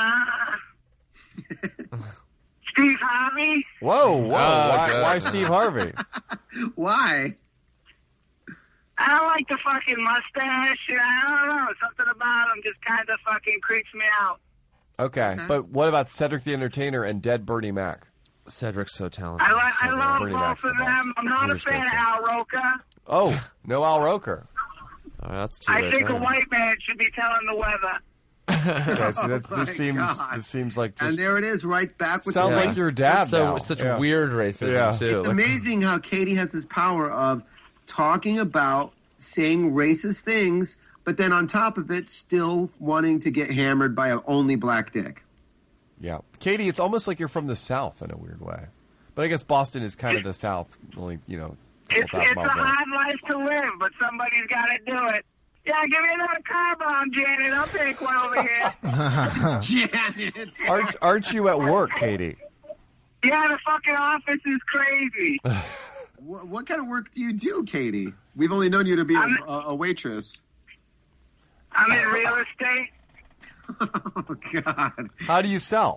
Uh, Steve Harvey. Whoa, whoa! Oh, why, good. why Steve Harvey? Why? I don't like the fucking mustache. And I don't know. Something about him just kind of fucking creeps me out. Okay, but what about Cedric the Entertainer and Dead Bernie Mac? Cedric's so talented. I, li- I So love Bernie Mac's both the of best. them. I'm not He a was fan great, of too. Al Roker. Oh, no Al Roker. Oh, that's two I right think there. a white man should be telling the weather. Yeah, see, that's, Oh, my this seems God. this seems like And just there it is, right back with sounds the like your dad. That's so now. such Yeah. weird racism Yeah. too. It's Like- amazing how Katie has this power of talking about saying racist things, but then on top of it, still wanting to get hammered by an only black dick. Yeah, Katie, it's almost like you're from the South in a weird way. But I guess Boston is kind of the South, only you know, It's, it's a hard life to live, but somebody's got to do it. Yeah, give me another car bomb, Janet. I'll take one over here. Janet. Aren't, aren't you at work, Katie? Yeah, the fucking office is crazy. what, what kind of work do you do, Katie? We've only known you to be a, a, a waitress. I'm in real estate. Oh, God. How do you sell?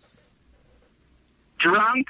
Drunk.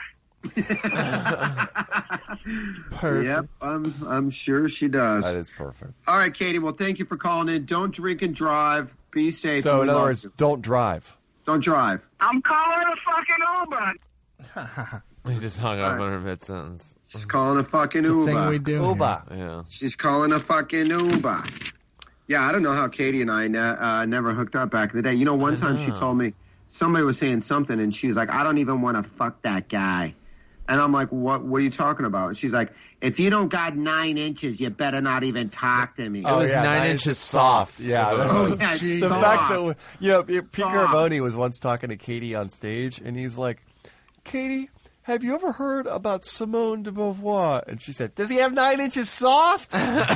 Perfect. Yep, I'm, I'm sure she does. That is perfect. All right, Katie. Well, thank you for calling in. Don't drink and drive. Be safe. So, We in other love words, you. don't drive. Don't drive. I'm calling a fucking Uber. He just hung up on her mid-sentence. She's calling a fucking It's a Uber. thing we do Uber. Yeah. She's calling a fucking Uber. Yeah, I don't know how Katie and I ne- uh, never hooked up back in the day. You know, one time she told me somebody was saying something, and she's like, "I don't even want to fuck that guy." And I'm like, "What? What are you talking about?" And she's like, "If you don't got nine inches, you better not even talk to me." It was yeah, nine, nine inches inches soft. Yeah, Oh, that's- yeah, the soft. fact that you know Pete Soft. Carboni was once talking to Katie on stage, and he's like, "Katie, have you ever heard about Simone de Beauvoir?" And she said, "Does he have nine inches soft?"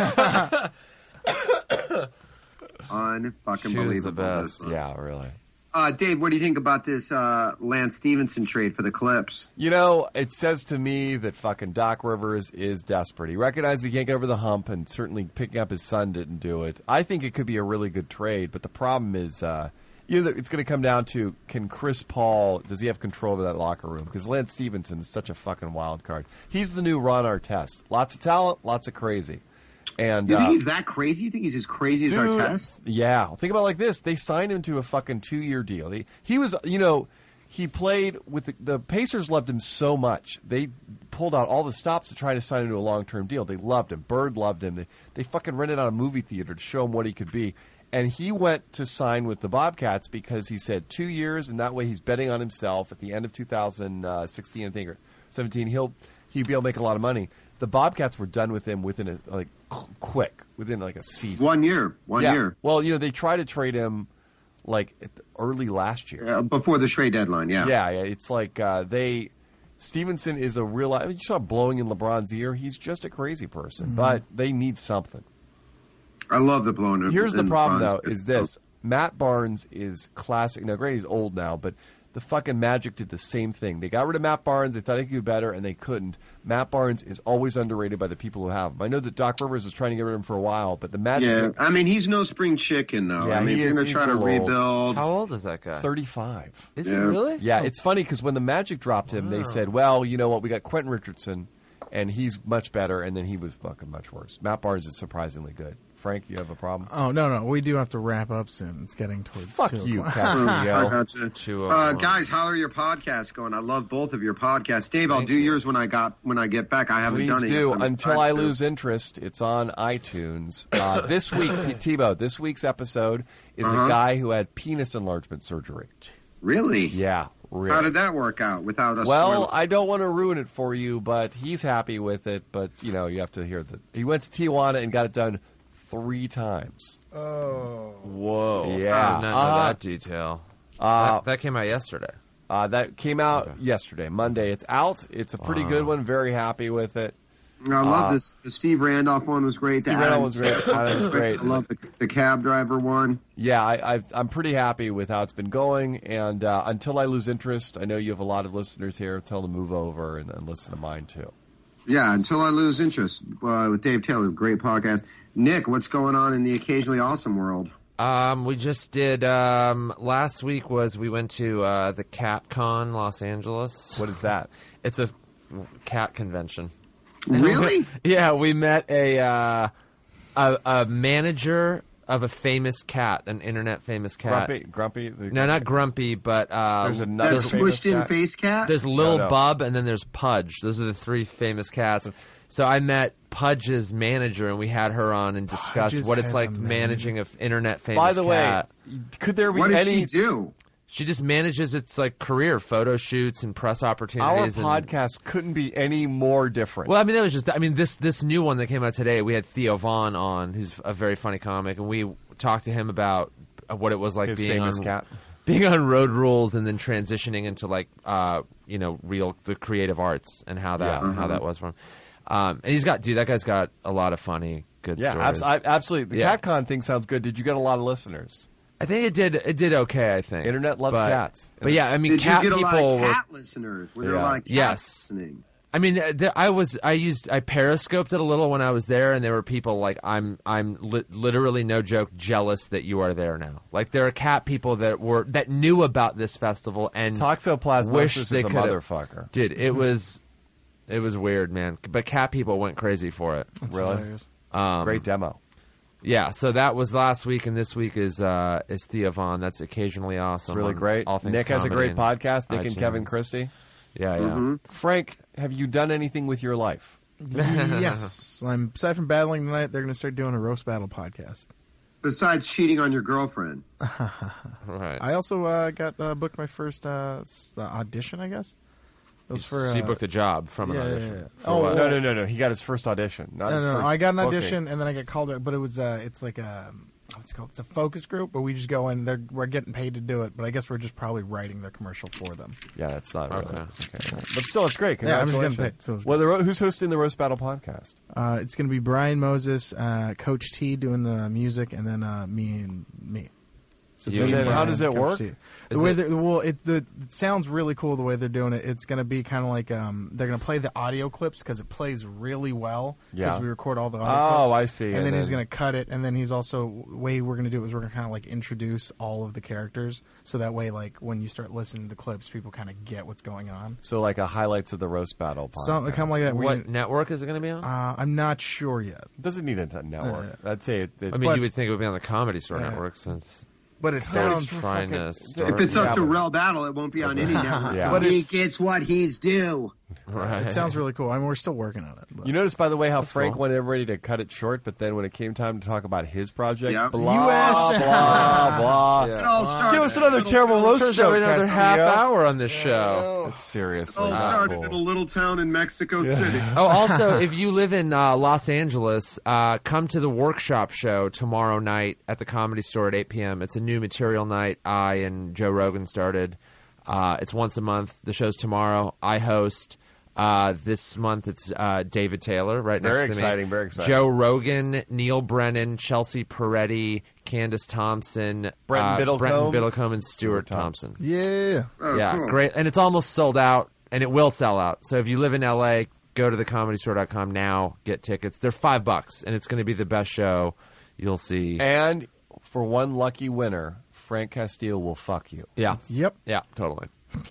Unfucking She was believable. the best. This one. Yeah, really. Uh, Dave, what do you think about this uh, Lance Stevenson trade for the Clips? You know, it says to me that fucking Doc Rivers is desperate. He recognizes he can't get over the hump, and certainly picking up his son didn't do it. I think it could be a really good trade, but the problem is, uh, either it's going to come down to, can Chris Paul, does he have control over that locker room? Because Lance Stevenson is such a fucking wild card. He's the new Ron Artest. Lots of talent, lots of crazy. And You think uh, he's that crazy? You think he's as crazy as Dude, Artest? Yeah. Think about it like this. They signed him to a fucking two-year deal. He, he was, you know, he played with the, the Pacers loved him so much. They pulled out all the stops to try to sign him to a long-term deal. They loved him. Bird loved him. They, they fucking rented out a movie theater to show him what he could be. And he went to sign with the Bobcats because he said two years, and that way he's betting on himself at the end of two thousand sixteen, I think, or seventeen. He'll he'd be able to make a lot of money. The Bobcats were done with him within a like quick, within like a season. One year. One yeah. year. Well, you know, they tried to trade him like at the early last year. Uh, before the trade deadline, yeah. Yeah, yeah. It's like uh, they Stevenson is a real. I mean, you saw blowing in LeBron's ear. He's just a crazy person, Mm-hmm. but they need something. I love the blown. Here's the in problem, Bonds. though, is this. Matt Barnes is classic. Now, granted, he's old now, but the fucking Magic did the same thing. They got rid of Matt Barnes. They thought he could do better, and they couldn't. Matt Barnes is always underrated by the people who have him. I know that Doc Rivers was trying to get rid of him for a while, but the Magic... Yeah, I mean, he's no spring chicken, though. Yeah, I mean, he if is- you're going he's to try to a little old. rebuild. How old is that guy? thirty-five. Is Yeah. he really? Yeah, it's funny because when the Magic dropped him, they said, well, you know what, we got Quentin Richardson, and he's much better, and then he was fucking much worse. Matt Barnes is surprisingly good. Frank, you have a problem? Oh, no, no. We do have to wrap up soon. It's getting towards Fuck two you, o'clock. Castillo. I gotcha. Two, Uh, uh, guys, how are your podcasts going? I love both of your podcasts. Dave, I'll Thank do you. yours when I got when I get back. I haven't Please done it do. yet. I'm Until excited I to. lose interest, it's on iTunes. Uh, this week, Tebow, this week's episode is Uh-huh. a guy who had penis enlargement surgery. Really? Yeah, really. How did that work out without us? Well, I don't want to ruin it for you, but he's happy with it. But, you know, you have to hear that. He went to Tijuana and got it done three times. Oh. Whoa. Yeah. I did not know Uh, that detail. Uh, that, that came out yesterday. Uh, that came out Okay. yesterday, Monday. It's out. It's a pretty Wow. good one. Very happy with it. I love uh, this. The Steve Randolph one was great. Steve The Randolph Adam- was great. Adam was great. I love the, the cab driver one. Yeah, I, I've, I'm pretty happy with how it's been going. And uh, until I lose interest, I know you have a lot of listeners here. Tell them to move over and, and listen to mine too. Yeah, Until I Lose Interest uh, with Dave Taylor. Great podcast. Nick, what's going on in the occasionally awesome world? Um, we just did. Um, last week was we went to uh, the CatCon Los Angeles. What is that? It's a cat convention. Really? Yeah, we met a uh, a, a manager of a famous cat, an internet famous cat. Grumpy? Grumpy? The- No, not Grumpy, but uh, There's another That famous smushed in cat? face cat? There's Lil No, no. Bub, and then there's Pudge. Those are the three famous cats. So I met Pudge's manager, and we had her on and discussed Pudge's what it's has like a managing an internet famous By the cat. way, could there be What does any... she do? She just manages its like career, photo shoots and press Our opportunities. and- podcast couldn't be any more different. Well, I mean, that was just. I mean, this this new one that came out today. We had Theo Vaughn on, who's a very funny comic, and we talked to him about what it was like His being famous on cat. being on Road Rules and then transitioning into like uh, you know real the creative arts and how that Yeah. how that was for him. Um, and he's got, dude, that guy's got a lot of funny, good Yeah, stories. abs- I, absolutely. The Yeah. CatCon thing sounds good. Did you get a lot of listeners? I think it did. It did okay. I think Internet loves but, cats. But yeah, I mean, Did cat you get a people lot of were. cat listeners? Were there Yeah. a lot of cats Yes. listening? I mean, uh, there, I was. I used. I periscoped it a little when I was there, and there were people like, I'm. I'm li- literally no joke jealous that you are there now. Like there are cat people that were that knew about this festival and Toxoplasmosis wish is they a could've- motherfucker. Dude, it was. It was weird, man. But cat people went crazy for it. That's Really? hilarious. Um, Great demo. Yeah, so that was last week, and this week is uh, is Thea Vaughn. That's occasionally awesome. It's really on great. All Things Nick has a Comedy great and podcast. Nick and iTunes. Kevin Christie. Yeah, yeah. Mm-hmm. Frank, have you done anything with your life? Yes. I'm aside from battling tonight, they're going to start doing a roast battle podcast. Besides cheating on your girlfriend. Right. I also uh, got uh, booked my first uh, s- uh, audition, I guess. It was for. So you uh, booked a job from an yeah, yeah, audition. yeah. For Oh, what? No, no, no, no. He got his first audition. Not No, his no, no. first I got an booking. audition, and then I got called. But it was, uh, it's like a, what's it called? It's a focus group, but we just go in. They're, we're getting paid to do it, but I guess we're just probably writing their commercial for them. Yeah, it's not really. Okay. Okay. But still, it's great. Yeah, I'm just Congratulations. getting paid, so it's well, the ro- who's hosting the Roast Battle podcast? Uh, it's going to be Brian Moses, uh, Coach T doing the music, and then uh, me and me. So You me and and then Brian how does it and Coach work? T. Is The way it- they're- well, it, the, it sounds really cool the way they're doing it. It's going to be kind of like um, they're going to play the audio clips because it plays really well. Yeah. Because we record all the audio Oh, clips. I see. And, And then, he's then- going to cut it, and then he's also the way we're going to do it is we're going to kind of like introduce all of the characters, so that way, like when you start listening to the clips, people kind of get what's going on. So, like a highlights of the Roast Battle podcast. Something kind of like that. We- What network is it going to be on? Uh, I'm not sure yet. doesn't need a t- network. Uh, I'd say it. it I mean, but- you would think it would be on the Comedy Store Yeah. network since But it Cody's sounds trying fucking- to start. If it's up Yeah, to but- Rel Battle, it won't be on any network. Yeah. But He it's- gets what he's due. Right. It sounds really cool. I mean, we're still working on it. But. You notice, by the way, how Frank cool. wanted everybody to cut it short, but then when it came time to talk about his project, Yep. blah, You asked- blah, blah. Yeah. It all started Give us at another a little terrible town- roast Turns joke, out another Castillo. half hour on this show. It's seriously It all not started cool. in a little town in Mexico City. Oh, also, if you live in uh, Los Angeles, uh, come to the workshop show tomorrow night at the Comedy Store at eight p.m. It's a new material night. I and Joe Rogan started. Uh, it's once a month. The show's tomorrow. I host. Uh, this month it's uh, David Taylor right Very next to me. exciting, very exciting. Joe Rogan, Neil Brennan, Chelsea Peretti, Candace Thompson, Brenton uh, Biddlecombe. Brenton Biddlecombe, and Stuart Thompson. Yeah. Oh, yeah, cool. great. And it's almost sold out, and it will sell out. So if you live in L A, go to the comedy store dot com now, get tickets. They're five bucks, and it's going to be the best show you'll see. And for one lucky winner, Frank Castillo will fuck you. Yeah. Yep. Yeah, totally.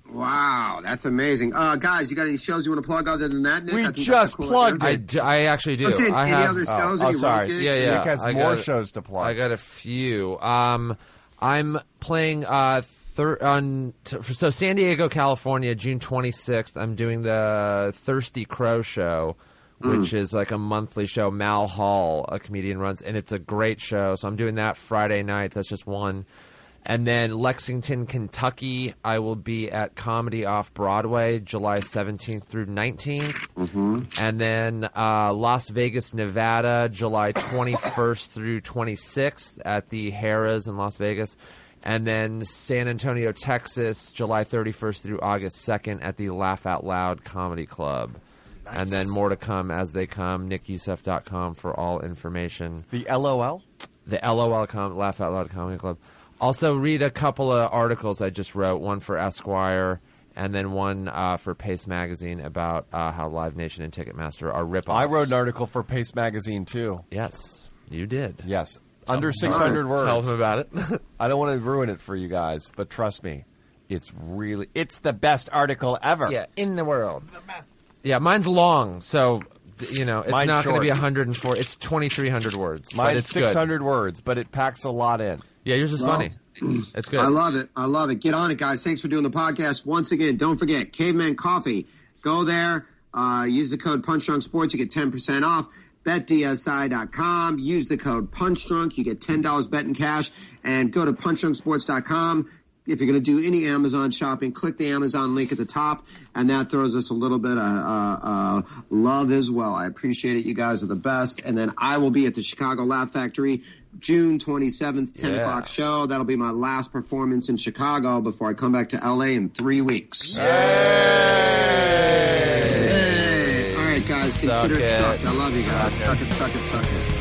Wow, that's amazing. Uh, guys, you got any shows you want to plug other than that, Nick? We I think that's just a cool plugged idea. I, d- I actually do. I'm saying, I any have, other shows? oh, any sorry. road gigs? Yeah, yeah. Nick has I more got- shows to plug. I got a few. Um, I'm playing uh, thir- on t- so San Diego, California, June twenty-sixth. I'm doing the Thirsty Crow show, which is like a monthly show. Mal Hall, a comedian, runs, and it's a great show. So I'm doing that Friday night. That's just one. And then Lexington, Kentucky, I will be at Comedy Off Broadway, July seventeenth through nineteenth. Mm-hmm. And then uh, Las Vegas, Nevada, July twenty-first through twenty-sixth at the Harrah's in Las Vegas. And then San Antonio, Texas, July thirty-first through August second at the Laugh Out Loud Comedy Club. Nice. And then more to come as they come. nick youssef dot com for all information. The L O L? The L O L com- Laugh Out Loud Comedy Club. Also, read a couple of articles I just wrote, one for Esquire and then one uh, for Pace Magazine about uh, how Live Nation and Ticketmaster are rip-offs. I wrote an article for Pace Magazine, too. Yes, you did. Yes. Tell Under them six about hundred it. words. Tell them about it. I don't want to ruin it for you guys, but trust me, it's really, it's the best article ever. Yeah, in the world. The best. Yeah, mine's long, so... You know, it's Mine's not going to short. be one hundred four. It's twenty-three hundred words. but Mine's it's six hundred good. words, but it packs a lot in. Yeah, yours is Well, funny. It's good. I love it. I love it. Get on it, guys. Thanks for doing the podcast. Once again, don't forget, Caveman Coffee. Go there. Uh, use the code PunchDrunk Sports. You get ten percent off. bet D S I dot com. Use the code PunchDrunk. You get ten dollars bet in cash. And go to punch drunk sports dot com. If you're going to do any Amazon shopping, click the Amazon link at the top, and that throws us a little bit of uh, uh, love as well. I appreciate it. You guys are the best. And then I will be at the Chicago Laugh Factory June twenty-seventh, ten Yeah. o'clock show. That'll be my last performance in Chicago before I come back to L A in three weeks. Yay! Hey. All right, guys. Suck Consider it it. sucked. I love you guys. Suck it. Suck it, suck it, suck it.